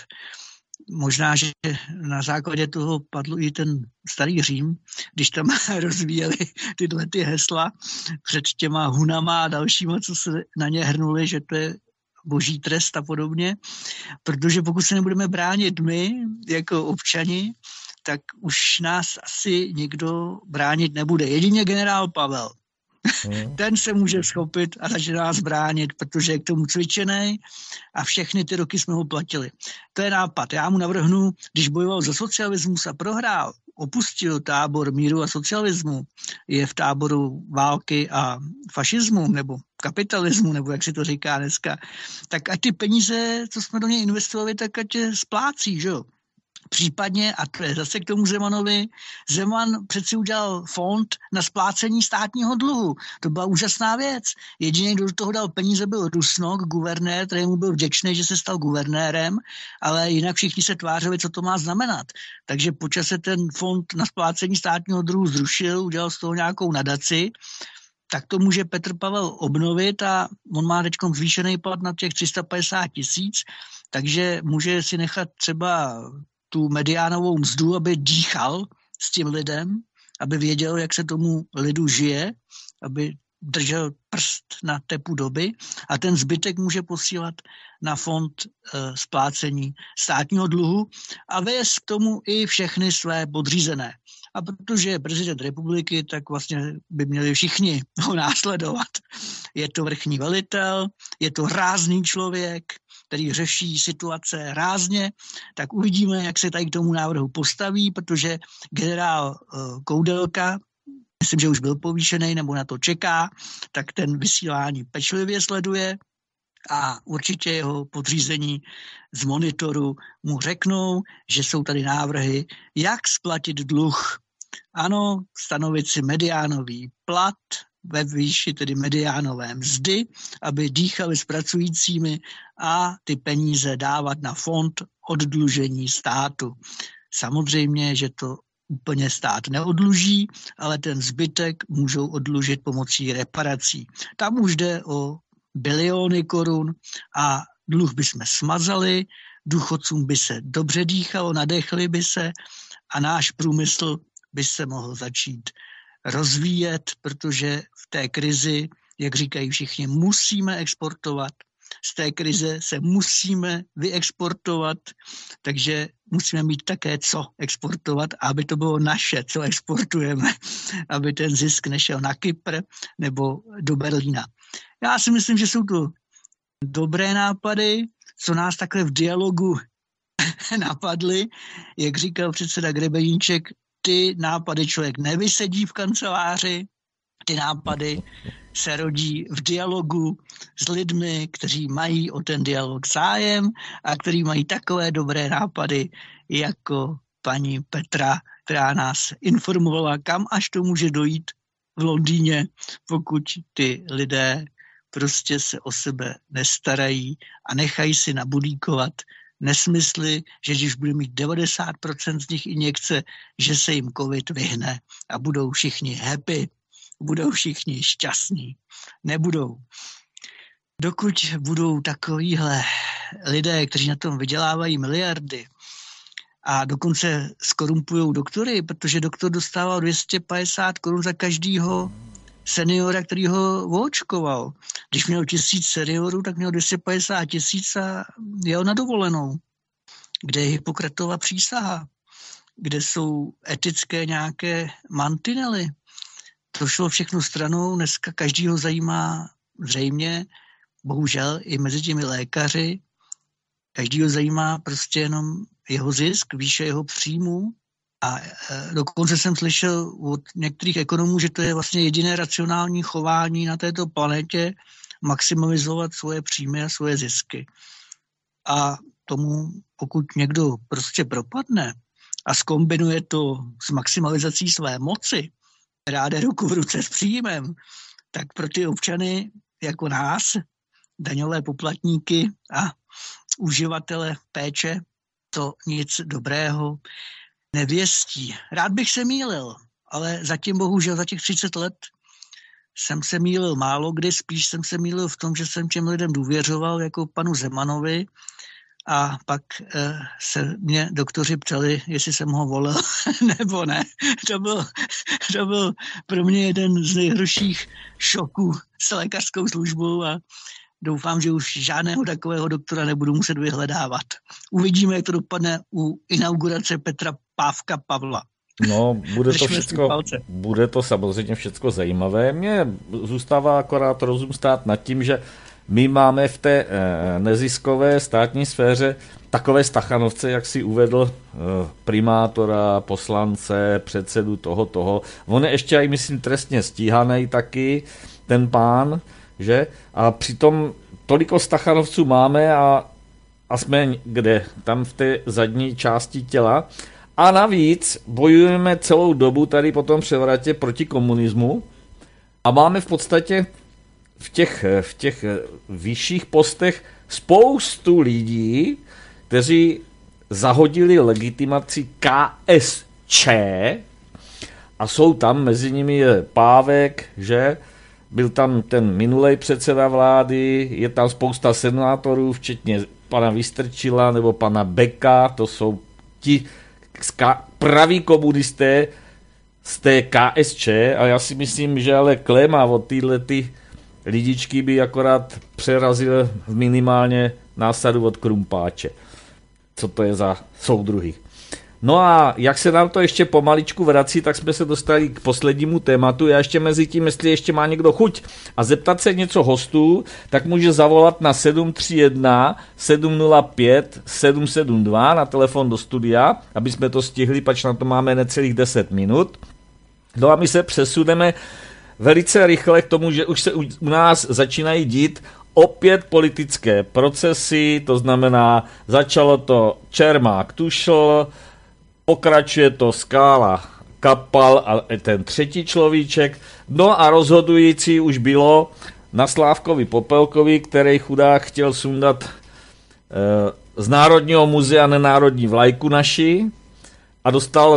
možná, že na základě toho padl i ten starý Řím, když tam rozvíjeli tyhle ty hesla před těma hunama a dalšíma, co se na ně hrnuli, že to je boží trest a podobně, protože pokud se nebudeme bránit my, jako občani, tak už nás asi nikdo bránit nebude. Jedině generál Pavel. Ten se může schopit a začne nás bránit, protože je k tomu cvičený a všechny ty roky jsme ho platili. To je nápad. Já mu navrhnu, když bojoval za socialismus a prohrál, opustil tábor míru a socialismu, je v táboru války a fašismu nebo kapitalismu, nebo jak si to říká dneska, tak ať ty peníze, co jsme do něj investovali, tak ať je splácí, že jo. Případně, a to je zase k tomu Zemanovi, Zeman přeci udělal fond na splácení státního dluhu. To byla úžasná věc. Jediný, kdo do toho dal peníze, byl Rusnok, guvernér, který mu byl vděčný, že se stal guvernérem, ale jinak všichni se tvářili, co to má znamenat. Takže po čase ten fond na splácení státního dluhu zrušil, udělal z toho nějakou nadaci, tak to může Petr Pavel obnovit a on má teď zvýšený plat na těch 350 000, takže může si nechat třeba tu mediánovou mzdu, aby dýchal s tím lidem, aby věděl, jak se tomu lidu žije, aby držel prst na tepu doby a ten zbytek může posílat na fond splácení státního dluhu a vést k tomu i všechny své podřízené. A protože je prezident republiky, tak vlastně by měli všichni ho následovat. Je to vrchní velitel, je to rázný člověk, který řeší situace rázně, tak uvidíme, jak se tady k tomu návrhu postaví, protože generál Koudelka, myslím, že už byl povýšený nebo na to čeká, tak ten vysílání pečlivě sleduje a určitě jeho podřízení z monitoru mu řeknou, že jsou tady návrhy, jak splatit dluh. Ano, stanovit si mediánový plat ve výši tedy mediánové mzdy, aby dýchali s pracujícími a ty peníze dávat na fond oddlužení státu. Samozřejmě, že to úplně stát neodluží, ale ten zbytek můžou oddlužit pomocí reparací. Tam už jde o biliony korun a dluh bychom smazali, důchodcům by se dobře dýchalo, nadechli by se a náš průmysl by se mohl začít rozvíjet, protože v té krizi, jak říkají všichni, musíme exportovat. Z té krize se musíme vyexportovat, takže musíme mít také co exportovat, aby to bylo naše, co exportujeme, aby ten zisk nešel na Kypr nebo do Berlína. Já si myslím, že jsou to dobré nápady, co nás takhle v dialogu napadly. Jak říkal předseda Grebeníček, ty nápady člověk nevysedí v kanceláři, ty nápady se rodí v dialogu s lidmi, kteří mají o ten dialog zájem a kteří mají takové dobré nápady jako paní Petra, která nás informovala, kam až to může dojít v Londýně, pokud ty lidé prostě se o sebe nestarají a nechají si nabudíkovat nesmysly, že když bude mít 90% z nich injekce, že se jim covid vyhne a budou všichni happy, budou všichni šťastní. Nebudou. Dokud budou takovýhle lidé, kteří na tom vydělávají miliardy a dokonce skorumpujou doktory, protože doktor dostával 250 korun za každýho seniora, který ho oočkoval. Když měl 1000 seniorů, tak měl 250 000 a jel na dovolenou, kde je Hippokratova přísaha. kde jsou etické nějaké mantinely. To šlo všechno stranou, dneska každýho zajímá zřejmě, bohužel i mezi těmi lékaři, každýho zajímá prostě jenom jeho zisk, výše jeho příjmů. A dokonce jsem slyšel od některých ekonomů, že to je vlastně jediné racionální chování na této planetě, maximalizovat svoje příjmy a svoje zisky. A tomu, pokud někdo prostě propadne a zkombinuje to s maximalizací své moci, která jde ruku v ruce s příjmem, tak pro ty občany jako nás, daňové poplatníky a uživatele péče, to nic dobrého nevěstí. Rád bych se mýlil, ale zatím bohužel za těch 30 let jsem se mýlil málo kdy, spíš jsem se mýlil v tom, že jsem těm lidem důvěřoval jako panu Zemanovi a pak se mě doktoři ptali, jestli jsem ho volil nebo ne. To byl pro mě jeden z nejhorších šoků s lékařskou službou a doufám, že už žádného takového doktora nebudu muset vyhledávat. Uvidíme, jak to dopadne u inaugurace Petra Pávka Pavla. No, bude to samozřejmě všecko zajímavé. Mně zůstává akorát rozum stát nad tím, že my máme v té neziskové státní sféře takové stachanovce, jak si uvedl, primátora, poslance, předsedu toho. On je ještě i, myslím, trestně stíhaný taky, ten pán, že? A přitom toliko stachanovců máme a jsme kde? Tam v té zadní části těla. A navíc bojujeme celou dobu tady po tom převratě proti komunismu a máme v podstatě v těch vyšších postech spoustu lidí, kteří zahodili legitimaci KSČ a jsou tam, mezi nimi je Pávek, že? Byl tam ten minulej předseda vlády, je tam spousta senátorů, včetně pana Vystrčila nebo pana Beka, to jsou ti praví komunisté z té KSČ a já si myslím, že ale Klema od téhle lidičky by akorát přerazil minimálně násadu od Krumpáče. Co to je za soudruhy. No a jak se nám to ještě pomaličku vrací, tak jsme se dostali k poslednímu tématu. Já ještě mezi tím, jestli ještě má někdo chuť a zeptat se něco hostů, tak může zavolat na 731 705 772 na telefon do studia, aby jsme to stihli, pač na to máme necelých 10 minut. No a my se přesuneme velice rychle k tomu, že už se u nás začínají dít opět politické procesy, to znamená, začalo to Čermák Tušl, pokračuje to Skála Kapal a ten třetí človíček. No a rozhodující už bylo na Slávkovi Popelkovi, který chudák chtěl sundat z Národního muzea nenárodní vlajku naši a dostal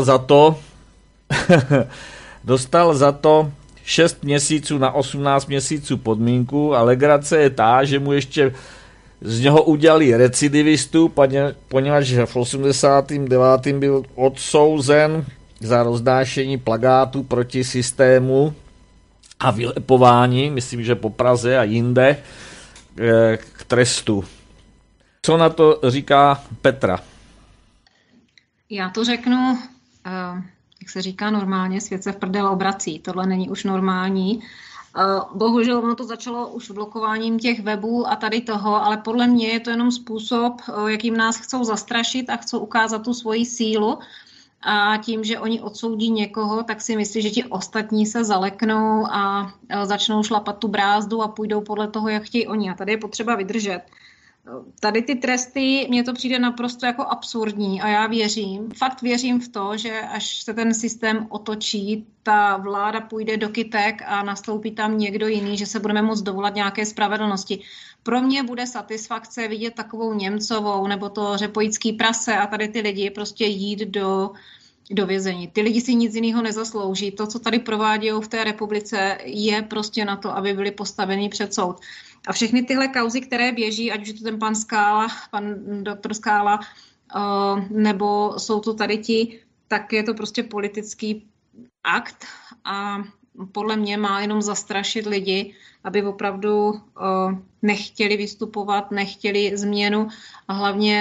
za to 6 měsíců na 18 měsíců podmínku a legrace je ta, že mu ještě z něho udělali recidivistu, poněvadž v 89. byl odsouzen za rozdášení plakátů proti systému a vylepování, myslím, že po Praze a jinde, k trestu. Co na to říká Petra? Já to řeknu, jak se říká normálně, svět se v prdele obrací. Tohle není už normální. Bohužel ono to začalo už blokováním těch webů a tady toho, ale podle mě je to jenom způsob, jakým nás chcou zastrašit a chcou ukázat tu svoji sílu. A tím, že oni odsoudí někoho, tak si myslí, že ti ostatní se zaleknou a začnou šlapat tu brázdu a půjdou podle toho, jak chtějí oni. A tady je potřeba vydržet. Tady ty tresty, mně to přijde naprosto jako absurdní a já fakt věřím v to, že až se ten systém otočí, ta vláda půjde do kytek a nastoupí tam někdo jiný, že se budeme moct dovolat nějaké spravedlnosti. Pro mě bude satisfakce vidět takovou Němcovou nebo to Řepojický prase a tady ty lidi prostě jít do vězení. Ty lidi si nic jiného nezaslouží. To, co tady provádějí v té republice, je prostě na to, aby byli postaveni před soud. A všechny tyhle kauzy, které běží, ať už je to ten pan Skála, pan doktor Skála, nebo jsou to tady ti, tak je to prostě politický akt a podle mě má jenom zastrašit lidi, aby opravdu nechtěli vystupovat, nechtěli změnu a hlavně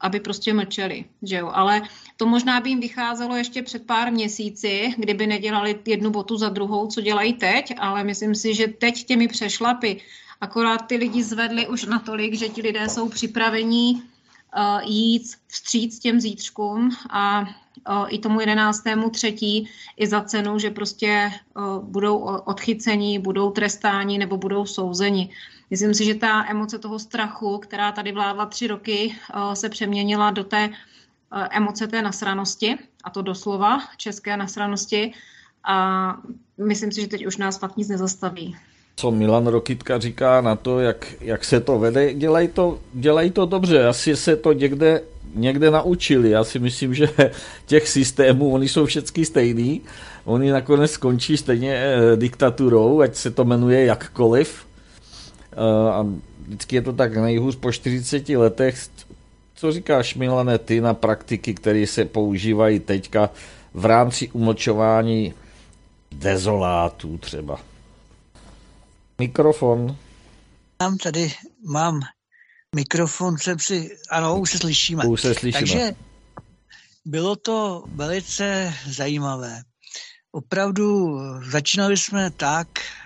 aby prostě mlčeli, že jo. Ale to možná by jim vycházelo ještě před pár měsíci, kdyby nedělali jednu botu za druhou, co dělají teď, ale myslím si, že teď těmi přešlapy akorát ty lidi zvedli už natolik, že ti lidé jsou připravení jít vstříc těm zítřkům a i tomu 11.3. i za cenu, že prostě budou odchyceni, budou trestáni nebo budou souzeni. Myslím si, že ta emoce toho strachu, která tady vládla 3 roky, se přeměnila do té emoce té nasranosti, a to doslova české nasranosti, a myslím si, že teď už nás fakt nic nezastaví. Co Milan Rokytka říká na to, jak se to vede, dělají to dobře, asi se to někde naučili. Já si myslím, že těch systémů, oni jsou všechny stejný, oni nakonec skončí stejně diktaturou, ať se to jmenuje jakkoliv. A vždycky je to tak nejhůř po 40 letech. Co říkáš, Milane, ty na praktiky, které se používají teďka v rámci umlčování dezolátů třeba? Mikrofon. Mám mikrofon, ano, už se slyšíme. Takže bylo to velice zajímavé. Opravdu začínali jsme tak,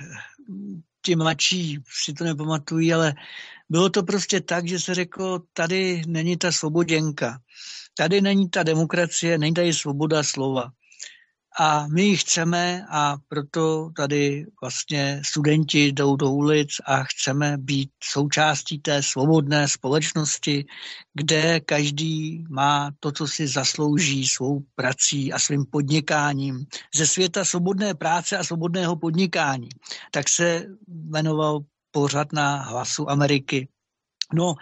ti mladší si to nepamatují, ale bylo to prostě tak, že se řeklo, tady není ta svoboděnka, tady není ta demokracie, není tady svoboda slova. A my ji chceme a proto tady vlastně studenti jdou do ulic a chceme být součástí té svobodné společnosti, kde každý má to, co si zaslouží svou prací a svým podnikáním. Ze světa svobodné práce a svobodného podnikání. Tak se jmenoval pořad na Hlasu Ameriky. No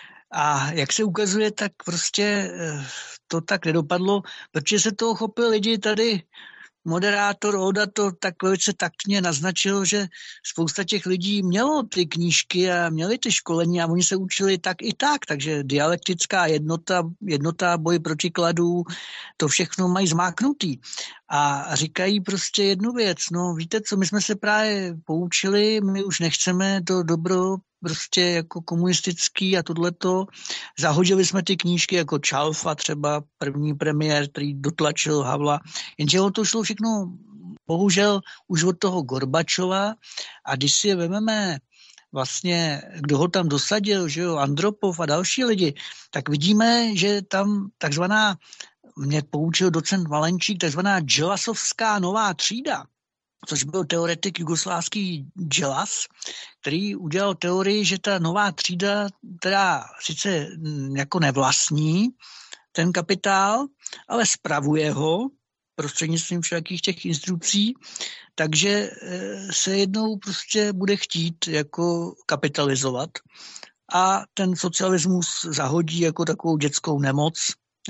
a jak se ukazuje, tak prostě to tak nedopadlo, protože se toho chopil lidi tady. Moderátor Oda to tak velice taktně naznačil, že spousta těch lidí mělo ty knížky a měli ty školení a oni se učili tak i tak, takže dialektická jednota, boj protikladů, to všechno mají zmáknutý. A říkají prostě jednu věc, no víte co, my jsme se právě poučili, my už nechceme to dobro prostě jako komunistický a tohleto. Zahodili jsme ty knížky jako Čalfa, třeba první premiér, který dotlačil Havla, jenže to šlo všechno bohužel už od toho Gorbačova a když si je vememe vlastně, kdo ho tam dosadil, že jo, Andropov a další lidi, tak vidíme, že tam takzvaná, mě poučil docent Valenčík, takzvaná Dželasovská nová třída, což byl teoretik jugoslávský Dželas, který udělal teorii, že ta nová třída, která sice jako nevlastní ten kapitál, ale spravuje ho prostřednictvím všakých těch institucí, takže se jednou prostě bude chtít jako kapitalizovat a ten socialismus zahodí jako takovou dětskou nemoc,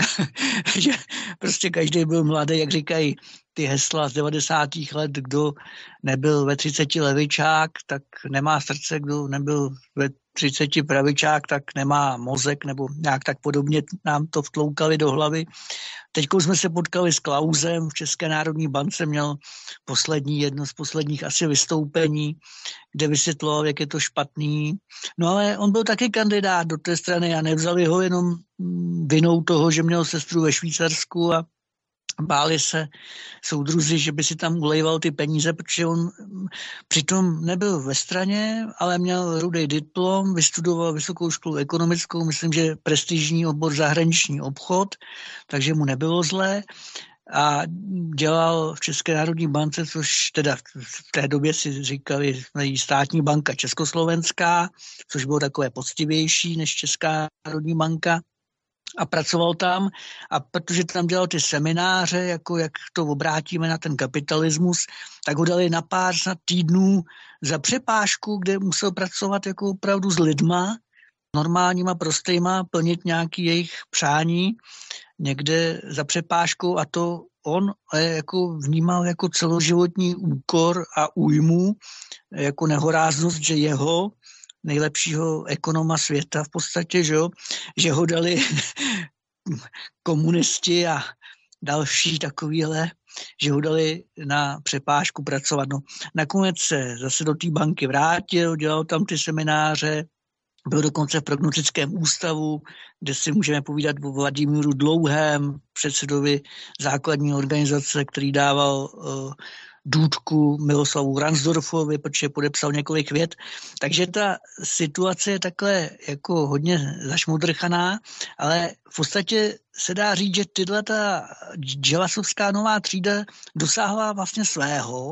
že prostě každý byl mladý, jak říkají ty hesla z 90. let, kdo nebyl ve 30 levičák, tak nemá srdce, kdo nebyl ve 30 pravičák, tak nemá mozek, nebo nějak tak podobně nám to vtloukali do hlavy. Teďko jsme se potkali s Klausem v České národní bance, měl jedno z posledních asi vystoupení, kde vysvětloval, jak je to špatný. No ale on byl taky kandidát do té strany a nevzali ho jenom vinou toho, že měl sestru ve Švýcarsku a báli se soudruzi, že by si tam ulejval ty peníze, protože on přitom nebyl ve straně, ale měl rudý diplom, vystudoval vysokou školu ekonomickou, myslím, že prestižní obor zahraniční obchod, takže mu nebylo zlé a dělal v České národní bance, což teda v té době si říkali státní banka československá, což bylo takové poctivější než Česká národní banka. A pracoval tam a protože tam dělal ty semináře, jako jak to obrátíme na ten kapitalismus, tak ho dali na pár týdnů za přepážku, kde musel pracovat jako opravdu s lidma, normálníma, prostýma, plnit nějaký jejich přání někde za přepážkou a to on jako vnímal jako celoživotní úkor a újmu, jako nehoráznost, že jeho nejlepšího ekonoma světa v podstatě, že ho dali komunisti a další takovýhle, že ho dali na přepážku pracovat. No, nakonec se zase do té banky vrátil, dělal tam ty semináře, byl dokonce v prognostickém ústavu, kde si můžeme povídat o Vladimíru Dlouhém, předsedovi základní organizace, který dával důdku Miloslavu Ransdorfovi, protože podepsal několik vět. Takže ta situace je takhle jako hodně zašmudrchaná, ale v podstatě se dá říct, že ta dželasovská nová třída dosáhla vlastně svého,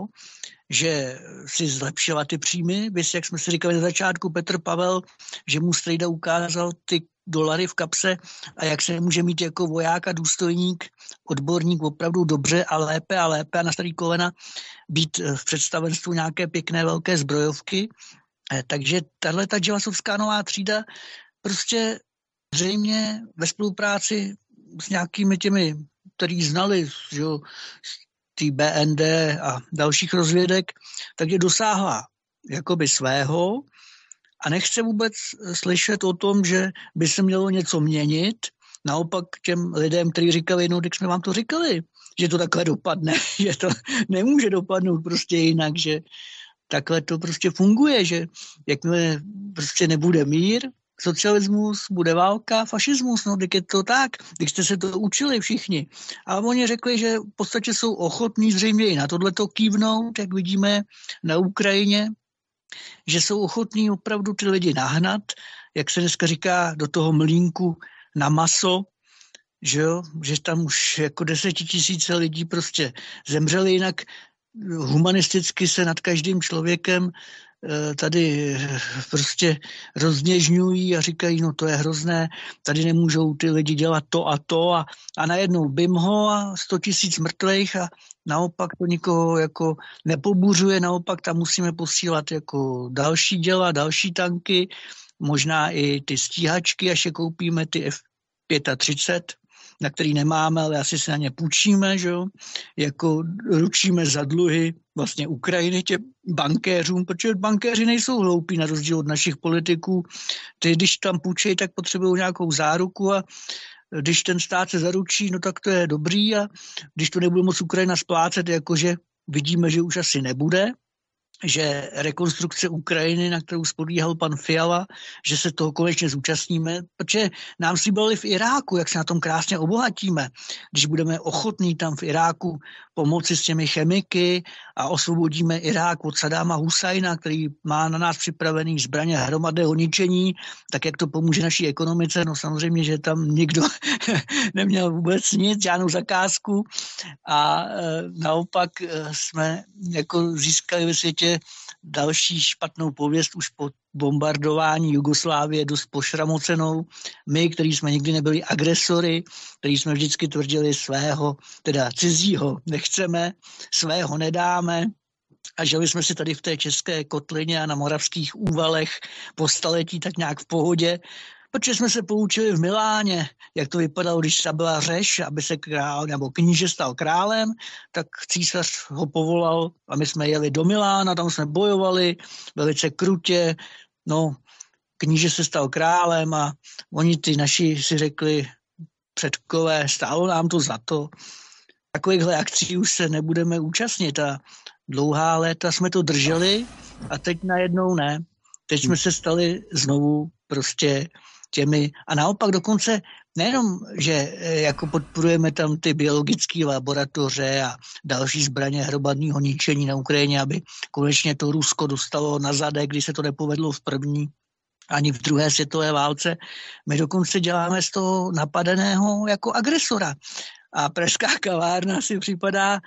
že si zlepšila ty příjmy, víš, jak jsme si říkali na začátku, Petr Pavel, že mu strejda ukázal ty dolary v kapse a jak se může mít jako voják a důstojník, odborník opravdu dobře a lépe a na starý kolena být v představenstvu nějaké pěkné velké zbrojovky. Takže tato dželasovská nová třída prostě zřejmě ve spolupráci s nějakými těmi, který znali, že jo, tý BND a dalších rozvědek, takže dosáhla jakoby svého a nechce vůbec slyšet o tom, že by se mělo něco měnit. Naopak těm lidem, kteří říkali, no, tak jsme vám to říkali, že to takhle dopadne, že to nemůže dopadnout prostě jinak, že takhle to prostě funguje, že jakmile prostě nebude mír, socialismus, bude válka, fašismus, no, tak je to tak, když jste se to učili všichni. A oni řekli, že v podstatě jsou ochotní zřejmě i na tohleto kývnout, jak vidíme na Ukrajině, že jsou ochotní opravdu ty lidi nahnat, jak se dneska říká, do toho mlýnku na maso, že jo, že tam už jako 10 000 lidí prostě zemřeli, jinak humanisticky se nad každým člověkem tady prostě rozněžňují a říkají, no to je hrozné, tady nemůžou ty lidi dělat to a najednou bimho a 100 000 mrtvých a naopak to nikoho jako nepobuřuje, naopak tam musíme posílat jako další děla, další tanky, možná i ty stíhačky, až je koupíme ty F-35, na který nemáme, ale asi se na ně půjčíme, že jo? Jako ručíme za dluhy vlastně Ukrajiny těm bankéřům, protože bankéři nejsou hloupí na rozdíl od našich politiků. Ty, když tam půjčejí, tak potřebují nějakou záruku a když ten stát se zaručí, no tak to je dobrý a když to nebude moc Ukrajina splácet, jakože vidíme, že už asi nebude, že rekonstrukce Ukrajiny, na kterou spodíhal pan Fiala, že se toho konečně zúčastníme, protože nám slíbili v Iráku, jak se na tom krásně obohatíme, když budeme ochotní tam v Iráku pomoci s těmi chemiky a osvobodíme Irák od Sadáma Husajna, který má na nás připravený zbraně hromadného ničení, tak jak to pomůže naší ekonomice, no samozřejmě, že tam nikdo neměl vůbec nic, žádnou zakázku a naopak jsme jako získali ve světě další špatnou pověst už po bombardování Jugoslávie dost pošramocenou. My, kteří jsme nikdy nebyli agresory, kteří jsme vždycky tvrdili svého, teda cizího nechceme, svého nedáme a žili jsme si tady v té české kotlině a na moravských úvalech po staletí tak nějak v pohodě, protože jsme se poučili v Miláně, jak to vypadalo, když ta byla řeš, aby se král nebo kníže stal králem, tak císař ho povolal a my jsme jeli do Milána, tam jsme bojovali velice krutě, no kníže se stal králem a oni ty naši si řekli předkové, stálo nám to za to. Takovýchhle akcí už se nebudeme účastnit a dlouhá léta jsme to drželi a teď najednou ne. Teď jsme se stali znovu prostě těmi a naopak dokonce nejenom, že jako podporujeme tam ty biologické laboratoře a další zbraně hromadného ničení na Ukrajině, aby konečně to Rusko dostalo na zadek, když se to nepovedlo v první ani v druhé světové válce. My dokonce děláme z toho napadeného jako agresora. A pražská kavárna si připadá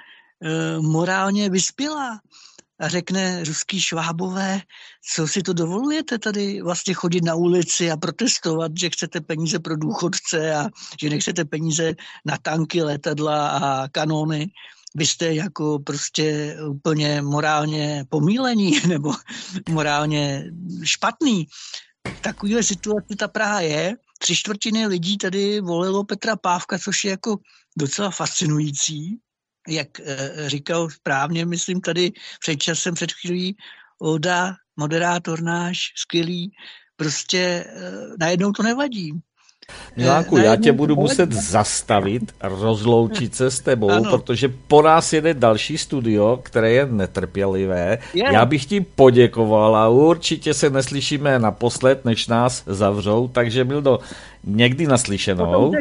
morálně vyspělá. A řekne ruský švábové, co si to dovolujete tady vlastně chodit na ulici a protestovat, že chcete peníze pro důchodce a že nechcete peníze na tanky, letadla a kanóny. Vy jste jako prostě úplně morálně pomílení nebo morálně špatný. V takovéhle situaci ta Praha je. 3/4 lidí tady volilo Petra Pávka, což je jako docela fascinující. Jak říkal správně, myslím tady před časem, před chvílí Olda, moderátor náš, skvělý, prostě najednou to nevadí. Milánku, já tě budu muset zastavit, rozloučit se s tebou, ano. Protože po nás jede další studio, které je netrpělivé. Já bych ti poděkoval a určitě se neslyšíme naposled, než nás zavřou, takže Mildo, někdy naslyšenou.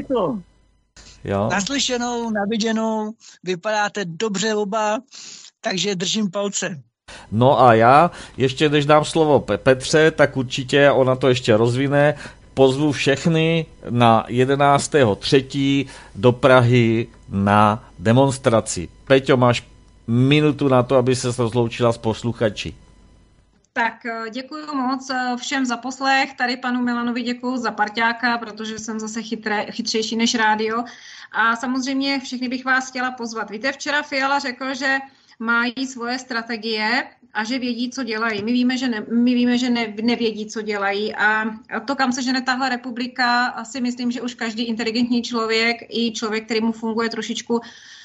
Jo. Naslyšenou, naviděnou, vypadáte dobře oba, takže držím palce. No a já, ještě než dám slovo Petře, tak určitě ona to ještě rozvine. Pozvu všechny na 11.3. do Prahy na demonstraci. Peťo, máš minutu na to, aby se rozloučila s posluchači. Tak děkuji moc všem za poslech. Tady panu Milanovi děkuji za parťáka, protože jsem zase chytřejší než rádio. A samozřejmě všechny bych vás chtěla pozvat. Víte, včera Fiala řekl, že mají svoje strategie a že vědí, co dělají. My víme, že nevědí, co dělají. A to, kam se žene tahle republika, asi myslím, že už každý inteligentní člověk i člověk, který mu funguje trošičku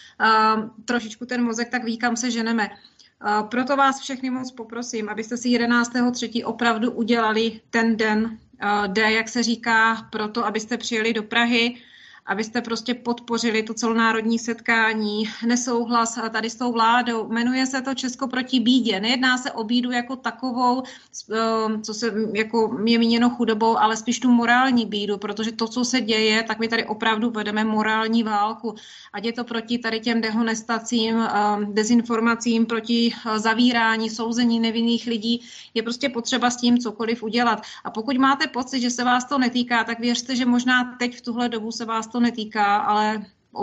ten mozek, tak ví, kam se ženeme. Proto vás všechny moc poprosím, abyste si 11.3. opravdu udělali ten den D, jak se říká, proto, abyste přijeli do Prahy, abyste prostě podpořili to celonárodní setkání, nesouhlas tady s tou vládou. Jmenuje se to Česko proti bídě. Nejedná se o bídu jako takovou, co se jako je míněno chudobou, ale spíš tu morální bídu, protože to, co se děje, tak my tady opravdu vedeme morální válku. Ať je to proti tady těm dehonestacím, dezinformacím, proti zavírání, souzení nevinných lidí, je prostě potřeba s tím cokoliv udělat. A pokud máte pocit, že se vás to netýká, tak věřte, že možná teď v tuhle dobu se vás to netýká, ale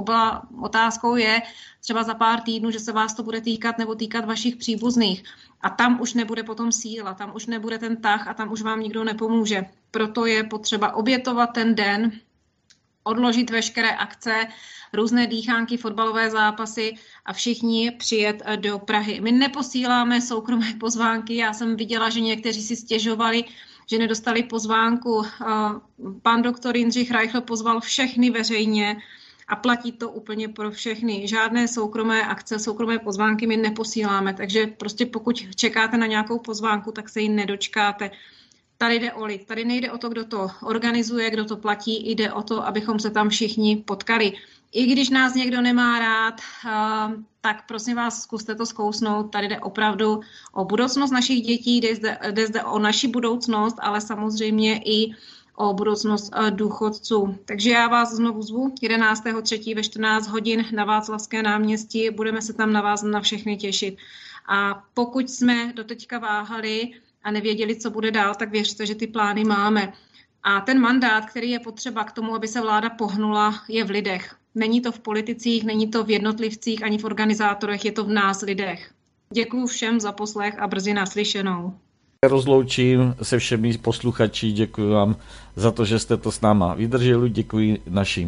otázkou je třeba za pár týdnů, že se vás to bude týkat nebo týkat vašich příbuzných. A tam už nebude potom síla, tam už nebude ten tah a tam už vám nikdo nepomůže. Proto je potřeba obětovat ten den, odložit veškeré akce, různé dýchánky, fotbalové zápasy a všichni přijet do Prahy. My neposíláme soukromé pozvánky, já jsem viděla, že někteří si stěžovali, že nedostali pozvánku. Pan doktor Jindřich Reichl pozval všechny veřejně a platí to úplně pro všechny. Žádné soukromé akce, soukromé pozvánky my neposíláme, takže prostě pokud čekáte na nějakou pozvánku, tak se ji nedočkáte. Tady jde o lid, tady nejde o to, kdo to organizuje, kdo to platí, jde o to, abychom se tam všichni potkali. I když nás někdo nemá rád, tak prosím vás, zkuste to zkousnout. Tady jde opravdu o budoucnost našich dětí, jde zde o naši budoucnost, ale samozřejmě i o budoucnost důchodců. Takže já vás znovu zvu 11.3. ve 14 hodin na Václavské náměstí. Budeme se tam na vás na všechny těšit. A pokud jsme doteďka váhali a nevěděli, co bude dál, tak věřte, že ty plány máme. A ten mandát, který je potřeba k tomu, aby se vláda pohnula, je v lidech. Není to v politicích, není to v jednotlivcích, ani v organizátorech, je to v nás lidech. Děkuju všem za poslech a brzy naslyšenou. Rozloučím se všemi posluchači, děkuji vám za to, že jste to s náma vydrželi, děkuji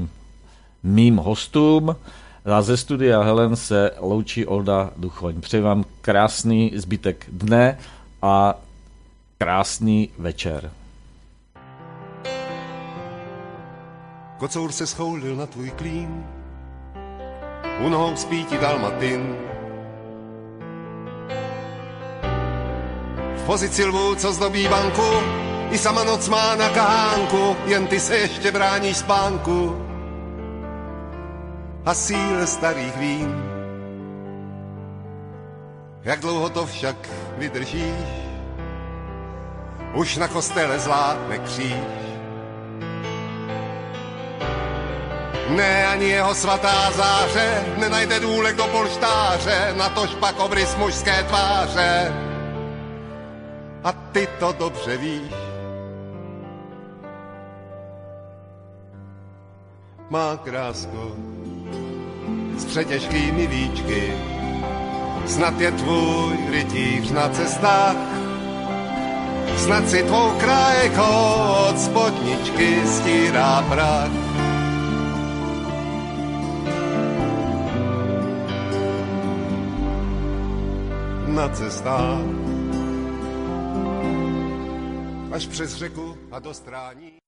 mým hostům. A ze studia Helen se loučí Olda Duchoň. Přeji vám krásný zbytek dne a krásný večer. Kocour se schoulil na tvůj klín, u nohou spí ti dalmatin. V pozici lvů, co zdobí banku, i sama noc má na kahánku, jen ty se ještě bráníš spánku a síle starých vín. Jak dlouho to však vydržíš, už na kostele zvládne kříž. Ne, ani jeho svatá záře nenajde důlek do polštáře, natož pak obrys mužské tváře. A ty to dobře víš. Má krásko s přetěžkými víčky, snad je tvůj rytíř na cestách, snad si tvou krajkou od spodničky stírá prach. Na cestách až přes řeku a do Strání.